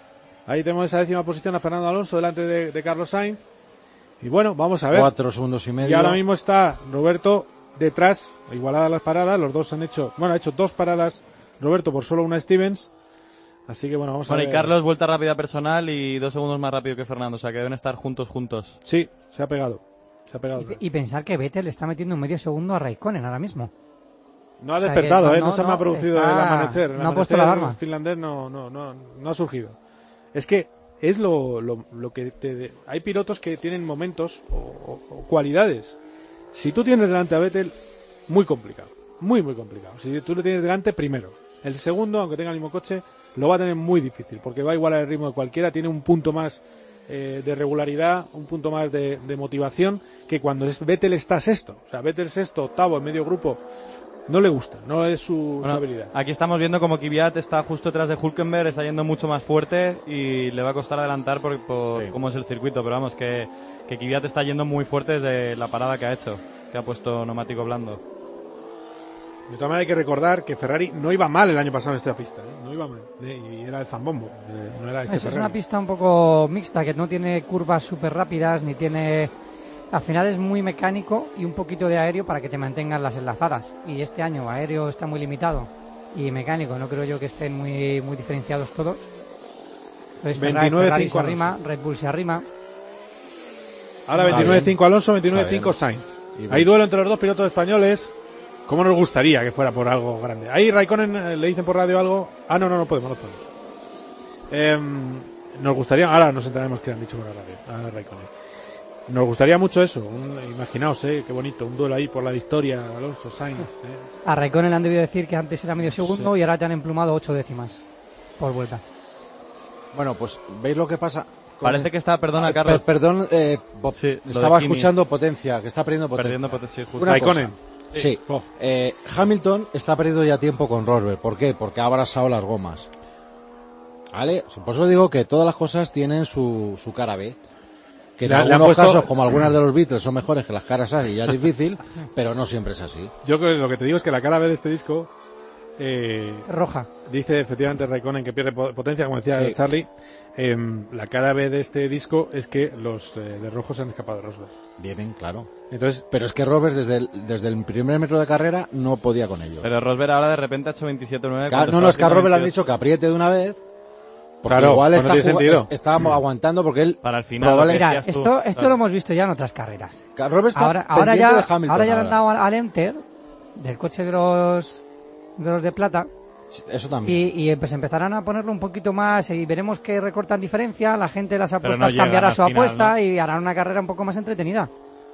Ahí tenemos esa décima posición a Fernando Alonso delante de, de Carlos Sainz. Y bueno, vamos a ver.
Cuatro segundos y medio.
Y ahora mismo está Roberto detrás, igualadas las paradas. Los dos han hecho, bueno, ha hecho dos paradas Roberto por solo una Stevens. Así que bueno, vamos
bueno,
a ver.
Bueno, y Carlos, vuelta rápida personal y dos segundos más rápido que Fernando. O sea, que deben estar juntos, juntos.
Sí, se ha pegado. Se ha pegado.
Y, y pensar que Vettel le está metiendo un medio segundo a Raikkonen ahora mismo.
No ha despertado, o sea,
no,
¿eh? No,
no
se
no,
me ha producido
está...
el amanecer. El
no
amanecer
ha puesto la alarma.
finlandés no, no, no, no ha surgido. Es que es lo, lo, lo que te... Hay pilotos que tienen momentos o, o, o cualidades. Si tú tienes delante a Vettel, muy complicado. Muy, muy complicado. Si tú lo tienes delante, primero. El segundo, aunque tenga el mismo coche, lo va a tener muy difícil, porque va a igualar el ritmo de cualquiera, tiene un punto más eh, de regularidad, un punto más de, de motivación, que cuando es Vettel está sexto. O sea, Vettel sexto, octavo, en medio grupo, no le gusta, no es su,
bueno,
su habilidad.
Aquí estamos viendo como Kvyat está justo detrás de Hülkenberg, está yendo mucho más fuerte y le va a costar adelantar por, por sí. cómo es el circuito, pero vamos, que, que Kvyat está yendo muy fuerte desde la parada que ha hecho, que ha puesto neumático blando.
De todas maneras hay que recordar que Ferrari no iba mal el año pasado en esta pista, ¿eh? No iba mal, ¿eh? Y era el Zambombo, eh, no era este
Eso
Ferrari.
Es una pista un poco mixta, que no tiene curvas súper rápidas, ni tiene... Al final es muy mecánico y un poquito de aéreo para que te mantengan las enlazadas. Y este año aéreo está muy limitado y mecánico, no creo yo que estén muy muy diferenciados todos. Entonces
veintinueve
Ferrari
cinco
se arrima, Red Bull se arrima.
Ahora veintinueve cinco Alonso, veintinueve cinco Sainz. Hay duelo entre los dos pilotos españoles. ¿Cómo nos gustaría que fuera por algo grande? Ahí Raikkonen eh, le dicen por radio algo. Ah, no, no, no podemos, no podemos. Eh, nos gustaría, ahora nos enteraremos que han dicho por la radio, a Raikkonen. Nos gustaría mucho eso, un, imaginaos, eh, qué bonito, un duelo ahí por la victoria, Alonso, Sainz. Eh.
A Raikkonen le han debido decir que antes era medio segundo sí. y ahora te han emplumado ocho décimas por vuelta.
Bueno, pues, ¿veis lo que pasa?
Parece
el...
que está, perdona,
ah,
Carlos.
Per, perdón, eh, Bob,
sí,
estaba escuchando potencia, que está perdiendo potencia.
Perdiendo potencia, justo.
Una
Raikkonen.
cosa, sí, oh. eh, Hamilton está perdiendo ya tiempo con Rosberg. ¿Por qué? Porque ha abrasado las gomas. ¿Vale? Por eso digo que todas las cosas tienen su, su cara B. Que en le, algunos le puesto... casos, como algunas de los Beatles, son mejores que las caras A y ya es difícil, pero no siempre es así.
Yo lo que te digo es que la cara B de este disco... Eh,
roja.
Dice efectivamente Raikkonen que pierde potencia, como decía sí. Charlie. Eh, la cara B de este disco es que los eh, de rojo se han escapado de Rosberg.
Bien, bien, claro.
Entonces,
pero es que Rosberg desde el, desde el primer metro de carrera no podía con ellos.
Pero Rosberg ahora de repente ha hecho veintisiete nueve.
Claro, no, no, es que a Rosberg le han dicho que apriete de una vez. Porque
claro,
igual está,
no
jug- está mm. aguantando porque él
para el final.
Probable...
Mira, esto, esto claro. lo hemos visto ya en otras carreras.
Rosberg está
ahora, ahora ya,
de Hamilton,
ahora ya le han dado al enter del coche de los de los de plata.
Eso también.
Y, y pues empezarán a ponerlo un poquito más y veremos que recortan diferencia. La gente las apuestas
no
cambiará su
final,
apuesta
¿no?
y harán una carrera un poco más entretenida.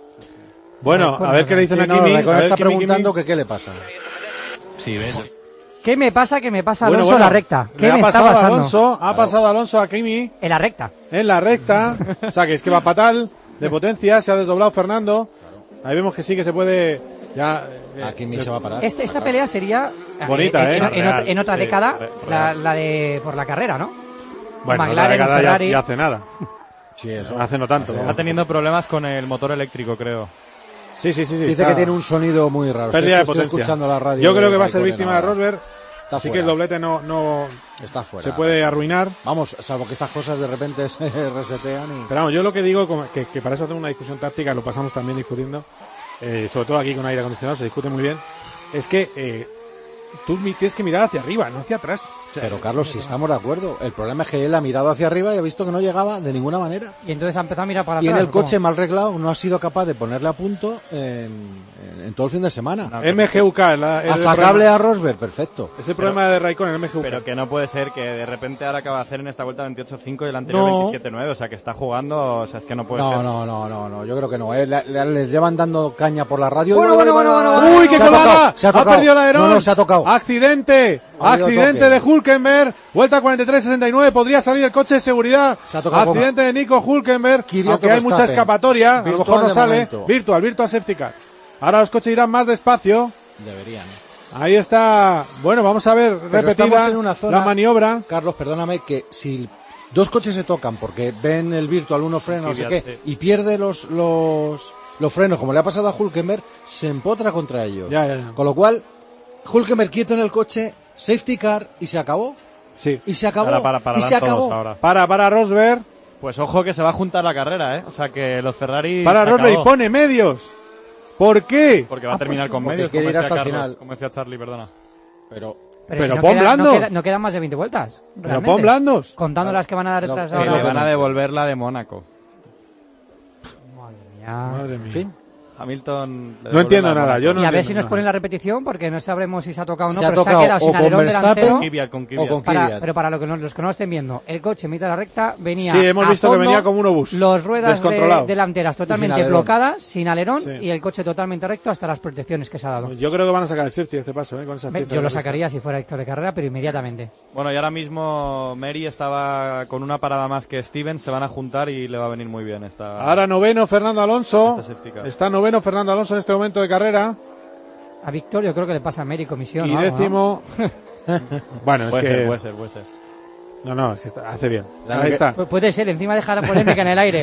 Bueno, a ver qué le dicen
sí,
a
no,
Kimi.
No,
a ver,
está
Kimi,
preguntando
Kimi.
que qué le pasa.
Sí, ves.
¿Qué me pasa? ¿Qué me pasa Alonso
bueno, bueno,
en la recta? ¿Qué
le
me
ha
está
pasado
pasando?
Alonso, ha
claro.
pasado Alonso a Kimi.
En la recta.
En la recta. O sea, que es que va fatal de potencia. Se ha desdoblado Fernando. Ahí vemos que sí que se puede... Ya,
eh, a Kimi eh, se va a parar.
Este, esta pelea sería...
Bonita,
en,
¿eh?
En, en, en otra
sí,
década,
real.
La, la de por la carrera, ¿no?
Bueno,
McLaren,
la década
Ferrari.
ya, ya hace nada.
Sí, eso.
Hace no tanto.
Está teniendo problemas con el motor eléctrico, creo.
Sí, sí, sí. sí
Dice
está...
que tiene un sonido muy raro.
Pérdida
estoy,
de
estoy escuchando la radio.
Yo creo que va a ser víctima de Rosberg.
Está
Así
fuera.
que el doblete no, no
está fuera.
Se puede arruinar.
Vamos, salvo que estas cosas de repente se resetean. Y...
Pero vamos, yo lo que digo, que, que para eso hacemos una discusión táctica, lo pasamos también discutiendo, eh, sobre todo aquí con aire acondicionado, se discute muy bien, es que eh, tú tienes que mirar hacia arriba, no hacia atrás. O sea,
pero Carlos, si estamos de acuerdo, el problema es que él ha mirado hacia arriba y ha visto que no llegaba de ninguna manera.
Y entonces ha empezado a mirar para
y
atrás.
Y en el coche mal reglado no ha sido capaz de ponerle a punto en, en, en todo el fin de semana.
No, M G U K. La,
Achacable a Rosberg, perfecto.
Es el problema pero, de Raikkonen, el M G U K.
Pero que no puede ser que de repente ahora acaba de hacer en esta vuelta veintiocho cinco y el anterior no. veintisiete nueve. O sea, que está jugando, o sea, es que no puede
no,
ser.
No, no, no, no, yo creo que no. Eh. Le, le, les llevan dando caña por la radio.
Bueno, bueno, bueno, bueno, bueno,
¡Uy, qué colada!
Se ha tocado.
Ha perdido el alerón.
No, no, se ha tocado.
¡Accidente! Accidente de Hülkenberg, vuelta cuarenta y tres sesenta y nueve, podría salir el coche de seguridad. Accidente de Nico Hülkenberg, aunque hay mucha escapatoria, a lo mejor no sale. Momento. Virtual, virtual safety car. Ahora los coches irán más despacio.
Deberían.
Ahí está, bueno, vamos a ver
Pero
repetida
en una zona,
la maniobra.
Carlos, perdóname, que si dos coches se tocan porque ven el virtual, uno frena, no sé qué, sí. y pierde los, los, los frenos, como le ha pasado a Hülkenberg, se empotra contra ellos.
Ya, ya, ya.
Con lo cual, Hülkenberg quieto en el coche, safety car y se acabó.
Sí.
Y se acabó.
Ahora para, para
y se
todos
acabó.
ahora.
Para, para Rosberg.
Pues ojo que se va a juntar la carrera, ¿eh? O sea que los Ferrari...
Para
se
Rosberg y
acabó.
pone medios. ¿Por qué?
Porque va a terminar con
porque
medios,
quiere
como
ir hasta
decía
el
Carlos,
final.
como decía Charlie, perdona.
Pero...
Pero,
Pero
si no
pon
queda-
blandos.
No, queda- no quedan más de veinte vueltas.
Pero
realmente.
pon blandos.
Contando las que van a dar
Lo-
detrás de
que
Que
ahora.
le van a devolver la de Mónaco.
Ya.
Madre mía.
¿Sí?
Hamilton... le
No entiendo
devuelve la de
nada,
Mónaco.
yo no
Y a ver
entiendo
si nos
nada.
ponen la repetición, porque no sabremos si se ha tocado o no,
Se ha
pero se
tocado
ha quedado
o
sin
con
alerón
Verstappen
delantero.
Con Kvyat, con Kvyat.
o con
Para-
Kvyat.
pero para lo que no- los que no lo estén viendo, el coche en mitad de la recta venía
Sí, hemos
a
visto que
fondo,
venía como un obús.
los ruedas de-
Descontrolado.
delanteras totalmente
alerón.
blocadas, sin alerón,
Sí.
y el coche totalmente recto hasta las protecciones que se ha dado.
Yo creo que van a sacar el safety este paso, ¿eh? Con esas
Me-
piezas
Yo
de
lo
pista.
sacaría si fuera Héctor de carrera, pero inmediatamente.
Bueno, y ahora mismo Mary estaba con una parada más que Steven, se van a juntar y le va a venir muy bien esta...
Ahora noveno Fernando Alonso.
Esta safety car.
Está noveno Fernando Alonso en este momento de carrera.
A Víctor yo creo que le pasa a Mary comisión.
Y
o algo, ¿no?
décimo. Bueno, es
puede
que.
ser, puede ser, puede ser.
No, no, es que está- hace bien.
La
Ahí
que-
está.
Pu- Puede ser, encima deja la polémica en el aire.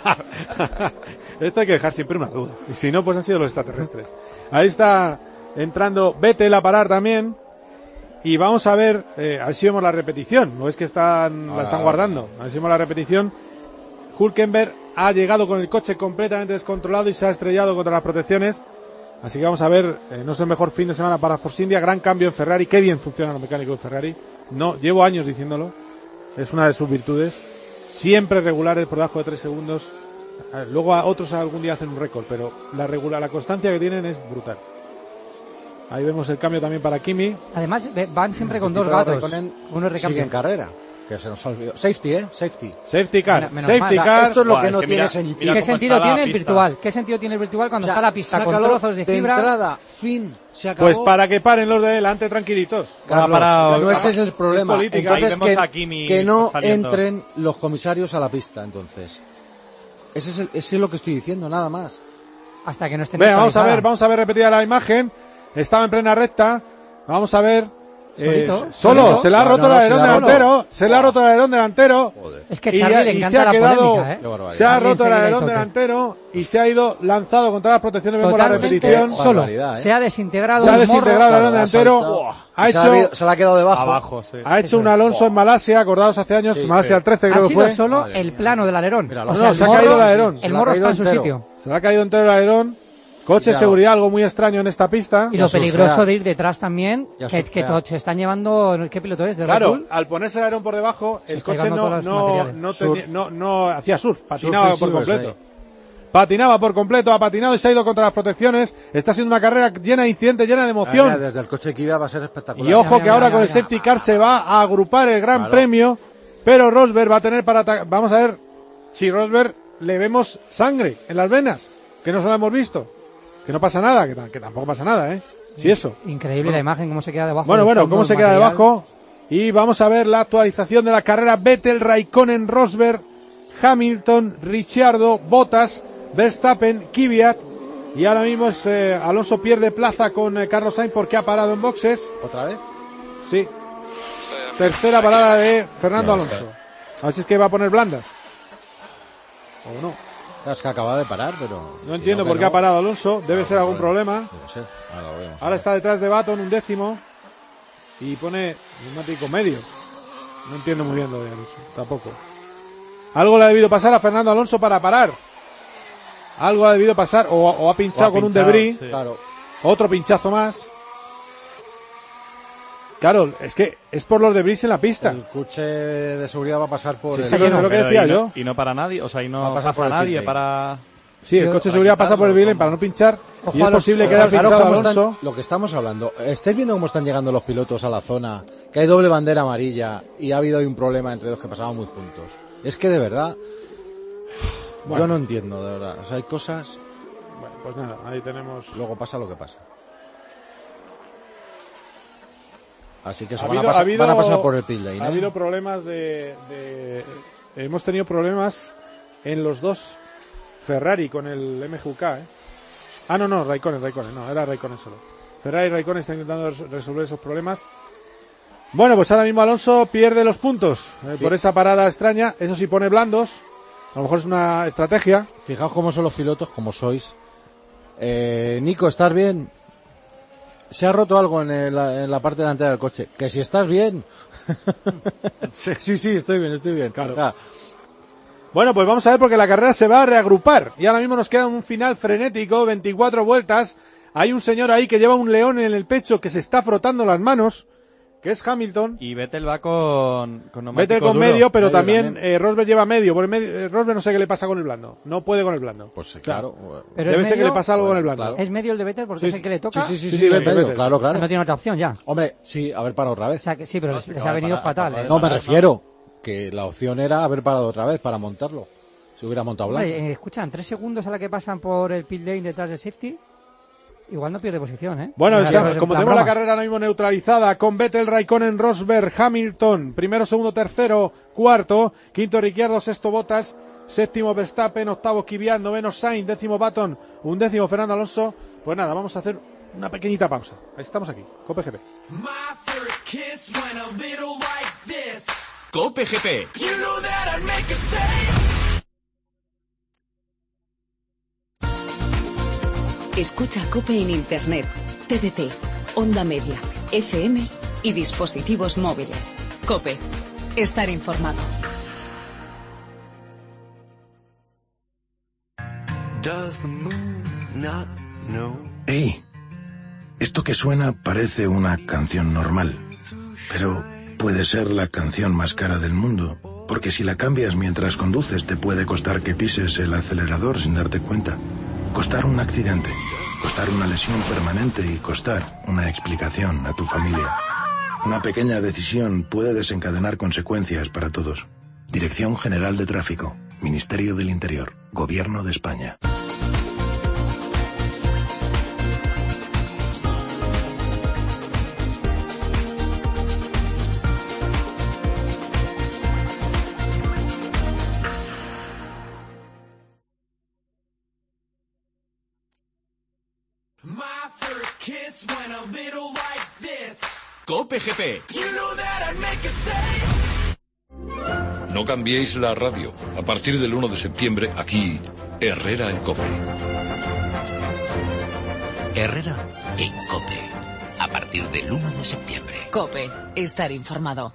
Esto hay que dejar siempre una duda. Y si no, pues han sido los extraterrestres. Ahí está entrando Vettel a parar también. Y vamos a ver, eh, a ver si vemos la repetición. No es que están, la
Ahora,
están
ahora.
guardando. A ver si vemos la repetición. Hülkenberg ha llegado con el coche completamente descontrolado y se ha estrellado contra las protecciones. Así que vamos a ver, eh, no es el mejor fin de semana para Force India. Gran cambio en Ferrari. Qué bien funcionan los mecánicos de Ferrari. No, llevo años diciéndolo. Es una de sus virtudes. Siempre regulares por debajo de tres segundos. A ver, luego a otros algún día hacen un récord, pero la regular, la constancia que tienen es brutal. Ahí vemos el cambio también para Kimi.
Además, ve- van siempre con
El
dos
equipo de
gatos.
Raikkonen
Uno es
sigue en
recambio.
carrera. Que se nos ha olvidado. Safety, ¿eh? Safety.
Safety car,
Menos- menos
safety
mal.
O sea,
car.
esto es lo
Buah,
que
es
no
que
tiene
mira-
sentido.
mira
¿Qué
cómo
sentido
está la
tiene el
pista.
virtual? ¿Qué sentido tiene el virtual cuando
O sea,
está la pista con
sácalo
trozos de
de
fibra?
entrada, fin, se acabó.
Pues para que paren los de delante tranquilitos.
Carlos,
Ha parado-
no ese es el problema.
es política.
Entonces,
Ahí vemos
que,
a Kimi
que no
saliendo.
entren los comisarios a la pista, entonces. Ese es, el, ese es lo que estoy diciendo, nada más.
Hasta que no estén
Venga, vamos a
actualizadas.
ver, vamos a ver repetida la imagen. Estaba en plena recta. Vamos a ver. eh,
Solito,
solo,
solito.
se le ha
No,
roto
no, no,
el
se
alerón
le ha roto.
delantero. Se le ha roto el alerón delantero.
Es que
Y
Charlie
ya-
le
y se
encanta
ha
la
quedado-
polémica, ¿eh?
Qué barbaridad.
Se ha
Charlie
roto el
enseguida
alerón
toque.
delantero y se ha ido lanzado contra las protecciones. Vemos la
Totalmente
repetición.
solo.
Barbaridad, ¿eh?
Se ha desintegrado
Se ha
un
desintegrado el
morro.
alerón
Claro,
delantero.
ha saltado.
Ha
Y se, la
hecho,
ha- se la ha quedado debajo.
Abajo, sí.
ha hecho
Eso
un
es.
Alonso en Malasia, acordados hace años,
Sí,
Malasia
sí.
trece
Ha
creo que
sido
fue.
solo
Madre
el
mía.
plano del alerón.
Mira,
O
no,
sea,
no,
el
se ha
morro-
caído el alerón.
Se
El
le ha
morro está
caído
en su
entero.
sitio.
Se le ha caído entero el alerón. Coche de
Ya.
seguridad, algo muy extraño en esta pista.
Y
Y
lo
a surfear.
peligroso de ir detrás también,
Y a
que, que
surfear.
to- se están llevando, ¿qué piloto es? ¿De Red
Claro,
Bull?
al ponerse el alerón por debajo, el
está
coche
llevando
no,
todos los
no,
materiales.
no,
Surf.
tenía- no, no hacía surf, patinaba
Surf y
por
subes,
completo.
ahí.
Patinaba por completo, ha patinado y se ha ido contra las protecciones. Está siendo una carrera llena de incidentes, llena de
Mira,
emoción.
desde el coche que iba va a ser espectacular.
Y ojo
Mira,
que ahora
mira,
con el
mira.
safety car se va a agrupar el Gran
Claro.
Premio, pero Rosberg va a tener para atacar. Vamos a ver si Rosberg le vemos sangre en las venas, que no se lo hemos visto. Que no pasa nada, que, ta- que tampoco pasa nada, ¿eh? Si eso.
Increíble
Bueno.
la imagen, cómo se queda debajo.
Bueno,
del
bueno,
fondo,
cómo
el
se queda
material.
debajo. Y vamos a ver la actualización de la carrera. Vettel, Raikkonen, Rosberg, Hamilton, Ricciardo, Bottas, Verstappen, Kvyat. Y ahora mismo es, eh, Alonso pierde plaza con eh, Carlos Sainz porque ha parado en boxes.
¿Otra vez?
Sí. Tercera parada de Fernando
Ya
Alonso. A ver si es que va a poner blandas. O no.
Claro, es que acaba de parar, pero...
No entiendo por qué ha parado Alonso. Debe
Claro,
ser algún
problema.
problema.
Debe ser. Ahora lo vemos.
Ahora está detrás de Baton, un décimo. Y pone neumático medio. No entiendo muy bien lo de Alonso, tampoco. Algo le ha debido pasar a Fernando Alonso para parar. Algo ha debido pasar, o, o ha pinchado
O ha
con
pinchado,
un debris.
sí.
Claro.
Otro pinchazo más. Claro, es que es por los debris en la pista.
El coche de seguridad va a pasar por
Sí,
el...
está lleno. Es lo que
Pero
decía
y no,
yo.
Y no para nadie, o sea, y
Va a
no
pasar
pasa
por el
nadie
pit lane.
para...
Sí, el
Tío,
coche de
hay
seguridad
que
pasa por el
quitarlo,
bilén
¿cómo?
para no pinchar.
Ojo
Y
a
es
los-
posible que haya
Fijaros
pinchado
cómo
Alonso.
están, lo que estamos hablando. ¿Estáis viendo cómo están llegando los pilotos a la zona? Que hay doble bandera amarilla y ha habido ahí un problema entre dos que pasaban muy juntos. Es que de verdad,
Bueno.
yo no entiendo, de verdad. O sea, hay cosas,
Bueno, pues nada, ahí tenemos.
luego pasa lo que pasa. Así que
Ha
eso, van,
habido-
a pasar,
ha habido-
van a pasar por el pit lane,
Ha
¿eh?
habido problemas de, de- Hemos tenido problemas en los dos Ferrari con el M G K, ¿eh? Ah, no, no, Raikkonen, Raikkonen, no, era Raikkonen solo. Ferrari y Raikkonen están intentando res- resolver esos problemas. Bueno, pues ahora mismo Alonso pierde los puntos eh,
Sí.
por esa parada extraña. Eso sí pone blandos. A lo mejor es una estrategia.
Fijaos cómo son los pilotos, como sois. Eh, Nico, ¿estás bien? se ha roto algo en, el, en la parte delantera del coche. Que si estás bien. sí, sí, sí, estoy bien, estoy bien.
Claro. claro. Bueno, pues vamos a ver porque la carrera se va a reagrupar. Y ahora mismo nos queda un final frenético, veinticuatro vueltas. Hay un señor ahí que lleva un león en el pecho que se está frotando las manos, que es Hamilton.
Y Vettel va con, con neumático
Vettel con
duro.
medio, pero
medio
también,
también.
Eh, Rosberg lleva medio. Por el medio eh, Rosberg no sé qué le pasa con el blando. No puede con el blando.
Pues claro.
Pero
Debe
es
ser que
medio,
le pasa algo
bueno,
con el blando.
claro.
Es medio el de Vettel porque
Sí,
es el que le toca.
Sí, sí, sí,
Sí,
sí,
sí,
el
Vettel,
medio,
Vettel.
claro, claro.
No tiene otra opción ya.
Hombre, sí, haber parado otra
O
vez.
sea que sí, pero les,
sí,
les
no,
ha venido
para-
fatal.
para-
¿eh?
No, me refiero que la opción era haber parado otra vez para montarlo. Si hubiera montado blanco.
Oye, eh, escuchan, tres segundos a la que pasan por el pit lane detrás del safety. Igual no pierde posición, ¿eh?
Bueno,
O sea,
ya,
eso es en
como
plan
tenemos la
broma.
carrera ahora mismo neutralizada con Vettel, Raikkonen, Rosberg, Hamilton, primero, segundo, tercero, cuarto, quinto Ricciardo, sexto Bottas, séptimo Verstappen, octavo Kvyat, noveno Sainz, décimo Button, undécimo Fernando Alonso. Pues nada, vamos a hacer una pequeñita pausa. Estamos aquí, Cope G P.
Cope G P.
Escucha Cope en Internet, T D T, Onda Media, F M y dispositivos móviles. Cope, estar informado.
Hey, esto que suena parece una canción normal, pero puede ser la canción más cara del mundo, porque si la cambias mientras conduces te puede costar que pises el acelerador sin darte cuenta, costar un accidente, costar una lesión permanente y costar una explicación a tu familia. Una pequeña decisión puede desencadenar consecuencias para todos. Dirección General de Tráfico, Ministerio del Interior, Gobierno de España.
Cope G P.
No cambiéis la radio. A partir del uno de septiembre, aquí, Herrera en Cope.
Herrera en Cope. A partir del uno de septiembre.
Cope, estar informado.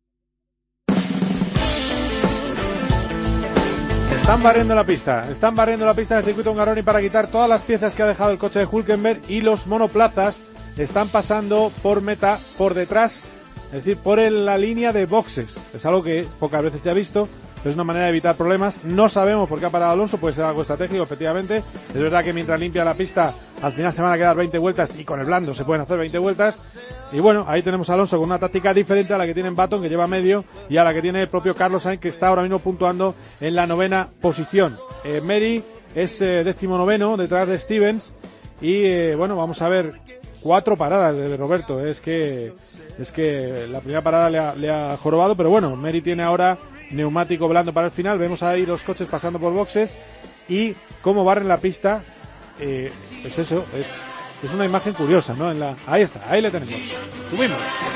Están barriendo la pista, están barriendo la pista del circuito Hungaroni para quitar todas las piezas que ha dejado el coche de Hülkenberg y los monoplazas están pasando por meta, por detrás, es decir, por el, la línea de boxes. Es algo que pocas veces ya he visto, pero es una manera de evitar problemas. No sabemos por qué ha parado Alonso, puede ser algo estratégico, efectivamente. Es verdad que mientras limpia la pista, al final se van a quedar veinte vueltas y con el blando se pueden hacer veinte vueltas. Y bueno, ahí tenemos a Alonso con una táctica diferente a la que tiene Button, que lleva medio, y a la que tiene el propio Carlos Sainz, que está ahora mismo puntuando en la novena posición. Eh, Mary es eh, décimo noveno detrás de Stevens. Y eh, bueno, vamos a ver cuatro paradas de Roberto. Es que es que la primera parada le ha, le ha jorobado, pero bueno, Mary tiene ahora neumático blando para el final. Vemos ahí los coches pasando por boxes y cómo barren la pista. Eh, pues eso, es, es una imagen curiosa, ¿no? En la, ahí está, ahí le tenemos. Subimos.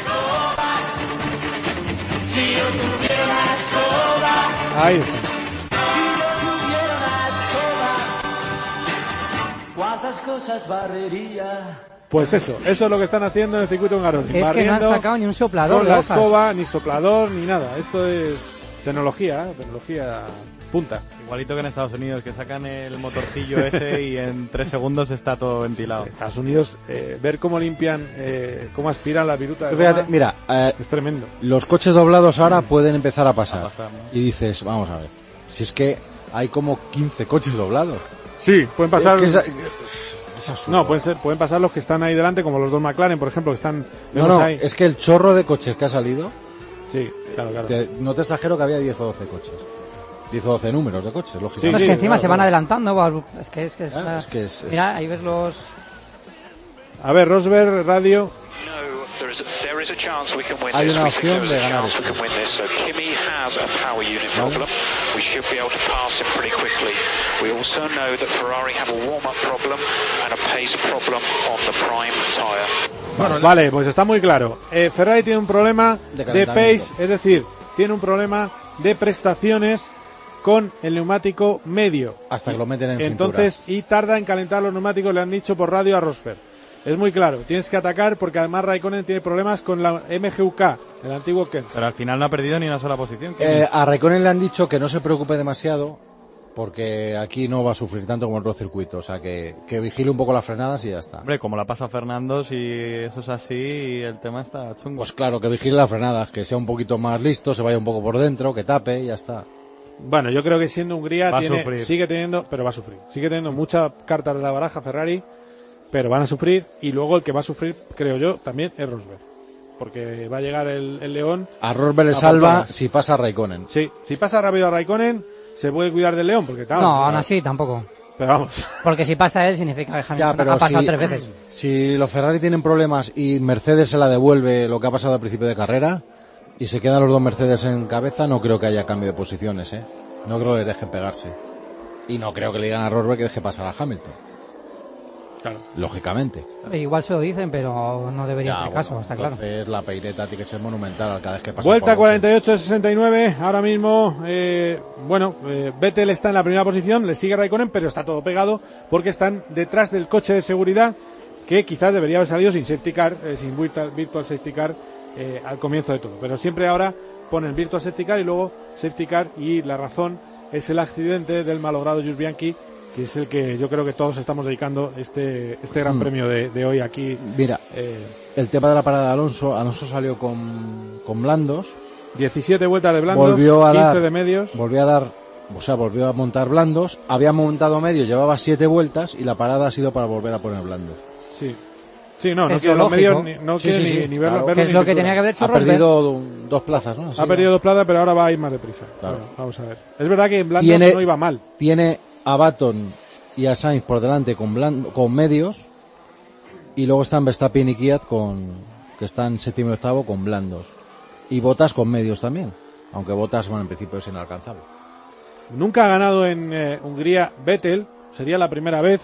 Ahí está.
¿Cuántas cosas barrería?
Pues eso, eso es lo que están haciendo en el circuito Hungaroni.
Es que no han sacado ni un soplador
con
de
la
hojas.
escoba, ni soplador, ni nada. Esto es tecnología, ¿eh? Tecnología punta.
Igualito que en Estados Unidos, que sacan el motorcillo ese y en tres segundos está todo ventilado.
En Estados Unidos, eh, ver cómo limpian, eh, cómo aspiran la viruta de
Fíjate,
goma,
mira, eh,
es tremendo.
Los coches doblados ahora pueden empezar a pasar.
A pasar, ¿no?
Y dices, vamos a ver, si es que hay como quince coches doblados.
Sí, pueden pasar.
Es que esa- es absurdo.
No, pueden ser, pueden pasar los que están ahí delante, como los dos McLaren, por ejemplo, que están.
No,
vemos
no,
ahí.
es que el chorro de coches que ha salido,
Sí, claro, claro.
te- no te exagero que había diez o doce coches. diez o doce números de coches, lógicamente.
No, es que encima
claro,
se van
claro.
adelantando. va, Es que es que es,
Ah, es que es- es-
Mira, ahí ves los.
A ver, Rosberg, radio.
There is, a, there is a chance we can win
Hay
this.
una
We think there
opción
is
de
a
ganar
chance we
esto.
can win this. So Kimi has a power unit problem. We should be able to pass him pretty quickly. We also know that Ferrari have a warm-up problem and a pace problem on the prime tyre.
Bueno,
Vale, pues está muy claro. Eh, Ferrari tiene un problema
De
de,
calentamiento.
pace, es decir, tiene un problema de prestaciones con el neumático medio.
Hasta que lo meten en
Entonces, y tarda en calentar los neumáticos, le han dicho por radio a Rosberg. Es muy claro, tienes que atacar porque además Raikkonen tiene problemas con la M G U K, el antiguo Kens.
Pero al final no ha perdido ni una sola posición.
Eh, a Raikkonen le han dicho que no se preocupe demasiado porque aquí no va a sufrir tanto como en otro circuito, o sea que, que vigile un poco las frenadas y ya está.
Hombre, como la pasa Fernando, si eso es así, el tema está chungo.
Pues claro, que vigile las frenadas, que sea un poquito más listo, se vaya un poco por dentro, que tape y ya está.
Bueno, yo creo que siendo Hungría
Va a
tiene,
sufrir.
sigue teniendo, pero va a sufrir, sigue teniendo muchas cartas de la baraja Ferrari, pero van a sufrir, y luego el que va a sufrir, creo yo, también es Rosberg, porque va a llegar el, el León.
A Rosberg le
a
salva
Portolas.
si pasa a Raikkonen.
Sí, si pasa rápido a Raikkonen, se puede cuidar del León, porque claro,
No,
claro,
aún así tampoco.
pero vamos.
Porque si pasa él, significa que Hamilton
Ya, pero
ha pasado
si,
tres veces.
si los Ferrari tienen problemas y Mercedes se la devuelve lo que ha pasado al principio de carrera y se quedan los dos Mercedes en cabeza, no creo que haya cambio de posiciones, ¿eh? No creo que le dejen pegarse. Y no creo que le digan a Rosberg que deje pasar a Hamilton.
Claro.
Lógicamente.
Eh, Igual se lo dicen, pero no debería
Ya,
hacer
bueno,
caso, está claro.
entonces la peireta tiene que ser monumental cada vez que pasa.
Vuelta
por
cuarenta y ocho de sesenta y nueve, ahora mismo, eh, bueno, eh, Vettel está en la primera posición, le sigue Raikkonen, pero está todo pegado porque están detrás del coche de seguridad que quizás debería haber salido sin safety car, eh, sin virtual, virtual safety car eh, al comienzo de todo. Pero siempre ahora ponen virtual safety car y luego safety car, y la razón es el accidente del malogrado Jules Bianchi, que es el que yo creo que todos estamos dedicando este este gran
Hmm.
premio de, de hoy aquí.
Mira,
eh,
el tema de la parada de Alonso, Alonso salió con, con blandos.
diecisiete vueltas de blandos,
volvió a
quince
dar,
de medios.
Volvió a dar, o sea, volvió a montar blandos. Había montado medio, llevaba siete vueltas y la parada ha sido para volver a poner blandos.
Sí. Sí, no, no
Es
quiero
lo
los medios,
lógico.
ni, no
Sí,
quiero
sí,
ni,
sí,
ni verlo,
claro.
verlo
Que es
ni
lo
en
que
pintura.
tenía que haber hecho
Ha
Rosberg.
perdido do- dos plazas, ¿no? Así,
Ha perdido dos plazas, pero ahora va a ir más deprisa.
Claro.
Bueno, vamos a ver. Es verdad que en blandos
Tiene-
no iba mal.
Tiene a Baton y a Sainz por delante con blan- con medios, y luego están Verstappen y Kvyat con, que están séptimo y octavo con blandos, y Bottas con medios también, aunque Bottas, bueno, en principio es inalcanzable.
Nunca ha ganado en eh, Hungría Vettel, sería la primera vez.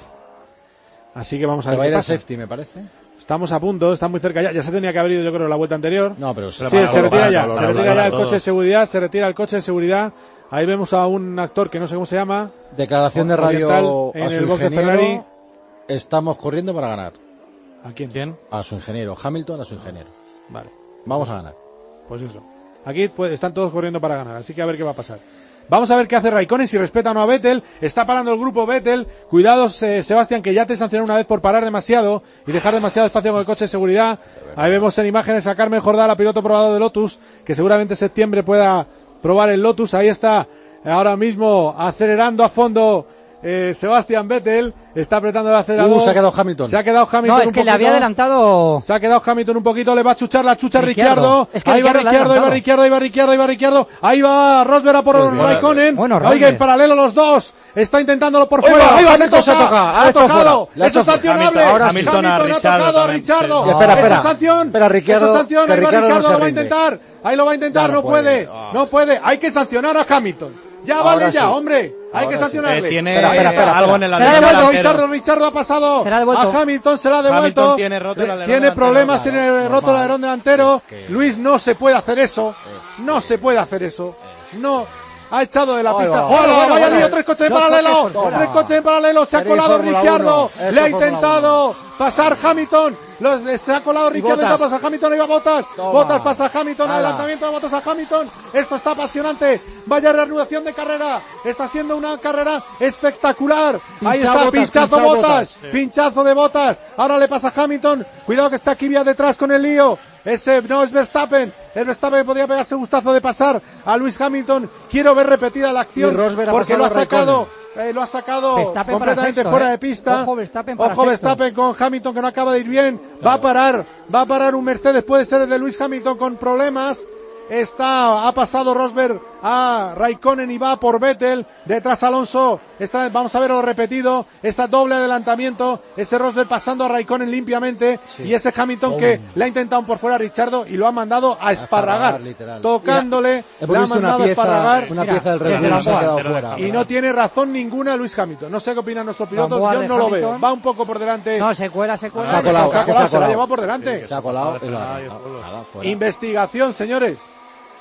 Así que vamos a
Se
ver
va a
qué
ir a
pasa.
safety, me parece.
Estamos a punto, está muy cerca ya. Ya se tenía que haber ido, yo creo, la vuelta anterior.
No, pero
Sí,
se,
se,
para-
retira
para-
ya,
para-
se
para-
retira ya
para
el
todos.
coche de seguridad, se retira el coche de seguridad. Ahí vemos a un actor que no sé cómo se llama.
Declaración de
oriental
radio
en
a
el
su
box de
ingeniero.
Ferrari.
Estamos corriendo para ganar.
¿A quién?
¿Quién?
A su ingeniero, Hamilton a su ingeniero.
Vale.
Vamos a ganar.
Pues eso. Aquí pues, están todos corriendo para ganar, así que a ver qué va a pasar. Vamos a ver qué hace Raikkonen, si respeta o no a Vettel. Está parando el grupo Vettel. Cuidados, eh, Sebastián, que ya te sancionó una vez por parar demasiado y dejar demasiado espacio con el coche de seguridad. Ahí vemos en imágenes a Carmen Jordá, piloto probado de Lotus, que seguramente en septiembre pueda probar el Lotus. Ahí está, ahora mismo acelerando a fondo eh, Sebastián Vettel. Está apretando el acelerador.
Uh, se ha quedado Hamilton.
Se ha quedado Hamilton.
No, es
un
que le
poquito.
había adelantado.
Se ha quedado Hamilton un poquito, le va a chuchar la chucha a
Ricciardo.
Ricciardo.
Es que
ahí va
Ricciardo le ha
Ricciardo, ahí va
adelantado.
Ricciardo, ahí va Ricciardo, ahí va Ricciardo. Ahí va Rosberg a por
Pues bien.
Raikkonen.
Bueno,
Oiga,
Rosberg.
en paralelo los dos. Está intentándolo por
Ahí
fuera.
va, ahí va,
Se
Hamilton se
toca,
toca. Ha
ha
hecho
tocado.
fuera. Le ha
Eso
hecho
es
fuera.
sancionable.
Hamilton- ahora sí.
Hamilton ha
ha
Ricciardo
tocado a
también.
Ricciardo.
Sí.
Espera,
Eso
espera.
es sanción.
Espera, Ricciardo-
Eso es sanción.
que
Ahí va
Ricciardo no
Ricciardo,
se
lo va a
rinde.
intentar. Ahí lo va a intentar,
Ya
no
no puede.
puede.
Ah.
No puede. Hay que sancionar a Hamilton. Ya
Ahora
vale ya,
sí.
hombre. Hay
Ahora
que
sí.
sancionarle.
Eh, tiene
Espera, espera, espera,
algo en
espera.
el
Se la
Richardo,
devuelto,
delantero.
Richardo, Richardo ha pasado
Se la ha devuelto.
a Hamilton, se la ha devuelto.
Hamilton tiene roto el alerón
Tiene
delantero,
problemas,
claro,
tiene roto el
normal.
alerón delantero.
Es que-
Luis, no se puede hacer eso.
Es
No
que-
se puede hacer eso. No. Ha echado de la
Ahí
pista.
va.
¡Hola!
Bueno,
Vaya
bueno,
lío,
bueno.
tres coches en
Dos
paralelo.
coches, toma.
Tres coches en paralelo. Se ha
Queréis
colado
Fórmula
Ricciardo.
uno. Esto
Le ha
es Fórmula
intentado pasar Hamilton. Los, se ha colado Ricciardo.
Bottas.
Pasa Hamilton. Ahí va Bottas.
Toma.
Bottas pasa a Hamilton.
Ala.
Adelantamiento de Bottas a Hamilton. Esto está apasionante. Vaya reanudación de carrera. Está siendo una carrera espectacular. Ahí
Pincha
está,
Bottas,
pinchazo
pincha
Bottas.
Bottas.
Pinchazo de Bottas. Ahora le pasa a Hamilton. Cuidado que está Kvyat detrás con el lío. Ese no es Verstappen. El Verstappen podría pegarse el gustazo de pasar a Luis Hamilton. Quiero ver repetida la acción
Y Rosberg ha
porque lo ha
pasado a
sacado. eh, lo ha sacado
Verstappen
completamente
para sexto,
fuera
eh.
de pista.
Ojo Verstappen para
Ojo
sexto.
Verstappen con Hamilton que no acaba de ir bien. Va a parar. Va a parar un Mercedes. Puede ser el de Luis Hamilton con problemas. Está, ha pasado Rosberg a Raikkonen y va por Vettel. Detrás Alonso. Está, vamos a verlo repetido. Esa doble adelantamiento. Ese Rosberg pasando a Raikkonen limpiamente.
Sí.
Y ese Hamilton
Boom.
que le ha intentado por fuera a Ricciardo y lo ha mandado a esparragar.
literal.
Tocándole.
Hemos
Le ha
visto una
mandado a
pieza,
esparragar.
una
Mira,
pieza del Red
desde
Bull
la
que se ha quedado
Board.
fuera.
Y no tiene razón ninguna Luis Hamilton. No sé qué opina nuestro piloto.
Gamboa
Yo
de
no lo
Hamilton.
veo. Va un poco por delante.
No, se cuela, se cuela.
Se ha colado,
Se ha
es que
colado,
se ha
se la ha
colado.
llevado por delante.
Se ha colado y la-
Ay,
nada, fuera.
Investigación, señores.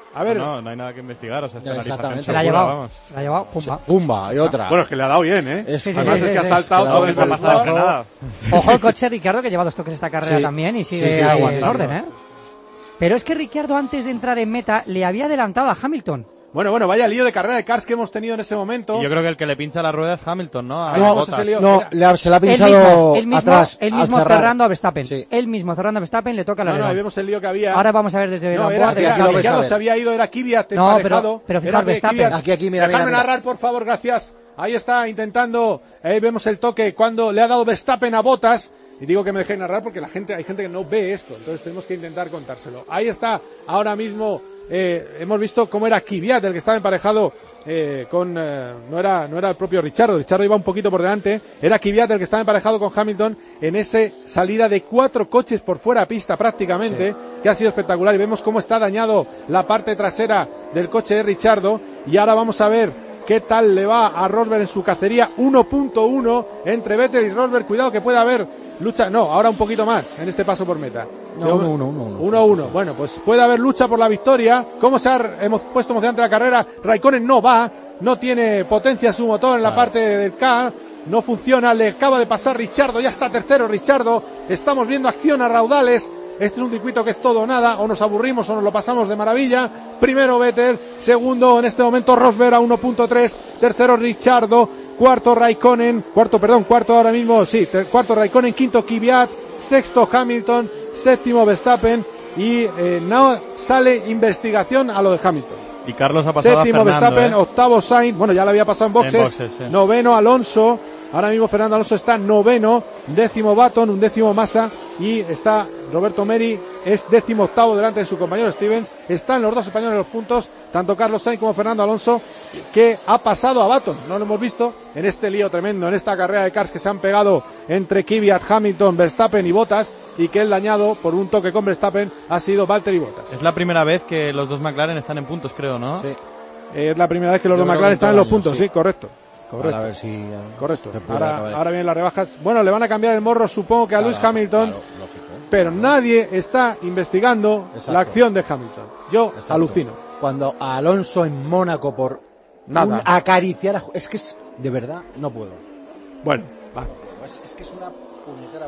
A ver.
No, no hay nada que investigar, o sea,
exactamente.
Se la ha llevado, vamos. Se la ha llevado, pumba.
Pumba, y otra.
Bueno, es que le ha dado bien, ¿eh?
Es,
sí, sí,
Además
sí,
es
sí,
que
sí,
ha saltado
sí,
todo
sí,
el
sí,
pasado.
sí,
nada.
Ojo el coche, Ricciardo, que lleva dos toques esta carrera
Sí.
también y sigue
Sí, sí,
ahí
sí,
en
sí,
orden,
sí.
¿eh? Pero es que Ricciardo, antes de entrar en meta, le había adelantado a Hamilton.
Bueno, bueno, vaya lío de carrera de Cars que hemos tenido en ese momento.
Y yo creo que el que le pincha la rueda es Hamilton, ¿no? A
No,
Bottas.
ese lío.
No, le ha- se le ha
Él
pinchado
mismo, él mismo,
atrás.
él
al
mismo
cerrar.
cerrando a Verstappen.
Sí.
Él mismo cerrando a Verstappen le toca la
No, no, ahí
alerón.
vemos el lío que había.
Ahora vamos a ver desde
No,
la
era,
board.
era
aquí lo vais a
Ricciardo,
ver.
se había ido, era Kvyat
No,
emparejado.
pero- pero
Era
fijaos, Verstappen.
Kvyat.
Aquí, aquí, mira,
Dejadme
mira, mira.
narrar, por favor, gracias. Ahí está intentando, ahí vemos el toque cuando le ha dado Verstappen a Bottas. Y digo que me dejé narrar porque la gente, hay gente que no ve esto, entonces tenemos que intentar contárselo. Ahí está, ahora mismo eh, hemos visto cómo era Kvyat el que estaba emparejado eh, con, eh, no era, no era el propio Ricciardo, Ricciardo iba un poquito por delante, era Kvyat el que estaba emparejado con Hamilton en esa salida de cuatro coches por fuera a pista prácticamente, sí, que ha sido espectacular y vemos cómo está dañado la parte trasera del coche de Ricciardo y ahora vamos a ver qué tal le va a Rosberg en su cacería. Uno punto uno entre Vettel y Rosberg, cuidado que puede haber lucha, no, ahora un poquito más en este paso por meta.
No, uno, uno, uno, uno.
uno uno. Bueno, pues puede haber lucha por la victoria. ¿Cómo se ha hemos puesto emocionante la carrera? Raikkonen no va, no tiene potencia su motor en la
Claro.
parte del K, no funciona, le acaba de pasar Ricciardo, ya está tercero Ricciardo, estamos viendo acción a raudales. Este es un circuito que es todo o nada, o nos aburrimos o nos lo pasamos de maravilla. Primero Vettel, segundo en este momento Rosberg a uno punto tres, tercero Ricciardo, cuarto Raikkonen, cuarto, perdón, cuarto ahora mismo, sí, ter, cuarto Raikkonen, quinto Kvyat, sexto Hamilton, séptimo Verstappen y eh, no sale investigación a lo de Hamilton.
Y Carlos ha pasado
Séptimo
a Fernando,
Verstappen,
¿eh?
octavo Sainz, bueno, ya lo había pasado en boxes,
En boxes, sí.
noveno Alonso, ahora mismo Fernando Alonso está noveno, décimo Button, un décimo Massa y está Roberto Meri, es décimo octavo delante de su compañero Stevens. Están los dos españoles en los puntos, tanto Carlos Sainz como Fernando Alonso, que ha pasado a Button, no lo hemos visto en este lío tremendo, en esta carrera de cars que se han pegado entre Kvyat, Hamilton, Verstappen y Bottas, y que el dañado por un toque con Verstappen ha sido Valtteri Bottas.
Es la primera vez que los dos McLaren están en puntos, creo, ¿no?
Sí.
Es la primera vez que los
Yo
dos
creo
McLaren
que
están en
todo
los
el año,
puntos, sí,
sí.
correcto. Correcto.
Para ver si eh,
Correcto.
se puede
Ahora,
acabar.
ahora vienen las rebajas. Bueno, le van a cambiar el morro, supongo que a
Claro,
Lewis Hamilton,
claro, lógico, ¿eh?
pero nadie está investigando
Exacto.
la acción de Hamilton. Yo
Exacto.
alucino.
Cuando a Alonso en Mónaco por
Nada.
un acariciar a, es que es de verdad no puedo.
Bueno, va.
Es, es que es una puñetera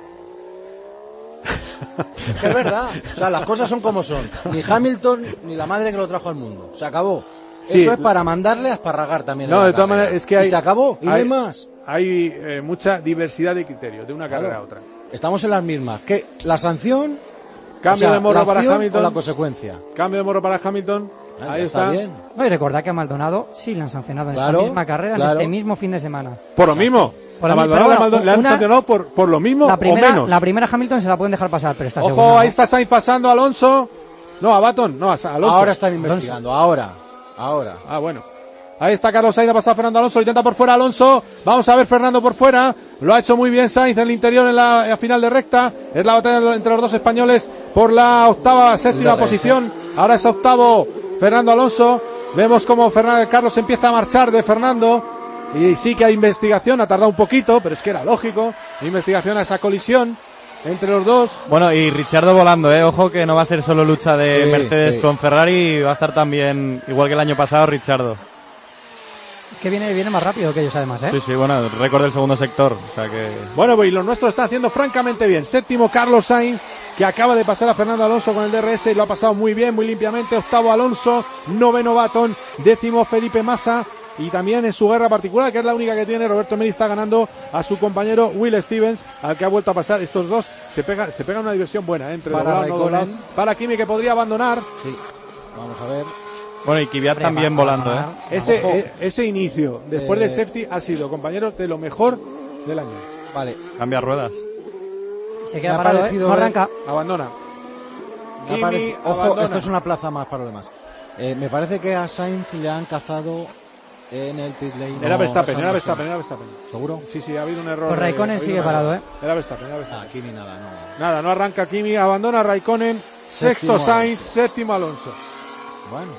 vergüenza. Es que es verdad, o sea, las cosas son como son. Ni Hamilton ni la madre que lo trajo al mundo. Se acabó.
Sí.
Eso es para mandarle a esparragar también.
No,
en la
de todas
carrera.
maneras, es que hay.
Y se acabó, y no hay más.
Hay eh, mucha diversidad de criterios de una
Claro.
carrera a otra.
Estamos en las mismas. ¿Qué? ¿La sanción?
Cambio
O sea,
de morro
¿la
para
acción
Hamilton.
o la consecuencia?
Cambio de morro para Hamilton.
Ah,
Ahí
ya
está.
bien.
No, y recordad que a Maldonado sí le han sancionado en
Claro,
esta misma carrera,
claro.
en este mismo fin de semana.
Por lo mismo.
Por
A
lo mi-
Maldonado
pero
le,
bueno,
Maldo- le han
una-
sancionado por, por lo mismo
La
o
primera,
menos.
la primera Hamilton se la pueden dejar pasar, pero esta
Ojo,
segunda,
ahí
¿no?
está Sainz pasando a Alonso. No, a Baton, no, a Sa- Alonso.
Ahora están investigando, ahora. Ahora.
Ah, bueno. Ahí está Carlos Sainz, ha pasado Fernando Alonso, lo intenta por fuera Alonso. Vamos a ver Fernando por fuera. Lo ha hecho muy bien Sainz en el interior en la, en la final de recta. Es la batalla entre los dos españoles por la octava, séptima
D R S.
posición. Ahora es octavo Fernando Alonso. Vemos cómo Fernando Carlos empieza a marchar de Fernando. Y sí que hay investigación, ha tardado un poquito, pero es que era lógico. Investigación a esa colisión entre los dos.
Bueno, y Ricciardo volando, ¿eh? Ojo que no va a ser solo lucha de
Sí,
Mercedes
sí.
con Ferrari, va a estar también, igual que el año pasado, Ricciardo.
Es que viene, viene más rápido que ellos además, ¿eh?
Sí, sí, bueno, el récord del segundo sector, o sea que...
Bueno, pues y los nuestros están haciendo francamente bien. Séptimo Carlos Sainz, que acaba de pasar a Fernando Alonso con el D R S y lo ha pasado muy bien, muy limpiamente. Octavo Alonso, noveno Baton, décimo Felipe Massa. Y también en su guerra particular, que es la única que tiene, Roberto Meri está ganando a su compañero Will Stevens, al que ha vuelto a pasar. Estos dos se pegan, se pegan una diversión buena, ¿eh? Entre
Para
doblado, no
Raikkonen.
doblado. Para Kimi, que podría abandonar.
Sí. Vamos a ver.
Bueno, y Kvyat
Hombre,
también
va-
volando,
va-
¿eh?
Ese,
Ojo.
eh, ese inicio, después
Eh,
del safety, ha sido, compañeros, de lo mejor del año.
Vale.
Cambia ruedas.
Se
Me
queda
ha
parado, ¿eh?
parecido
No
ver-
arranca.
Abandona.
Me
Kimi
parece- Ojo,
abandona.
esto es una plaza más para los demás. Eh, me parece que a Sainz le han cazado en el pit lane.
Era
No,
Verstappen,
esa
era
no
Verstappen,
sé.
era Verstappen.
¿Seguro?
Sí, sí, ha habido un error.
Pues Raikkonen
ha habido
sigue
un
parado,
error.
¿eh?
Era Verstappen, era Verstappen.
Ah, Kimi nada, no.
Nada, no arranca Kimi, abandona Raikkonen,
Séptimo
sexto Sainz,
Alonso.
séptimo Alonso.
Bueno,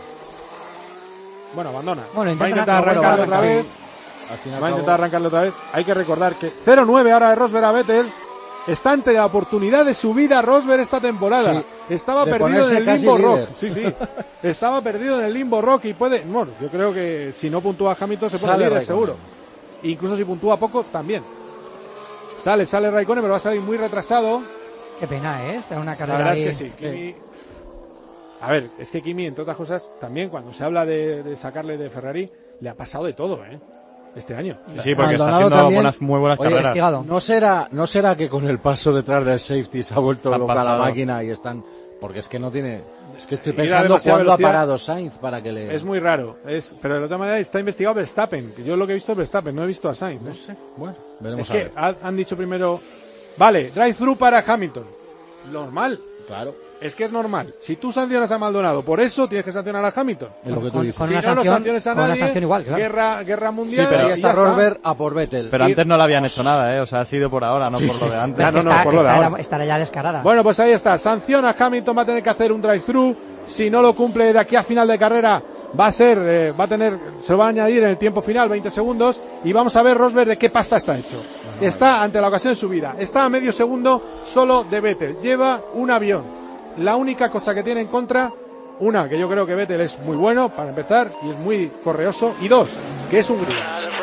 Bueno, abandona.
Bueno,
va a
intentan-
intentar
bueno,
arrancarlo
bueno,
otra
sí.
vez.
al final
Va a intentar arrancarlo otra vez. Hay que recordar que cero nueve ahora de Rosberg a Vettel. Está ante la oportunidad de su vida Rosberg esta temporada.
Sí.
estaba
de
perdido en el
casi
limbo
líder.
rock. Sí, sí. Estaba perdido en el limbo rock y puede, bueno, yo creo que si no puntúa Hamilton se pone
Sale
líder
Raikkonen.
seguro. Incluso si puntúa poco también. Sale, sale Raikkonen, pero va a salir muy retrasado.
Qué pena, ¿eh? Está en una
La
carrera
verdad
ahí.
es que sí, Kimi... A ver, es que Kimi, entre otras cosas, también cuando se habla de, de sacarle de Ferrari, le ha pasado de todo, ¿eh? Este año.
Sí, sí, porque
Maldonado
está haciendo
también.
buenas, muy buenas
Oye,
carreras.
investigado.
¿No será, ¿No será que con el paso detrás del safety se ha vuelto
Se han
loca la
pasado.
máquina y están... Porque es que no tiene... Es que estoy
Mira
pensando
demasiada
cuándo ha
velocidad.
parado Sainz para que le...
Es muy raro, es, pero de otra manera está investigado Verstappen, que yo lo que he visto es Verstappen, no he visto a Sainz. ¿eh?
No sé, bueno, veremos
Es
a
que
ver.
ha- han dicho primero, vale, drive-through para Hamilton. Normal.
Claro.
Es que es normal. Si tú sancionas a Maldonado, por eso tienes que sancionar a Hamilton.
Es lo que tú
Con-
dices.
con
Si
una
no, no
sanción-
sanciones a
con una
nadie,
sanción igual, claro.
guerra, guerra mundial.
Pero ahí
y
está
ya
Rosberg a por Vettel.
Pero antes no le habían hecho nada, ¿eh? O sea, ha sido por ahora, no por lo de antes.
Ya, no, no,
Está-
por lo de
estará-
ahora.
estará ya descarada.
Bueno, pues ahí está. Sanción a Hamilton, va a tener que hacer un drive-through. Si no lo cumple de aquí a final de carrera, va a ser, eh, va a tener, se lo va a añadir en el tiempo final, veinte segundos. Y vamos a ver Rosberg de qué pasta está hecho. Está ante la ocasión de su vida. Está a medio segundo solo de Vettel. Lleva un avión. La única cosa que tiene en contra, una, que yo creo que Vettel es muy bueno, para empezar, y es muy correoso. Y dos, que es Hungría.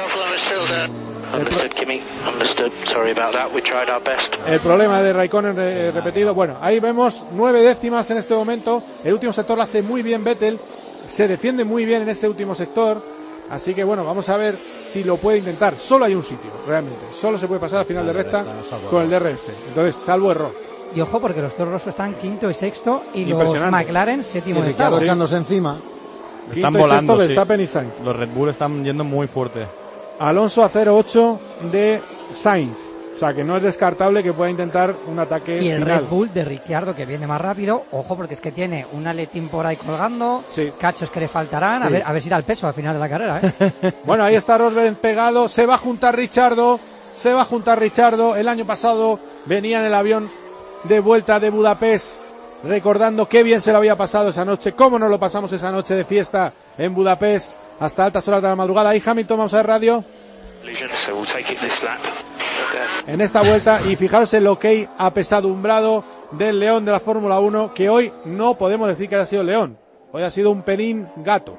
Understood, Kimi. Understood. Sorry about that. We tried our best.
El problema de Raikkonen re- repetido. Bueno, ahí vemos nueve décimas en este momento. El último sector lo hace muy bien Vettel. Se defiende muy bien en ese último sector. Así que bueno, vamos a ver si lo puede intentar. Solo hay un sitio, realmente. Solo se puede pasar al final de recta con el D R S. Entonces, salvo error.
Y ojo, porque los Toro Rosso están quinto y sexto y los
Impresionante.
McLaren
Y
séptimo y
Ricardo
octavo.
echándose encima.
Están
Quinto y
volando,
sexto,
sí.
Verstappen y Sainz.
Los Red Bull están yendo muy fuerte.
Alonso a cero ocho de Sainz. O sea, que no es descartable que pueda intentar un ataque
Y el
final.
Red Bull de Ricciardo, que viene más rápido. Ojo, porque es que tiene un aletín por ahí colgando.
Sí.
Cachos que le faltarán. A
Sí.
ver, a ver si da el peso al final de la carrera, ¿eh?
Bueno, ahí está Rosberg pegado, se va a juntar Richardo, se va a juntar Richardo. El año pasado venía en el avión de vuelta de Budapest, recordando qué bien se lo había pasado esa noche, cómo nos lo pasamos esa noche de fiesta en Budapest hasta altas horas de la madrugada. Ahí Hamilton, vamos a ver radio,
Collision, so we'll take it this lap. Okay.
en esta vuelta, y fijaros el ok apesadumbrado del León de la Fórmula uno, que hoy no podemos decir que haya sido León, hoy ha sido un pelín gato,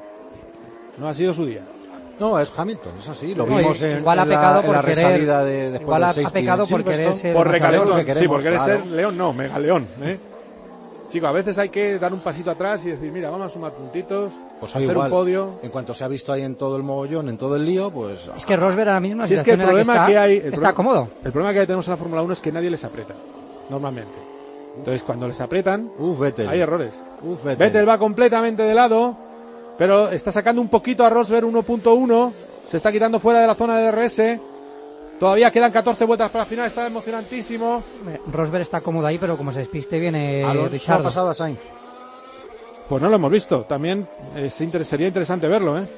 no ha sido su día.
No, es Hamilton, es así. Lo
No,
vimos
y-
en,
igual ha
en la,
pecado
en
por
la
querer-
resalida de, después
igual
del
ha- ha
safety
pecado
en
por querer
Silverstone.
ser
Por
demasiado
recalentón,
Eso es lo que
sí,
queremos,
por querer
claro.
ser León, no, mega León, ¿eh? Chicos, a veces hay que dar un pasito atrás y decir, mira, vamos a sumar puntitos,
Pues hoy
hacer
igual,
un podio.
en cuanto se ha visto ahí en todo el mogollón, en todo el lío, pues...
Es que Rosberg ahora mismo en la
Si es que el
situación en la
problema
está,
que hay, el
está
problema-
cómodo.
El problema que tenemos en la Fórmula uno es que nadie les aprieta, normalmente. Entonces, cuando les apretan,
Uf, Vettel.
hay errores.
Uf, Vettel.
Vettel va completamente de lado, pero está sacando un poquito a Rosberg, uno punto uno, se está quitando fuera de la zona de D R S. Todavía quedan catorce vueltas para el final, está emocionantísimo.
Eh, Rosberg está cómodo ahí, pero como se despiste viene
Alonso ha
Richardo.
pasado a Sainz.
Pues no lo hemos visto, también es inter- sería interesante verlo, ¿eh?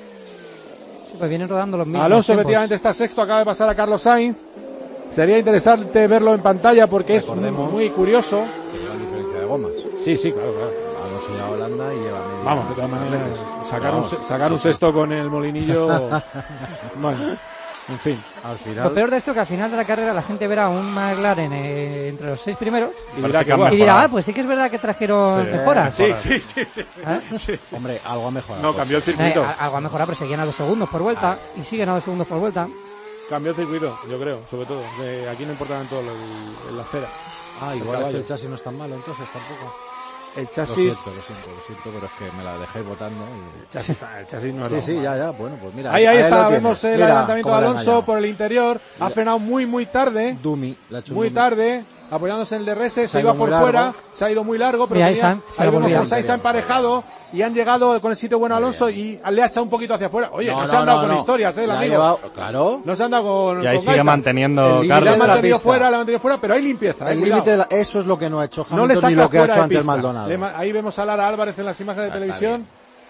Sí, pues vienen rodando los mismos
Alonso
tiempos.
efectivamente está sexto, acaba de pasar a Carlos Sainz. Sería interesante verlo en pantalla porque
Recordemos-
es muy curioso.
Que llevan diferencia de gomas.
Sí, sí, claro, claro.
Alonso ya a Holanda y lleva medio...
Vamos, de todas maneras, sacar, un,
Vamos,
se- sacar
sí,
un
sí.
sexto con el molinillo. Bueno, en fin.
Al
Lo
final...
peor de esto es que al final de la carrera la gente verá un McLaren eh, entre los seis primeros
Y
Parece
dirá
que
que
han
igual.
y dirá,
mejorado.
ah, pues sí que es verdad que trajeron
Sí.
mejoras.
Sí, sí, sí, sí.
¿Eh?
Sí, sí.
Hombre, algo ha mejorado.
No, cambió el
Eh,
circuito.
a- algo a mejorar, pero seguían a dos segundos por vuelta y siguen a dos segundos por vuelta.
Cambió el circuito, yo creo, sobre todo. De aquí no importa tanto el- el- la acera.
Ah, igual
Caballo.
el chasis no es tan malo, entonces tampoco.
El
Lo
chasis.
siento, lo siento, lo siento, pero es que me la dejé votando. Y...
El chasis, está- el chasis no es
Sí,
lo-
sí, ya, ya. Bueno, pues mira.
Ahí, ahí
lo
está,
tienes.
vemos el
Mira
adelantamiento de
cómo le han
Alonso
engañado.
por el interior. Ha
Mira.
frenado muy, muy tarde.
Dumi, le ha hecho un
Muy
Dumi.
tarde, apoyándose en el D R S, se,
ha
iba
ido muy
por
largo.
fuera, se ha ido muy largo, pero
Mira, ahí
tenía-
Sainz se
ahí
la
vemos
volvía.
que Sainz se ha emparejado y han llegado con el sitio bueno a Alonso y le ha echado un poquito hacia afuera. Oye, no, se han dado con historias, eh, el
Le ha
amigo.
llevado- claro.
No se han dado con
Y ahí
con
sigue
gaitas.
manteniendo
El
Le
límite
han
Carlos.
de la
mantenido
pista.
fuera, le han mantenido fuera, pero hay limpieza. eh,
El
cuidado.
límite, de la- eso es lo que no ha hecho
No le
Hamilton
saca
ni lo que ha
fuera
hecho
de
antes
pista.
Maldonado.
Le ma- ahí vemos a Lara Álvarez en las imágenes de
Ah, está
televisión.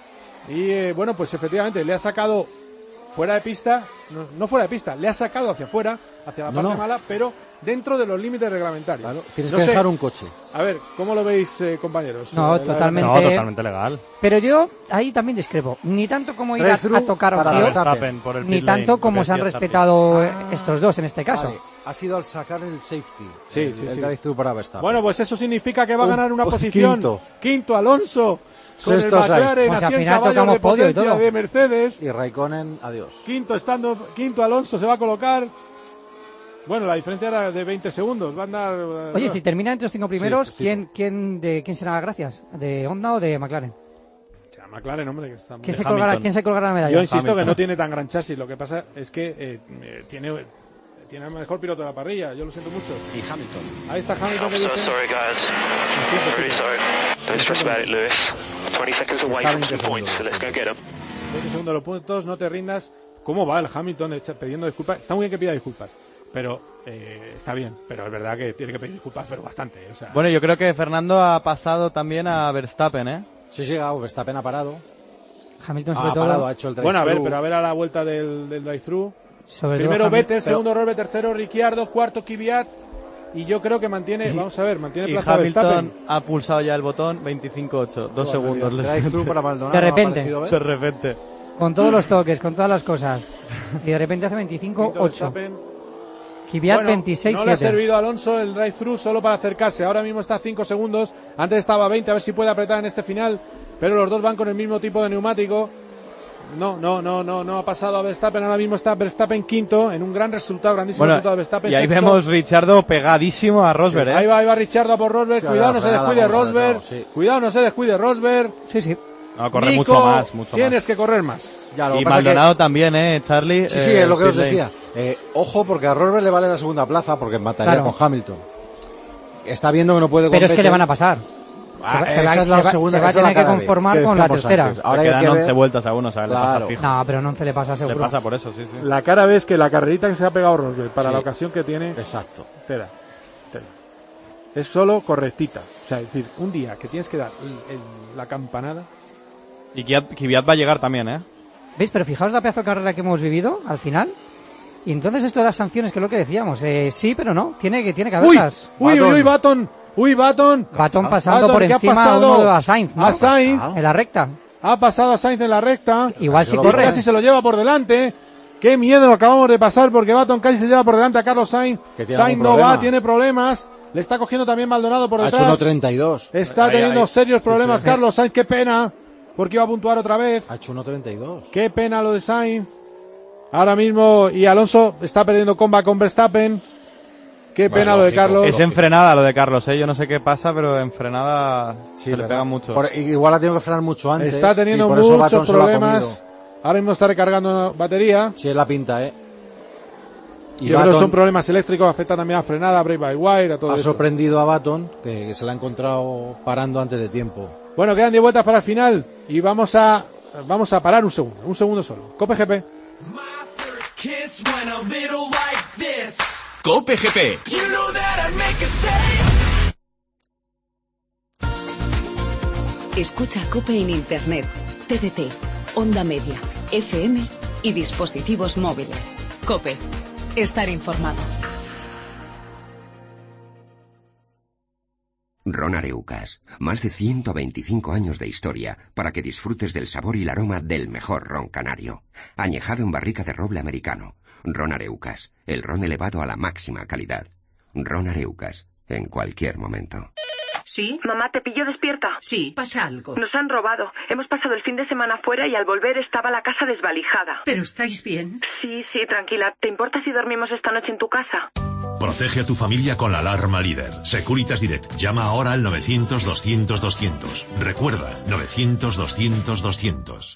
Y eh, bueno, pues efectivamente le ha sacado fuera de pista, no, no fuera de pista, le ha sacado hacia afuera, hacia la
No,
parte
no.
mala, pero dentro de los límites reglamentarios.
Claro, tienes
no
que
sé,
dejar un coche.
A ver, ¿cómo lo veis, eh, compañeros?
No,
Eh,
totalmente.
No, totalmente legal.
Pero yo ahí también discrepo. Ni tanto como ir a, a tocar a un
para
tío,
Verstappen,
por el
ni
pit lane,
tanto como
lo que
se han
decía Charlie.
respetado
Ah,
estos dos en este caso.
Vale, ha sido al sacar el safety.
Sí,
el,
sí,
el
sí.
drive-thru para Verstappen.
Bueno, pues eso significa que va a
Un-
ganar una
un
posición.
quinto.
Quinto, Alonso. Con
Sexto,
el McLaren
Sainz.
a
O sea, al
cien
final
caballos
tocamos
de
podio y
potencia
todo.
de Mercedes.
Y Raikkonen, adiós.
Quinto estando, quinto Alonso se va a colocar. Bueno, la diferencia era de veinte segundos. Va a andar. eh,
Oye, si termina entre los cinco primeros,
Sí, sí,
¿quién, quién, de, ¿quién será gracias? ¿De Honda o de McLaren?
Ya, McLaren, hombre, que está muy-
¿Quién se, colgará, ¿Quién se colgará la medalla?
Yo insisto
Hamilton.
que no tiene tan gran chasis. Lo que pasa es que eh, eh, tiene, tiene el mejor piloto de la parrilla. Yo lo siento mucho.
Y Hamilton.
Ahí está Hamilton.
I'm
que
so
dice-
sorry, guys.
Lo siento,
I'm really
chicos.
sorry. Don't stress about it, Lewis. twenty seconds away
Está
from
veinte
some points, so
segundos.
let's go get them.
veinte segundos de los puntos, no te rindas. ¿Cómo va el Hamilton echa- pidiendo disculpas? Está muy bien que pida disculpas, pero eh, está bien. Pero es verdad que tiene que pedir disculpas, pero bastante. O sea,
Bueno, yo creo que Fernando ha pasado también a Verstappen, ¿eh?
Sí, sí, ah, Verstappen ha parado.
Hamilton sobre
Ha
todo.
parado, ha hecho el drive-thru.
bueno, a ver, pero a ver a la vuelta del, del drive-thru.
Sobre
Primero
todo Hamil-
Vettel,
pero-
segundo Rosberg, tercero Ricciardo, cuarto Kvyat. Y yo creo que mantiene, vamos a ver, mantiene
Y
plaza
Hamilton
Verstappen.
ha pulsado ya el botón veinticinco ocho. Dos
Qué
segundos.
barbaridad.
Drive-thru para Maldonado.
De
me ha
repente.
parecido ver.
De repente.
Con todos los toques, con todas las cosas. Y de repente hace veinticinco
Quinto
ocho.
Verstappen.
Kvyat
Bueno,
veintiséis
no le ha
siete.
servido a Alonso el drive-thru solo para acercarse. Ahora mismo está a cinco segundos. Antes estaba a veinte, a ver si puede apretar en este final. Pero los dos van con el mismo tipo de neumático. No, no, no, no, no ha pasado a Verstappen. Ahora mismo está Verstappen quinto en un gran resultado, grandísimo
Bueno,
resultado de Verstappen.
y ahí
sexto.
vemos Richardo pegadísimo a Rosberg,
Sí,
¿eh?
Ahí va, ahí va Ricciardo a por Rosberg.
Sí,
Cuidado,
la
no se
frenada
descuide
vamos a
Rosberg.
ver, sí.
Cuidado, no se descuide Rosberg.
Sí, sí.
No, corre
Nico,
mucho más, mucho
tienes
más.
que correr más.
Ya, lo que
Y
pasa
Maldonado
que-
también, ¿eh, Charlie?
Sí, sí,
Eh,
es lo que
pit
os
lane.
decía. Eh, ojo, porque a Rosberg le vale la segunda plaza, porque empataría
Claro.
con Hamilton. Está viendo que no puede
Pero es que
competir.
le van a pasar.
Ah,
Se va-
esa
se
es la
va-
segunda,
se va a
esa es la
tener que
cara B,
conformar
que
con la
decíamos
tercera.
antes. Ahora
Le
hay que
quedan once
ver.
vueltas a uno, o sea, le
Claro.
pasa fijo.
No, pero no se le pasa seguro.
Le pasa por eso, sí, sí.
La cara ves que la carrerita que se ha pegado Rosberg para
Sí.
la ocasión que tiene.
Exacto.
Espera, espera. Es solo correctita. O sea, es decir, un día que tienes que dar el- el- la campanada.
Y Kvyat, Kvyat va a llegar también, ¿eh?
¿Veis? Pero fijaos la pedazo de carrera que hemos vivido al final. Y entonces esto de las sanciones, que es lo que decíamos. Eh, sí, pero no. Tiene que, tiene que
¡Uy!
haberlas.
¡Uy, uy, uy, Baton! ¡Uy, Baton!
Batón pasando
Baton,
por
¿qué ha
encima a
pasado?
uno de a Sainz, ¿no?
A Sainz.
En la recta.
Ha pasado a Sainz en la recta.
Igual si
Y
corre.
casi se lo lleva por delante. Qué miedo lo acabamos de pasar porque Baton casi se lleva por delante a Carlos Sainz.
Que tiene
Sainz
algún
no
problema.
va, tiene problemas. Le está cogiendo también Maldonado por
Ha hecho
detrás.
uno treinta y dos.
Está
Ahí,
teniendo
ahí.
serios
Sí,
problemas
sí.
Carlos Sainz. Qué pena. Porque iba a puntuar otra vez.
Ha hecho uno treinta y dos.
Qué pena lo de Sainz. Ahora mismo, y Alonso está perdiendo comba con Verstappen. Qué
Más
pena lo de
lógico.
Carlos.
Es en frenada lo de Carlos, ¿eh? Yo no sé qué pasa, pero en frenada
Sí,
se le
¿verdad?
pega mucho.
Por- igual ha tenido que frenar mucho antes.
Está teniendo
y por eso
muchos
Baton se lo ha
problemas.
comido.
Ahora mismo está recargando batería.
Sí, es la pinta, ¿eh? Y
Yo creo que
Baton
son problemas eléctricos, afectan también a frenada, a brake by wire, a todo
ha
eso.
sorprendido a Baton, que, que se la ha encontrado parando antes de tiempo.
Bueno, quedan diez vueltas para el final y vamos a vamos a parar un segundo, un segundo solo. Cope G P.
Cope G P.
Escucha Cope en Internet, T D T, Onda Media, F M y dispositivos móviles. Cope, estar informado.
Ron Areucas, más de ciento veinticinco años de historia para que disfrutes del sabor y el aroma del mejor ron canario. Añejado en barrica de roble americano. Ron Areucas, el ron elevado a la máxima calidad. Ron Areucas, en cualquier momento.
¿Sí? Mamá, ¿te pillo despierta? Sí, pasa algo. Nos han robado. Hemos pasado el fin de semana fuera y al volver estaba la casa desvalijada.
¿Pero estáis bien?
Sí, sí, tranquila. ¿Te importa si dormimos esta noche en tu casa?
Protege a tu familia con la alarma líder. Securitas Direct. Llama ahora al novecientos doscientos doscientos. Recuerda, novecientos doscientos doscientos.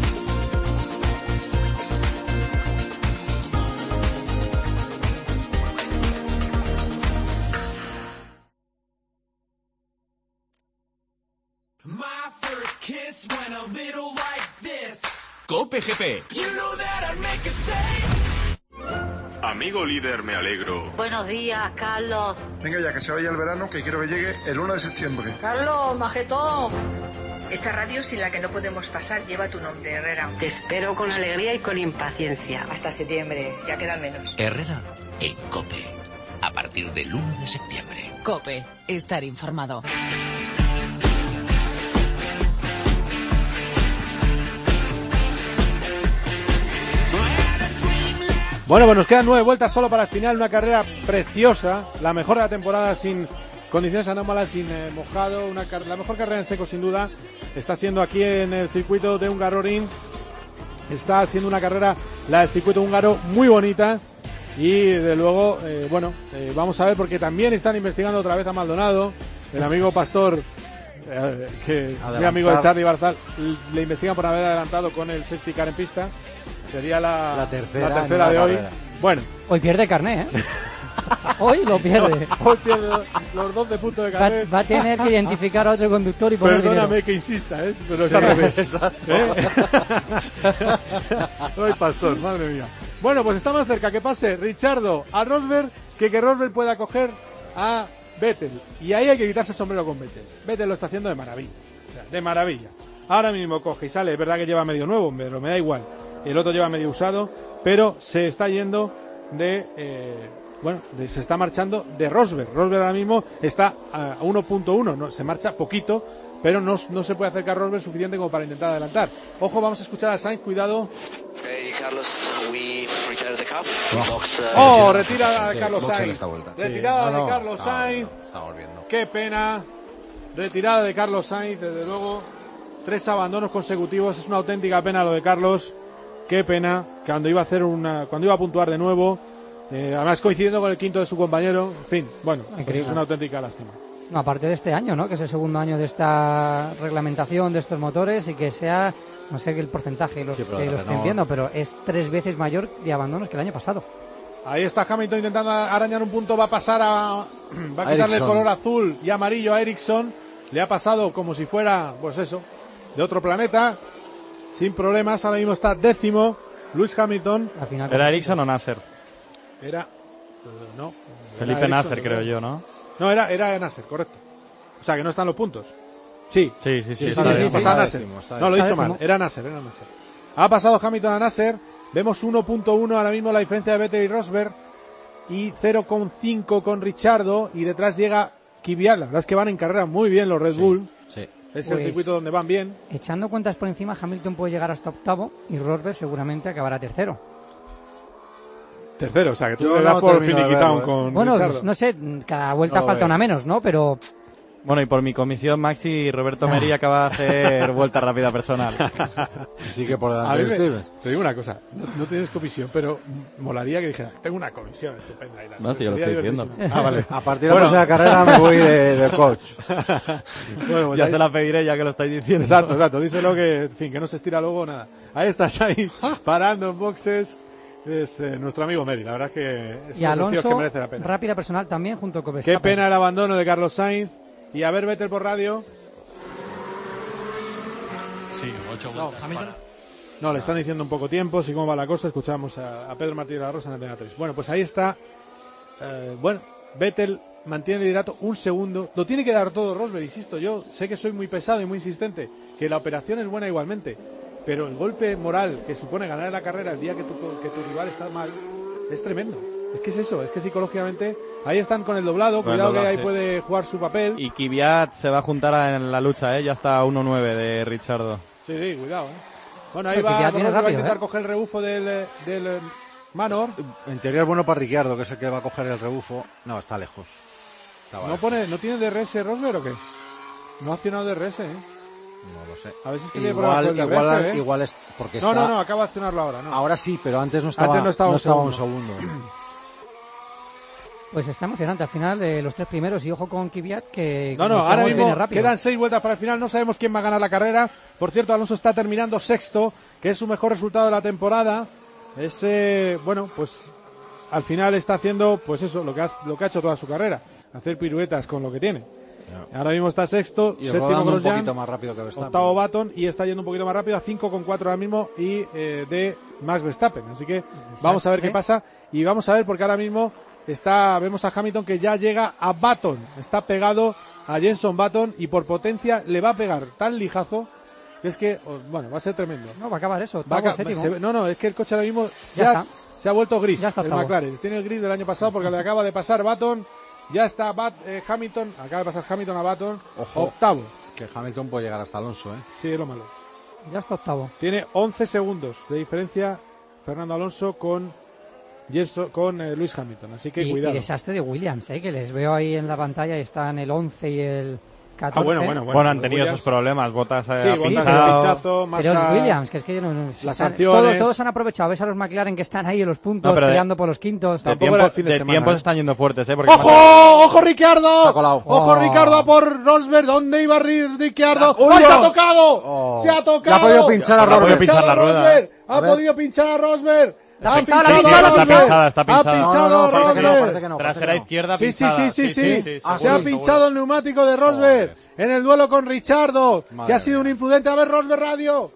Cope G P.
Amigo líder, me alegro.
Buenos días, Carlos.
Venga ya, que se vaya el verano, que quiero que llegue el uno de septiembre.
Carlos, majetón.
Esa radio sin la que no podemos pasar lleva tu nombre, Herrera.
Te espero con alegría y con impaciencia.
Hasta septiembre, ya queda menos.
Herrera en Cope.
a partir del uno de septiembre.
COPE. Estar informado.
Bueno, pues nos quedan nueve vueltas solo para el final, una carrera preciosa, la mejor de la temporada sin condiciones anómalas, sin eh, mojado, una car- la mejor carrera en seco sin duda, está siendo aquí en el circuito de Hungaroring, está siendo una carrera, la del circuito húngaro, muy bonita y de luego, eh, bueno, eh, vamos a ver porque también están investigando otra vez a Maldonado, el amigo Pastor, eh, que
Adelantar.
mi amigo de Charlie Barzal, le investigan por haber adelantado con el safety car en pista. Sería la,
La tercera
la tercera
en
de
una
hoy.
carrera.
Bueno.
Hoy pierde carné, ¿eh? Hoy lo pierde.
Hoy pierde los dos de punto de
Va,
carné.
va a tener que identificar a otro conductor y poner
Perdóname
dinero.
que insista, ¿eh? Pero es
Sí,
al revés.
exacto.
¿Eh? Ay, Pastor, madre mía. Bueno, pues estamos cerca. Que pase Richardo a Rosberg, que que Rosberg pueda coger a Vettel. Y ahí hay que quitarse el sombrero con Vettel. Vettel lo está haciendo de maravilla. O sea, de maravilla. Ahora mismo coge y sale. Es verdad que lleva medio nuevo, pero me da igual. El otro lleva medio usado, pero se está yendo de... Eh, bueno, de, se está marchando de Rosberg. Rosberg ahora mismo está a uno punto uno, no, se marcha poquito, pero no, no se puede acercar a Rosberg suficiente como para intentar adelantar. Ojo, vamos a escuchar a Sainz, cuidado.
Okay, Carlos, we retire the car.
Oh,
Box, uh,
oh retirada de
sí,
Carlos
box en
Sainz.
esta vuelta.
Retirada
Sí. Ah, no.
de Carlos
Ah,
Sainz.
no, estamos viendo.
Qué pena. Retirada de Carlos Sainz, desde luego. Tres abandonos consecutivos. Es una auténtica pena lo de Carlos. Qué pena. Cuando iba a hacer una, cuando iba a puntuar de nuevo. Eh, además coincidiendo con el quinto de su compañero. En fin, bueno, pues es una auténtica lástima.
No, aparte de este año, ¿no? Que es el segundo año de esta reglamentación de estos motores y que sea, no sé qué el porcentaje, los,
Sí, pero
que
la
lo estoy
Renault-
viendo, pero es tres veces mayor de abandonos que el año pasado.
Ahí está Hamilton intentando arañar un punto, va a pasar a... va a quitarle el
Ericsson.
color azul y amarillo a Ericsson. Le ha pasado como si fuera, pues eso, de otro planeta, sin problemas. Ahora mismo está décimo Lewis Hamilton.
Al final,
¿Era Ericsson o Nasser?
Era... no.
Felipe
era
Nasser,
Ericsson,
creo yo, ¿no?
No, era, era Nasser, correcto. O sea, que no están los puntos. Sí.
Sí, sí, sí.
Sí,
está
sí,
bien.
sí, pasaba Nasser.
décimo, está
No, lo he
Está
dicho mal.
décimo.
Era Nasser, era Nasser. Ha pasado Hamilton a Nasser. Vemos uno punto uno ahora mismo la diferencia de Vettel y Rosberg. Y cero coma cinco con Richardo. Y detrás llega Kvyat. La verdad es que van en carrera muy bien los Red
Sí,
Bull.
sí.
Es el
Pues-
circuito donde van bien.
Echando cuentas por encima, Hamilton puede llegar hasta octavo y Rosberg seguramente acabará tercero.
Tercero, o sea, que tú
Yo
le das
no
por
termino de
finiquitado
verlo, ¿eh?
con
Bueno,
Richardo.
pues, no sé, cada vuelta
No lo
falta
veo.
una menos, ¿no? Pero
Bueno, y por mi comisión, Maxi, Roberto Meri acaba de hacer vuelta rápida personal.
Sí que por
A
delante
mí
de
me-
Stevens.
te digo una cosa, no, no tienes comisión, pero molaría que dijera, tengo una comisión estupenda. Y la-
No, sí, yo lo
sería
estoy diciendo.
divertísimo. Ah, vale.
A partir de la próxima carrera me voy de, de coach.
Bueno, pues
Ya
ahí-
se la pediré ya que lo estáis diciendo.
Exacto, exacto, díselo que, en fin, que no se estira luego nada. Ahí está Sainz, parando en boxes, es eh, nuestro amigo Meri, la verdad es que es
y
uno de esos tíos
Alonso,
que merece la pena.
rápida personal también junto con
Qué
Verstappen.
pena el abandono de Carlos Sainz, y a ver Vettel por radio.
Sí, ocho
No,
vueltas.
Hamilton.
para-
No, le están diciendo un poco tiempo, si cómo va la cosa, escuchamos a, a Pedro Martínez de la Rosa en Antena tres. Bueno, pues ahí está, eh, bueno, Vettel mantiene el liderato un segundo, lo tiene que dar todo Rosberg, insisto, yo sé que soy muy pesado y muy insistente, que la operación es buena igualmente, pero el golpe moral que supone ganar la carrera el día que tu, que tu rival está mal, es tremendo. Es que es eso, es que psicológicamente, ahí están con el doblado,
Con el
cuidado
doblado,
que ahí
sí.
puede jugar su papel.
Y Kvyat se va a juntar a- en la lucha, ¿eh? Ya está a uno nueve de Richardo.
Sí, sí, cuidado, ¿eh? Bueno, ahí
Pero
va,
Kvyat
Rosberg
viene
va a
rápido,
intentar
¿eh?
coger el rebufo del, eh, del eh, Manor.
En teoría es bueno para Ricciardo, que es el que va a coger el rebufo. No, está lejos. Está
¿No
lejos.
pone, no tiene D R S Rosberg o qué? No ha accionado D R S, ¿eh?
No lo sé.
A ver si es que tiene problemas
Igual,
con el D R S,
igual,
¿eh?
igual es porque
No,
está...
no, no, acaba de accionarlo ahora, ¿no?
Ahora sí, pero antes no estaba,
Antes no estaba un
un
segundo.
segundo.
Pues está emocionante al final de los tres primeros y ojo con Kvyat que
No, no,
como
ahora
decíamos,
mismo
viene rápido.
quedan seis vueltas para el final, no sabemos quién va a ganar la carrera. Por cierto, Alonso está terminando sexto, que es su mejor resultado de la temporada. Ese, bueno, pues al final está haciendo, pues eso, lo que ha, lo que ha hecho toda su carrera, hacer piruetas con lo que tiene. Ahora mismo está sexto,
Y
séptimo
rodando un
Grosjean,
poquito más rápido que Verstappen.
octavo Baton y está yendo un poquito más rápido a cinco coma cuatro ahora mismo y eh, de Max Verstappen. Así que vamos a ver qué pasa y vamos a ver porque ahora mismo está, vemos a Hamilton que ya llega a Button, está pegado a Jenson Button y por potencia le va a pegar tal lijazo que es que, oh, bueno, va a ser tremendo.
No, va a acabar eso,
Va a
octavo,
ca-
séptimo.
se ve- no, no, es que el coche ahora mismo se
Ya
ha,
está.
Se ha vuelto gris
Ya está
el
octavo.
McLaren. Tiene el gris del año pasado porque le acaba de pasar Button. Ya está Bat, eh, Hamilton. Acaba de pasar Hamilton a Button.
Ojo.
Octavo.
Que Hamilton puede llegar hasta Alonso, ¿eh?
Sí, es lo malo.
Ya está octavo.
Tiene once segundos de diferencia Fernando Alonso con, Gerson, con eh, Lewis Hamilton. Así que
Y,
cuidado.
y desastre de Williams, ¿eh? Que les veo ahí en la pantalla y están el once y el catorce.
Ah, bueno, bueno, bueno.
Bueno, han tenido
Williams.
esos problemas. Bottas eh,
Sí,
ha
Bottas
pinchado.
el pinchazo,
Pero
Massa,
es Williams, que es que yo no, no-
las
están-
sanciones.
todos, todos han aprovechado. Ves a los McLaren que están ahí en los puntos,
No, pero de-
peleando por los quintos.
De,
Tampoco
tiempo,
era el fin de
de
semana,
tiempo
¿eh?
se están yendo fuertes, ¿eh? Porque
¡Ojo! ¡Ojo, Ricciardo!
Se ha colado.
¡Ojo,
Oh.
Ricciardo a por Rosberg! ¿Dónde iba Ri- Ricciardo?
¡Uy,
¡Oh, se ha
no!
tocado!
Oh.
¡Se ha tocado!
Le ha podido pinchar a
Le ha
Rosberg.
podido pinchar
la
a
rueda,
Rosberg.
¿eh?
Ha
A ver.
podido pinchar a Rosberg.
La
Ha
pinchada,
pinchado
la
a
pinchada,
Rosberg.
está pinchada, está
Ha
pinchada.
pinchado
No, no,
a
parece que no,
Rosberg.
parece que no.
Trasera izquierda
Sí, sí,
pinchada.
sí, sí, sí.
Ah,
Se ha
sí,
pinchado el neumático de Rosberg en el duelo con Richardo,
Madre
que ha sido un
mía.
imprudente. A ver, Rosberg Radio.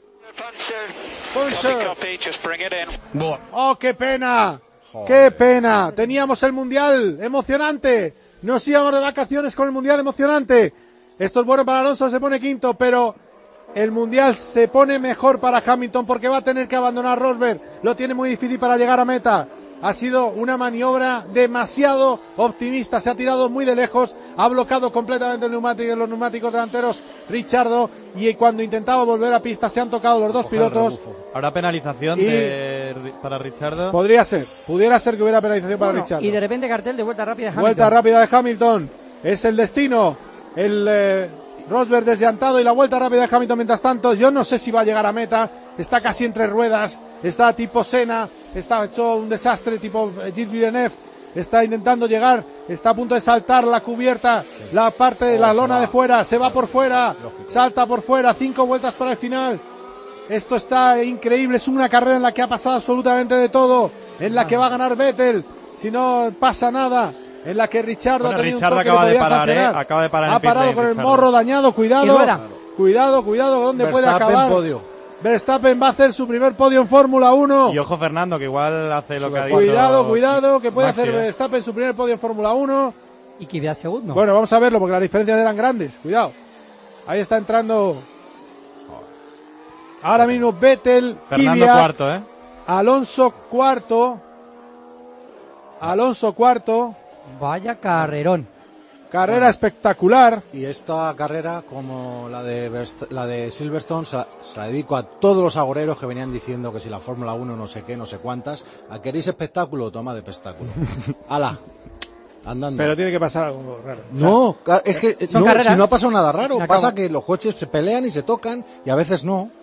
Puncher.
Copy, just bring it in.
¡Oh, qué pena!
Joder.
¡Qué pena! Teníamos el Mundial emocionante. Nos íbamos de vacaciones con el Mundial emocionante. Esto es bueno para Alonso, se pone quinto, pero el Mundial se pone mejor para Hamilton porque va a tener que abandonar Rosberg. Lo tiene muy difícil para llegar a meta. Ha sido una maniobra demasiado optimista. Se ha tirado muy de lejos. Ha bloqueado completamente el neumático, los neumáticos delanteros Richardo. Y cuando intentaba volver a pista se han tocado los dos
Coger el
pilotos.
rebufo.
Habrá penalización
Y-
de, para Richardo.
Podría ser. Pudiera ser que hubiera penalización para
Bueno,
Richardo.
y de repente cartel de vuelta rápida de Hamilton.
Vuelta rápida de Hamilton. Es el destino. El eh, Rosberg desllantado y la vuelta rápida de Hamilton mientras tanto. Yo no sé si va a llegar a meta. Está casi entre ruedas. Está tipo Senna. Está hecho un desastre tipo eh, Gilles Villeneuve. Está intentando llegar. Está a punto de saltar la cubierta. La parte de la
Oh, se
lona
va.
de fuera. Se va por fuera. Salta por fuera. Cinco vueltas para el final. Esto está increíble. Es una carrera en la que ha pasado absolutamente de todo. En la que va a ganar Vettel. Si no pasa nada. En la que Richardo
Bueno,
ha tenido un
Richardo
toque
acaba
que
de
podía
parar, ¿eh?
sancionar.
Acaba de parar en
Ha
pit
parado
lane,
con el
Richardo.
morro dañado.
Y
Cuidado.
rueda.
Cuidado, cuidado. ¿Dónde puede
Verstappen,
acabar?
podio.
Verstappen va a hacer su primer podio en Fórmula uno.
Y ojo Fernando, que igual hace lo que ha dicho.
Cuidado, cuidado. Que puede
Maxi,
hacer
¿eh?
Verstappen su primer podio en Fórmula uno.
Y Kvyat segundo.
Bueno, vamos a verlo porque las diferencias eran grandes. Cuidado. Ahí está entrando. Ahora mismo Vettel,
Fernando
Kvyat,
cuarto, ¿eh?
Alonso cuarto. Alonso cuarto.
Vaya carrerón.
Carrera espectacular.
Y esta carrera, como la de Verst- la de Silverstone, se la, se la dedico a todos los agoreros que venían diciendo que si la Fórmula uno no sé qué, no sé cuántas. ¿A queréis espectáculo? Toma de espectáculo. ¡Hala! Andando.
Pero tiene que pasar algo raro.
No, ca- es que
Son
no,
carreras.
si no ha pasado nada raro,
Se
pasa
acabó.
que los coches se pelean y se tocan y a veces no.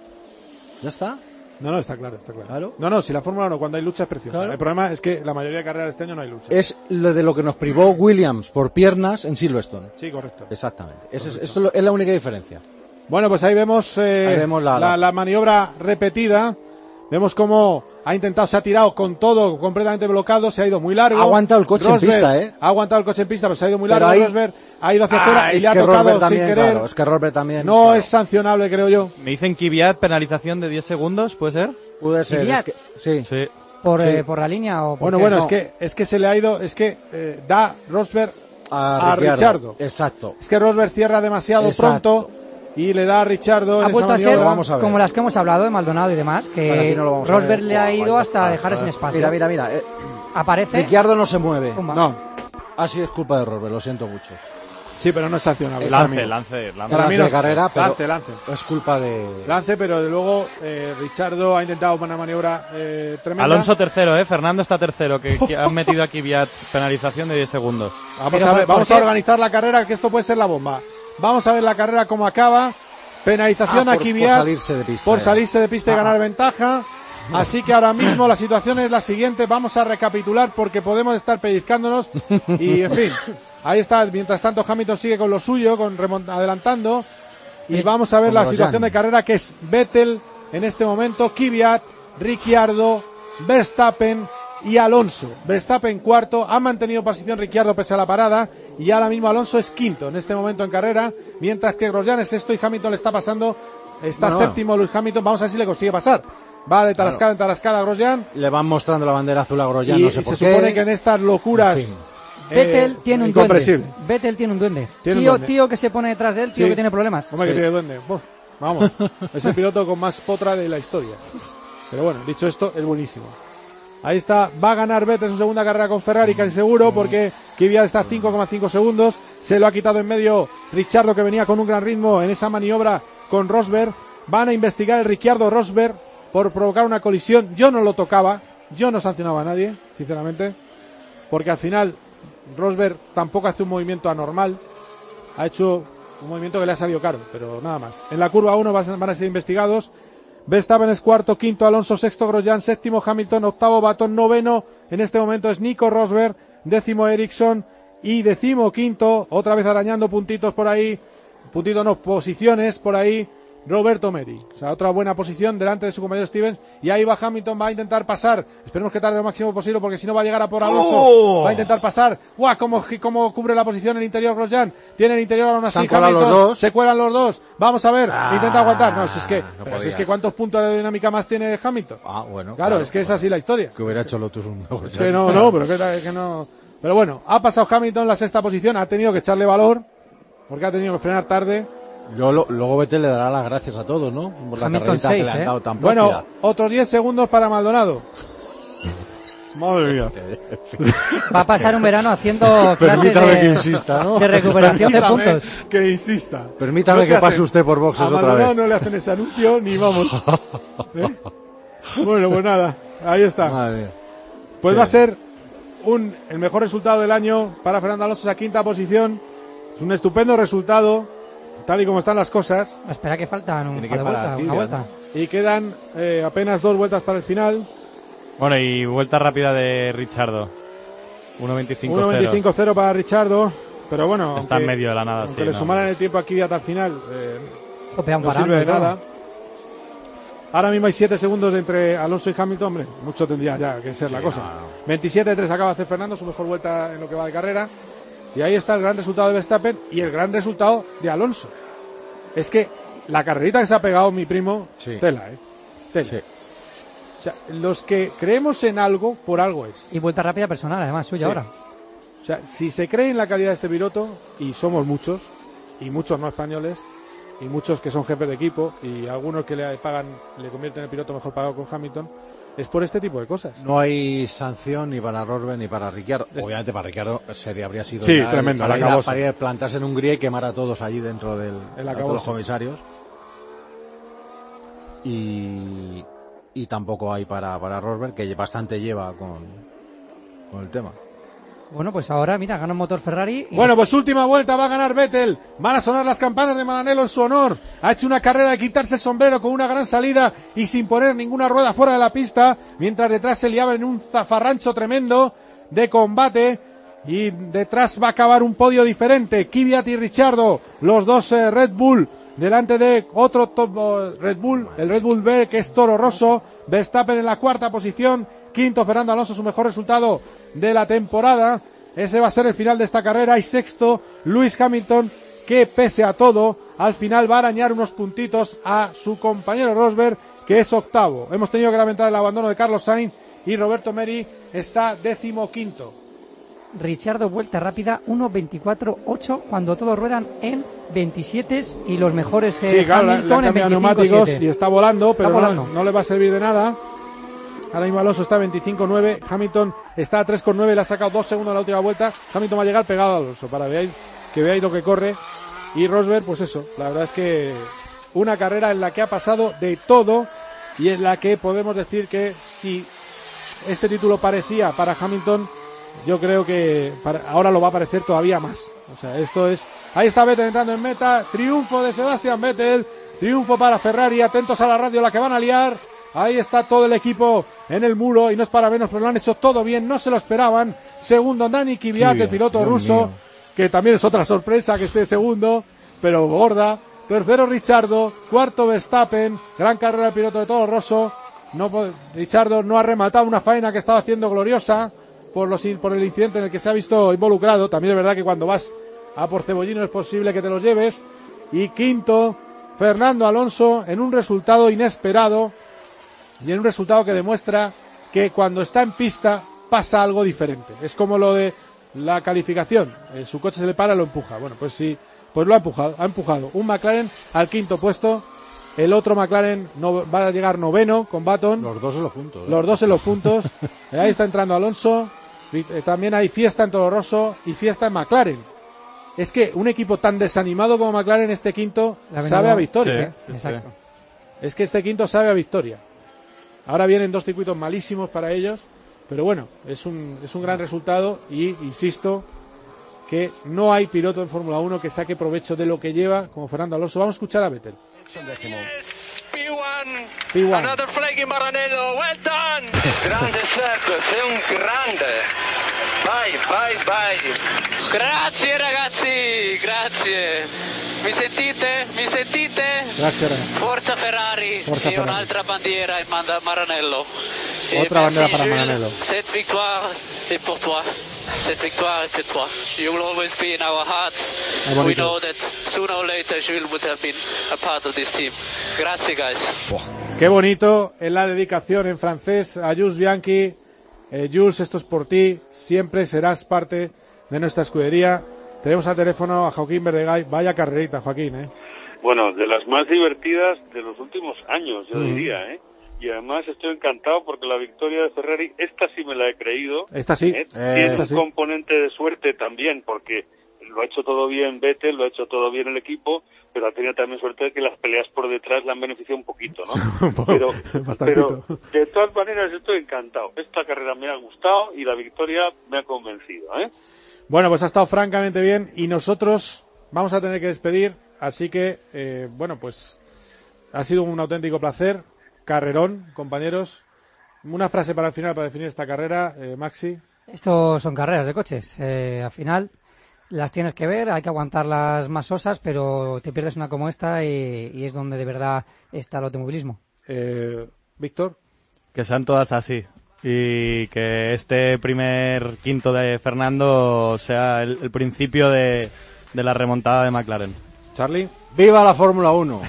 Ya está.
No, no, está claro, está claro.
Claro.
No, no, si la Fórmula uno cuando hay lucha es preciosa.
Claro.
El problema es que la mayoría de carreras de este año no hay lucha.
Es lo de lo que nos privó Williams por piernas en Silverstone.
Sí, correcto.
Exactamente. Ese es, eso es lo- es la única diferencia.
Bueno, pues ahí vemos, eh,
Ahí vemos la-
la,
la-
la maniobra repetida. Vemos cómo ha intentado, se ha tirado con todo completamente bloqueado, se ha ido muy largo.
Ha aguantado el coche en
Rosberg
pista, ¿eh?
Ha aguantado el coche en pista, pero se ha ido muy
Pero
largo.
ahí-
Rosberg ha ido hacia
Ah,
afuera y
es
le ha
que
tocado
Rosberg
sin
también,
querer.
claro, es que Rosberg también.
No
claro.
es sancionable, creo yo.
Me dicen Kvyat, penalización de diez segundos, ¿puede ser?
Puede ser,
Kvyat.
es que, sí.
Sí.
Por,
Sí.
eh, por la línea o por
Bueno,
qué?
bueno,
No.
es que es que se le ha ido, es que eh, da Rosberg
A,
a
Ricciardo.
Richardo.
Exacto.
Es que Rosberg cierra demasiado
Exacto.
pronto y le da a Richardo
Ha
en esa
vuelto a ser
maniobra.
vamos a ver.
como las que hemos hablado de Maldonado y demás,
Bueno, aquí
que
no lo vamos a
Rosberg
ver.
le ha
Oh,
ido
vaya
hasta
pasa,
dejarle sin
eh.
espacio.
Mira, mira, mira. eh,
Aparece.
Ricciardo no se mueve.
Pumba.
No,
Así es culpa de Rosberg, lo siento mucho.
sí, pero no es sancionable.
Es
Para
Lance,
mí.
lance, lance.
Para mí
Lance
no
de
es-
carrera, pero
lance, lance.
es culpa de...
Lance, pero de luego eh, Richardo ha intentado una maniobra eh, tremenda.
Alonso tercero, ¿eh? Fernando está tercero, que, que han metido a Kvyat penalización de diez segundos.
Vamos
Pero
a ver,
¿por
vamos
qué?
a organizar la carrera, que esto puede ser la bomba. Vamos a ver la carrera cómo acaba. Penalización
Ah,
a
por-
Kvyat
por salirse de pista,
por
eh.
salirse de pista y
Ah,
ganar
ah.
ventaja. Así que ahora mismo la situación es la siguiente. Vamos a recapitular porque podemos estar pellizcándonos. Y en fin, ahí está. Mientras tanto, Hamilton sigue con lo suyo, con remont- adelantando. Y
Eh,
vamos a ver
con
la
Grosjean.
situación de carrera, que es Vettel en este momento, Kvyat, Ricciardo, Verstappen y Alonso. Verstappen cuarto, ha mantenido posición Ricciardo pese a la parada, y ahora mismo Alonso es quinto en este momento en carrera, mientras que Grosjean es sexto y Hamilton le está pasando, está
Bueno,
séptimo Lewis Hamilton. Vamos a ver si le consigue pasar. Va de tarascada en tarascada Grosjean,
Le van mostrando la bandera azul a Grosjean,
y,
no sé
y
por
se
qué.
supone que en estas locuras
En fin.
Vettel
eh,
tiene un
incomprensible.
duende. Vettel tiene un duende.
Tiene un
tío,
duende.
tío que se pone detrás de él, tío
Sí.
que tiene problemas.
Hombre, que
Sí.
tiene duende. Buf, vamos, es el piloto con más potra de la historia. Pero bueno, dicho esto, es buenísimo. Ahí está, va a ganar Vettel su segunda carrera con Ferrari, casi seguro, porque Kvyat está a cinco coma cinco segundos. Se lo ha quitado en medio Ricciardo, que venía con un gran ritmo en esa maniobra con Rosberg. Van a investigar el Ricciardo Rosberg por provocar una colisión. Yo no lo tocaba, yo no sancionaba a nadie, sinceramente, porque al final Rosberg tampoco hace un movimiento anormal. Ha hecho un movimiento que le ha salido caro, pero nada más. En la curva uno van a ser investigados. Verstappen es cuarto, quinto Alonso, sexto Grosjean, séptimo Hamilton, octavo Button, noveno en este momento es Nico Rosberg, décimo Ericsson y décimo quinto, otra vez arañando puntitos por ahí, puntitos no, posiciones por ahí, Roberto Meri. O sea, otra buena posición delante de su compañero Stevens, y ahí va Hamilton, va a intentar pasar, esperemos que tarde lo máximo posible porque si no va a llegar a por Alonso. ¡Oh! Va a intentar pasar. ¡Guau! ¿Cómo, cómo cubre la posición el interior Grosjean? Tiene el interior aún así Hamilton, los dos. Se cuelan los dos, vamos a ver, ah, intenta aguantar. No, si es que, no pero si es que ¿cuántos puntos de aerodinámica más tiene Hamilton?
Ah, bueno.
Claro, claro es que es así la historia.
Que hubiera hecho Lotus un mejor.
Es que no, no, pero que, que no. Pero bueno, ha pasado Hamilton en la sexta posición, ha tenido que echarle valor, porque ha tenido que frenar tarde.
Yo, lo, luego Vettel le dará las gracias a todos, ¿no? Por la carrerita que le han dado tan
Bueno,
plácida.
Otros diez segundos para Maldonado. Madre mía.
Va a pasar un verano haciendo clases de,
que insista, ¿no?
de recuperación de puntos.
Que insista.
Permítame no que pase hacen. usted por boxes
a
otra
Maldonado
vez.
No le hacen ese anuncio, ni vamos. ¿Eh? Bueno, pues nada, ahí está.
Madre.
Pues
sí.
va a ser un el mejor resultado del año para Fernando Alonso, esa quinta posición. Es un estupendo resultado, tal y como están las cosas.
Espera que faltan un par de vueltas, una vuelta.
Y quedan eh, apenas dos vueltas para el final.
Bueno, y vuelta rápida de Ricciardo. uno veinticinco cero.
uno veinticinco cero para Ricciardo. Pero bueno,
está
aunque,
en medio de la nada.
Aunque
sí,
le
no.
sumaran el tiempo aquí hasta el final, eh,
Jopean
no sirve de nada. Ahora mismo hay siete segundos entre Alonso y Hamilton. Hombre, mucho tendría ya que ser sí, la cosa. No. veintisiete tres acaba de hacer Fernando, su mejor vuelta en lo que va de carrera. Y ahí está el gran resultado de Verstappen y el gran resultado de Alonso. Es que la carrerita que se ha pegado mi primo, sí. tela, ¿eh? Tela. Sí. O sea, los que creemos en algo, por algo es.
Y vuelta rápida personal, además, suya sí. ahora.
O sea, si se cree en la calidad de este piloto, y somos muchos, y muchos no españoles, y muchos que son jefes de equipo, y algunos que le pagan, le convierten en el piloto mejor pagado con Hamilton, es por este tipo de cosas.
No hay sanción ni para Rosberg ni para Ricciardo. Obviamente para Ricciardo sería, habría sido
sí, tremendo,
para,
la
ir a, para ir a plantarse en Hungría y quemar a todos allí dentro del a todos los comisarios. Y, y tampoco hay para, para Rosberg, que bastante lleva con, con el tema.
Bueno, pues ahora, mira, gana un motor Ferrari. Y...
Bueno, pues última vuelta, va a ganar Vettel. Van a sonar las campanas de Maranello en su honor. Ha hecho una carrera de quitarse el sombrero con una gran salida y sin poner ninguna rueda fuera de la pista, mientras detrás se liaba en un zafarrancho tremendo de combate. Y detrás va a acabar un podio diferente. Kvyat y Ricciardo, los dos eh, Red Bull, delante de otro top, uh, Red Bull, el Red Bull B, que es Toro Rosso. Verstappen en la cuarta posición. Quinto, Fernando Alonso, su mejor resultado de la temporada. Ese va a ser el final de esta carrera. Y sexto, Lewis Hamilton, que pese a todo, al final va a arañar unos puntitos a su compañero Rosberg, que es octavo. Hemos tenido que lamentar el abandono de Carlos Sainz y Roberto Meri está décimo quinto.
Ricciardo, vuelta rápida, uno veinticuatro ocho, cuando todos ruedan en veintisiete y los mejores eh,
sí, claro,
Hamilton
le, le
en
neumáticos y está volando, pero
está volando.
No, no le va a servir de nada. Ahora mismo Alonso está a veinticinco nueve, Hamilton está a tres nueve, le ha sacado dos segundos en la última vuelta. Hamilton va a llegar pegado a Alonso, para veáis, que veáis lo que corre. Y Rosberg, pues eso, la verdad es que una carrera en la que ha pasado de todo y en la que podemos decir que si este título parecía para Hamilton, yo creo que para, ahora lo va a parecer todavía más. O sea, esto es... Ahí está Vettel entrando en meta, triunfo de Sebastian Vettel, triunfo para Ferrari, atentos a la radio, la que van a liar. Ahí está todo el equipo en el muro y no es para menos, pero lo han hecho todo bien, no se lo esperaban. Segundo, Dani Kvyat, el piloto
Dios
ruso,
mío.
que también es otra sorpresa que esté segundo, pero gorda. Tercero, Ricciardo. Cuarto, Verstappen. Gran carrera del piloto de Toro Rosso. No, Ricciardo no ha rematado una faena que estaba haciendo gloriosa por, los, por el incidente en el que se ha visto involucrado. También es verdad que cuando vas a por cebollino es posible que te los lleves. Y quinto, Fernando Alonso, en un resultado inesperado y en un resultado que demuestra que cuando está en pista pasa algo diferente. Es como lo de la calificación. Eh, su coche se le para y lo empuja. Bueno, pues sí, pues lo ha empujado, ha empujado un McLaren al quinto puesto El otro McLaren no, va a llegar noveno con Button.
Los dos en los puntos. ¿eh?
Los dos en los puntos. Ahí está entrando Alonso. También hay fiesta en Toro Rosso y fiesta en McLaren. Es que un equipo tan desanimado como McLaren, este quinto, sabe a victoria.
Sí, sí,
Exacto. Sí. Es que este quinto sabe a victoria. Ahora vienen dos circuitos malísimos para ellos, pero bueno, es un, es un gran resultado y insisto que no hay piloto en Fórmula uno que saque provecho de lo que lleva como Fernando Alonso. Vamos a escuchar a Vettel.
P uno.
P uno.
Another flag in Maranello. Well done.
Grande Sergio, sei un grande. Vai, vai, vai.
Grazie ragazzi, grazie. Mi sentite? Mi sentite?
Grazie ragazzi.
Forza Ferrari.
Forza
e
Ferrari.
un'altra bandiera in Maranello.
Otra bandera para Maranello.
Cette victoire est pour toi. Cette victoire est pour toi. You will always be in our hearts. We know that sooner or later Jules would have been a part of this team. Grazie guys.
Oh, qué bonito en la dedicación en francés a Jules Bianchi. Eh, Jules, esto es por ti. Siempre serás parte de nuestra escudería. Tenemos al teléfono a Joaquín Verdegay. Vaya carrerita, Joaquín, ¿eh?
Bueno, de las más divertidas de los últimos años, yo
Mm.
diría, ¿eh? Y además estoy encantado porque la victoria de Ferrari, esta sí me la he creído.
Esta sí.
¿eh?
Eh,
Tiene
esta
un
sí.
componente de suerte también, porque lo ha hecho todo bien Vettel, lo ha hecho todo bien el equipo, pero ha tenido también suerte de que las peleas por detrás le han beneficiado un poquito, ¿no? pero,
Bastantito.
pero de todas maneras estoy encantado. Esta carrera me ha gustado y la victoria me ha convencido, ¿eh?
Bueno, pues ha estado francamente bien y nosotros vamos a tener que despedir, así que, eh, bueno, pues ha sido un auténtico placer. Carrerón, compañeros. Una frase para el final, para definir esta carrera, eh, Maxi.
Estos son carreras de coches. Eh, al final las tienes que ver, hay que aguantar las más sosas, pero te pierdes una como esta y, y es donde de verdad está el automovilismo.
Eh, Víctor.
Que sean todas así. Y que este primer quinto de Fernando sea el, el principio de, de la remontada de McLaren.
Charlie.
¡Viva la Fórmula uno!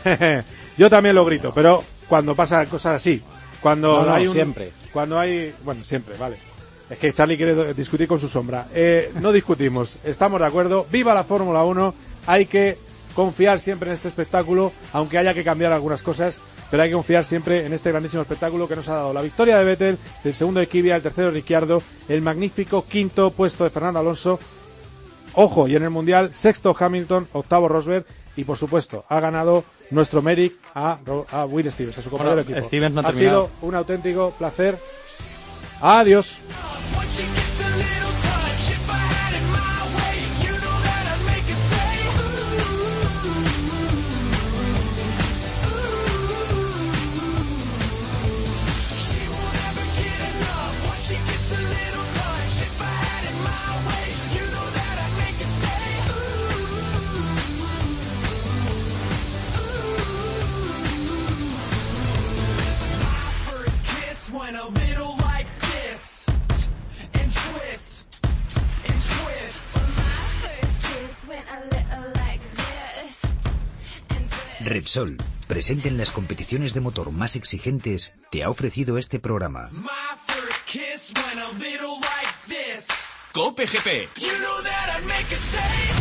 Yo también lo grito, pero cuando pasan cosas así, cuando
No, no,
hay un,
siempre.
cuando hay, bueno, siempre, vale. Es que Charlie quiere discutir con su sombra. Eh, no discutimos, estamos de acuerdo. ¡Viva la Fórmula uno! Hay que confiar siempre en este espectáculo, aunque haya que cambiar algunas cosas, pero hay que confiar siempre en este grandísimo espectáculo que nos ha dado la victoria de Vettel, el segundo de Kvyat, el tercero de Ricciardo, el magnífico quinto puesto de Fernando Alonso. Ojo, y en el Mundial, sexto Hamilton, octavo Rosberg, y por supuesto, ha ganado nuestro Merrick a, a Will Stevens, a su compañero
Bueno,
de equipo.
Stevens no ha
ha
terminado.
sido un auténtico placer. Adiós.
Repsol, presente en las competiciones de motor más exigentes, te ha ofrecido este programa.
COPE G P.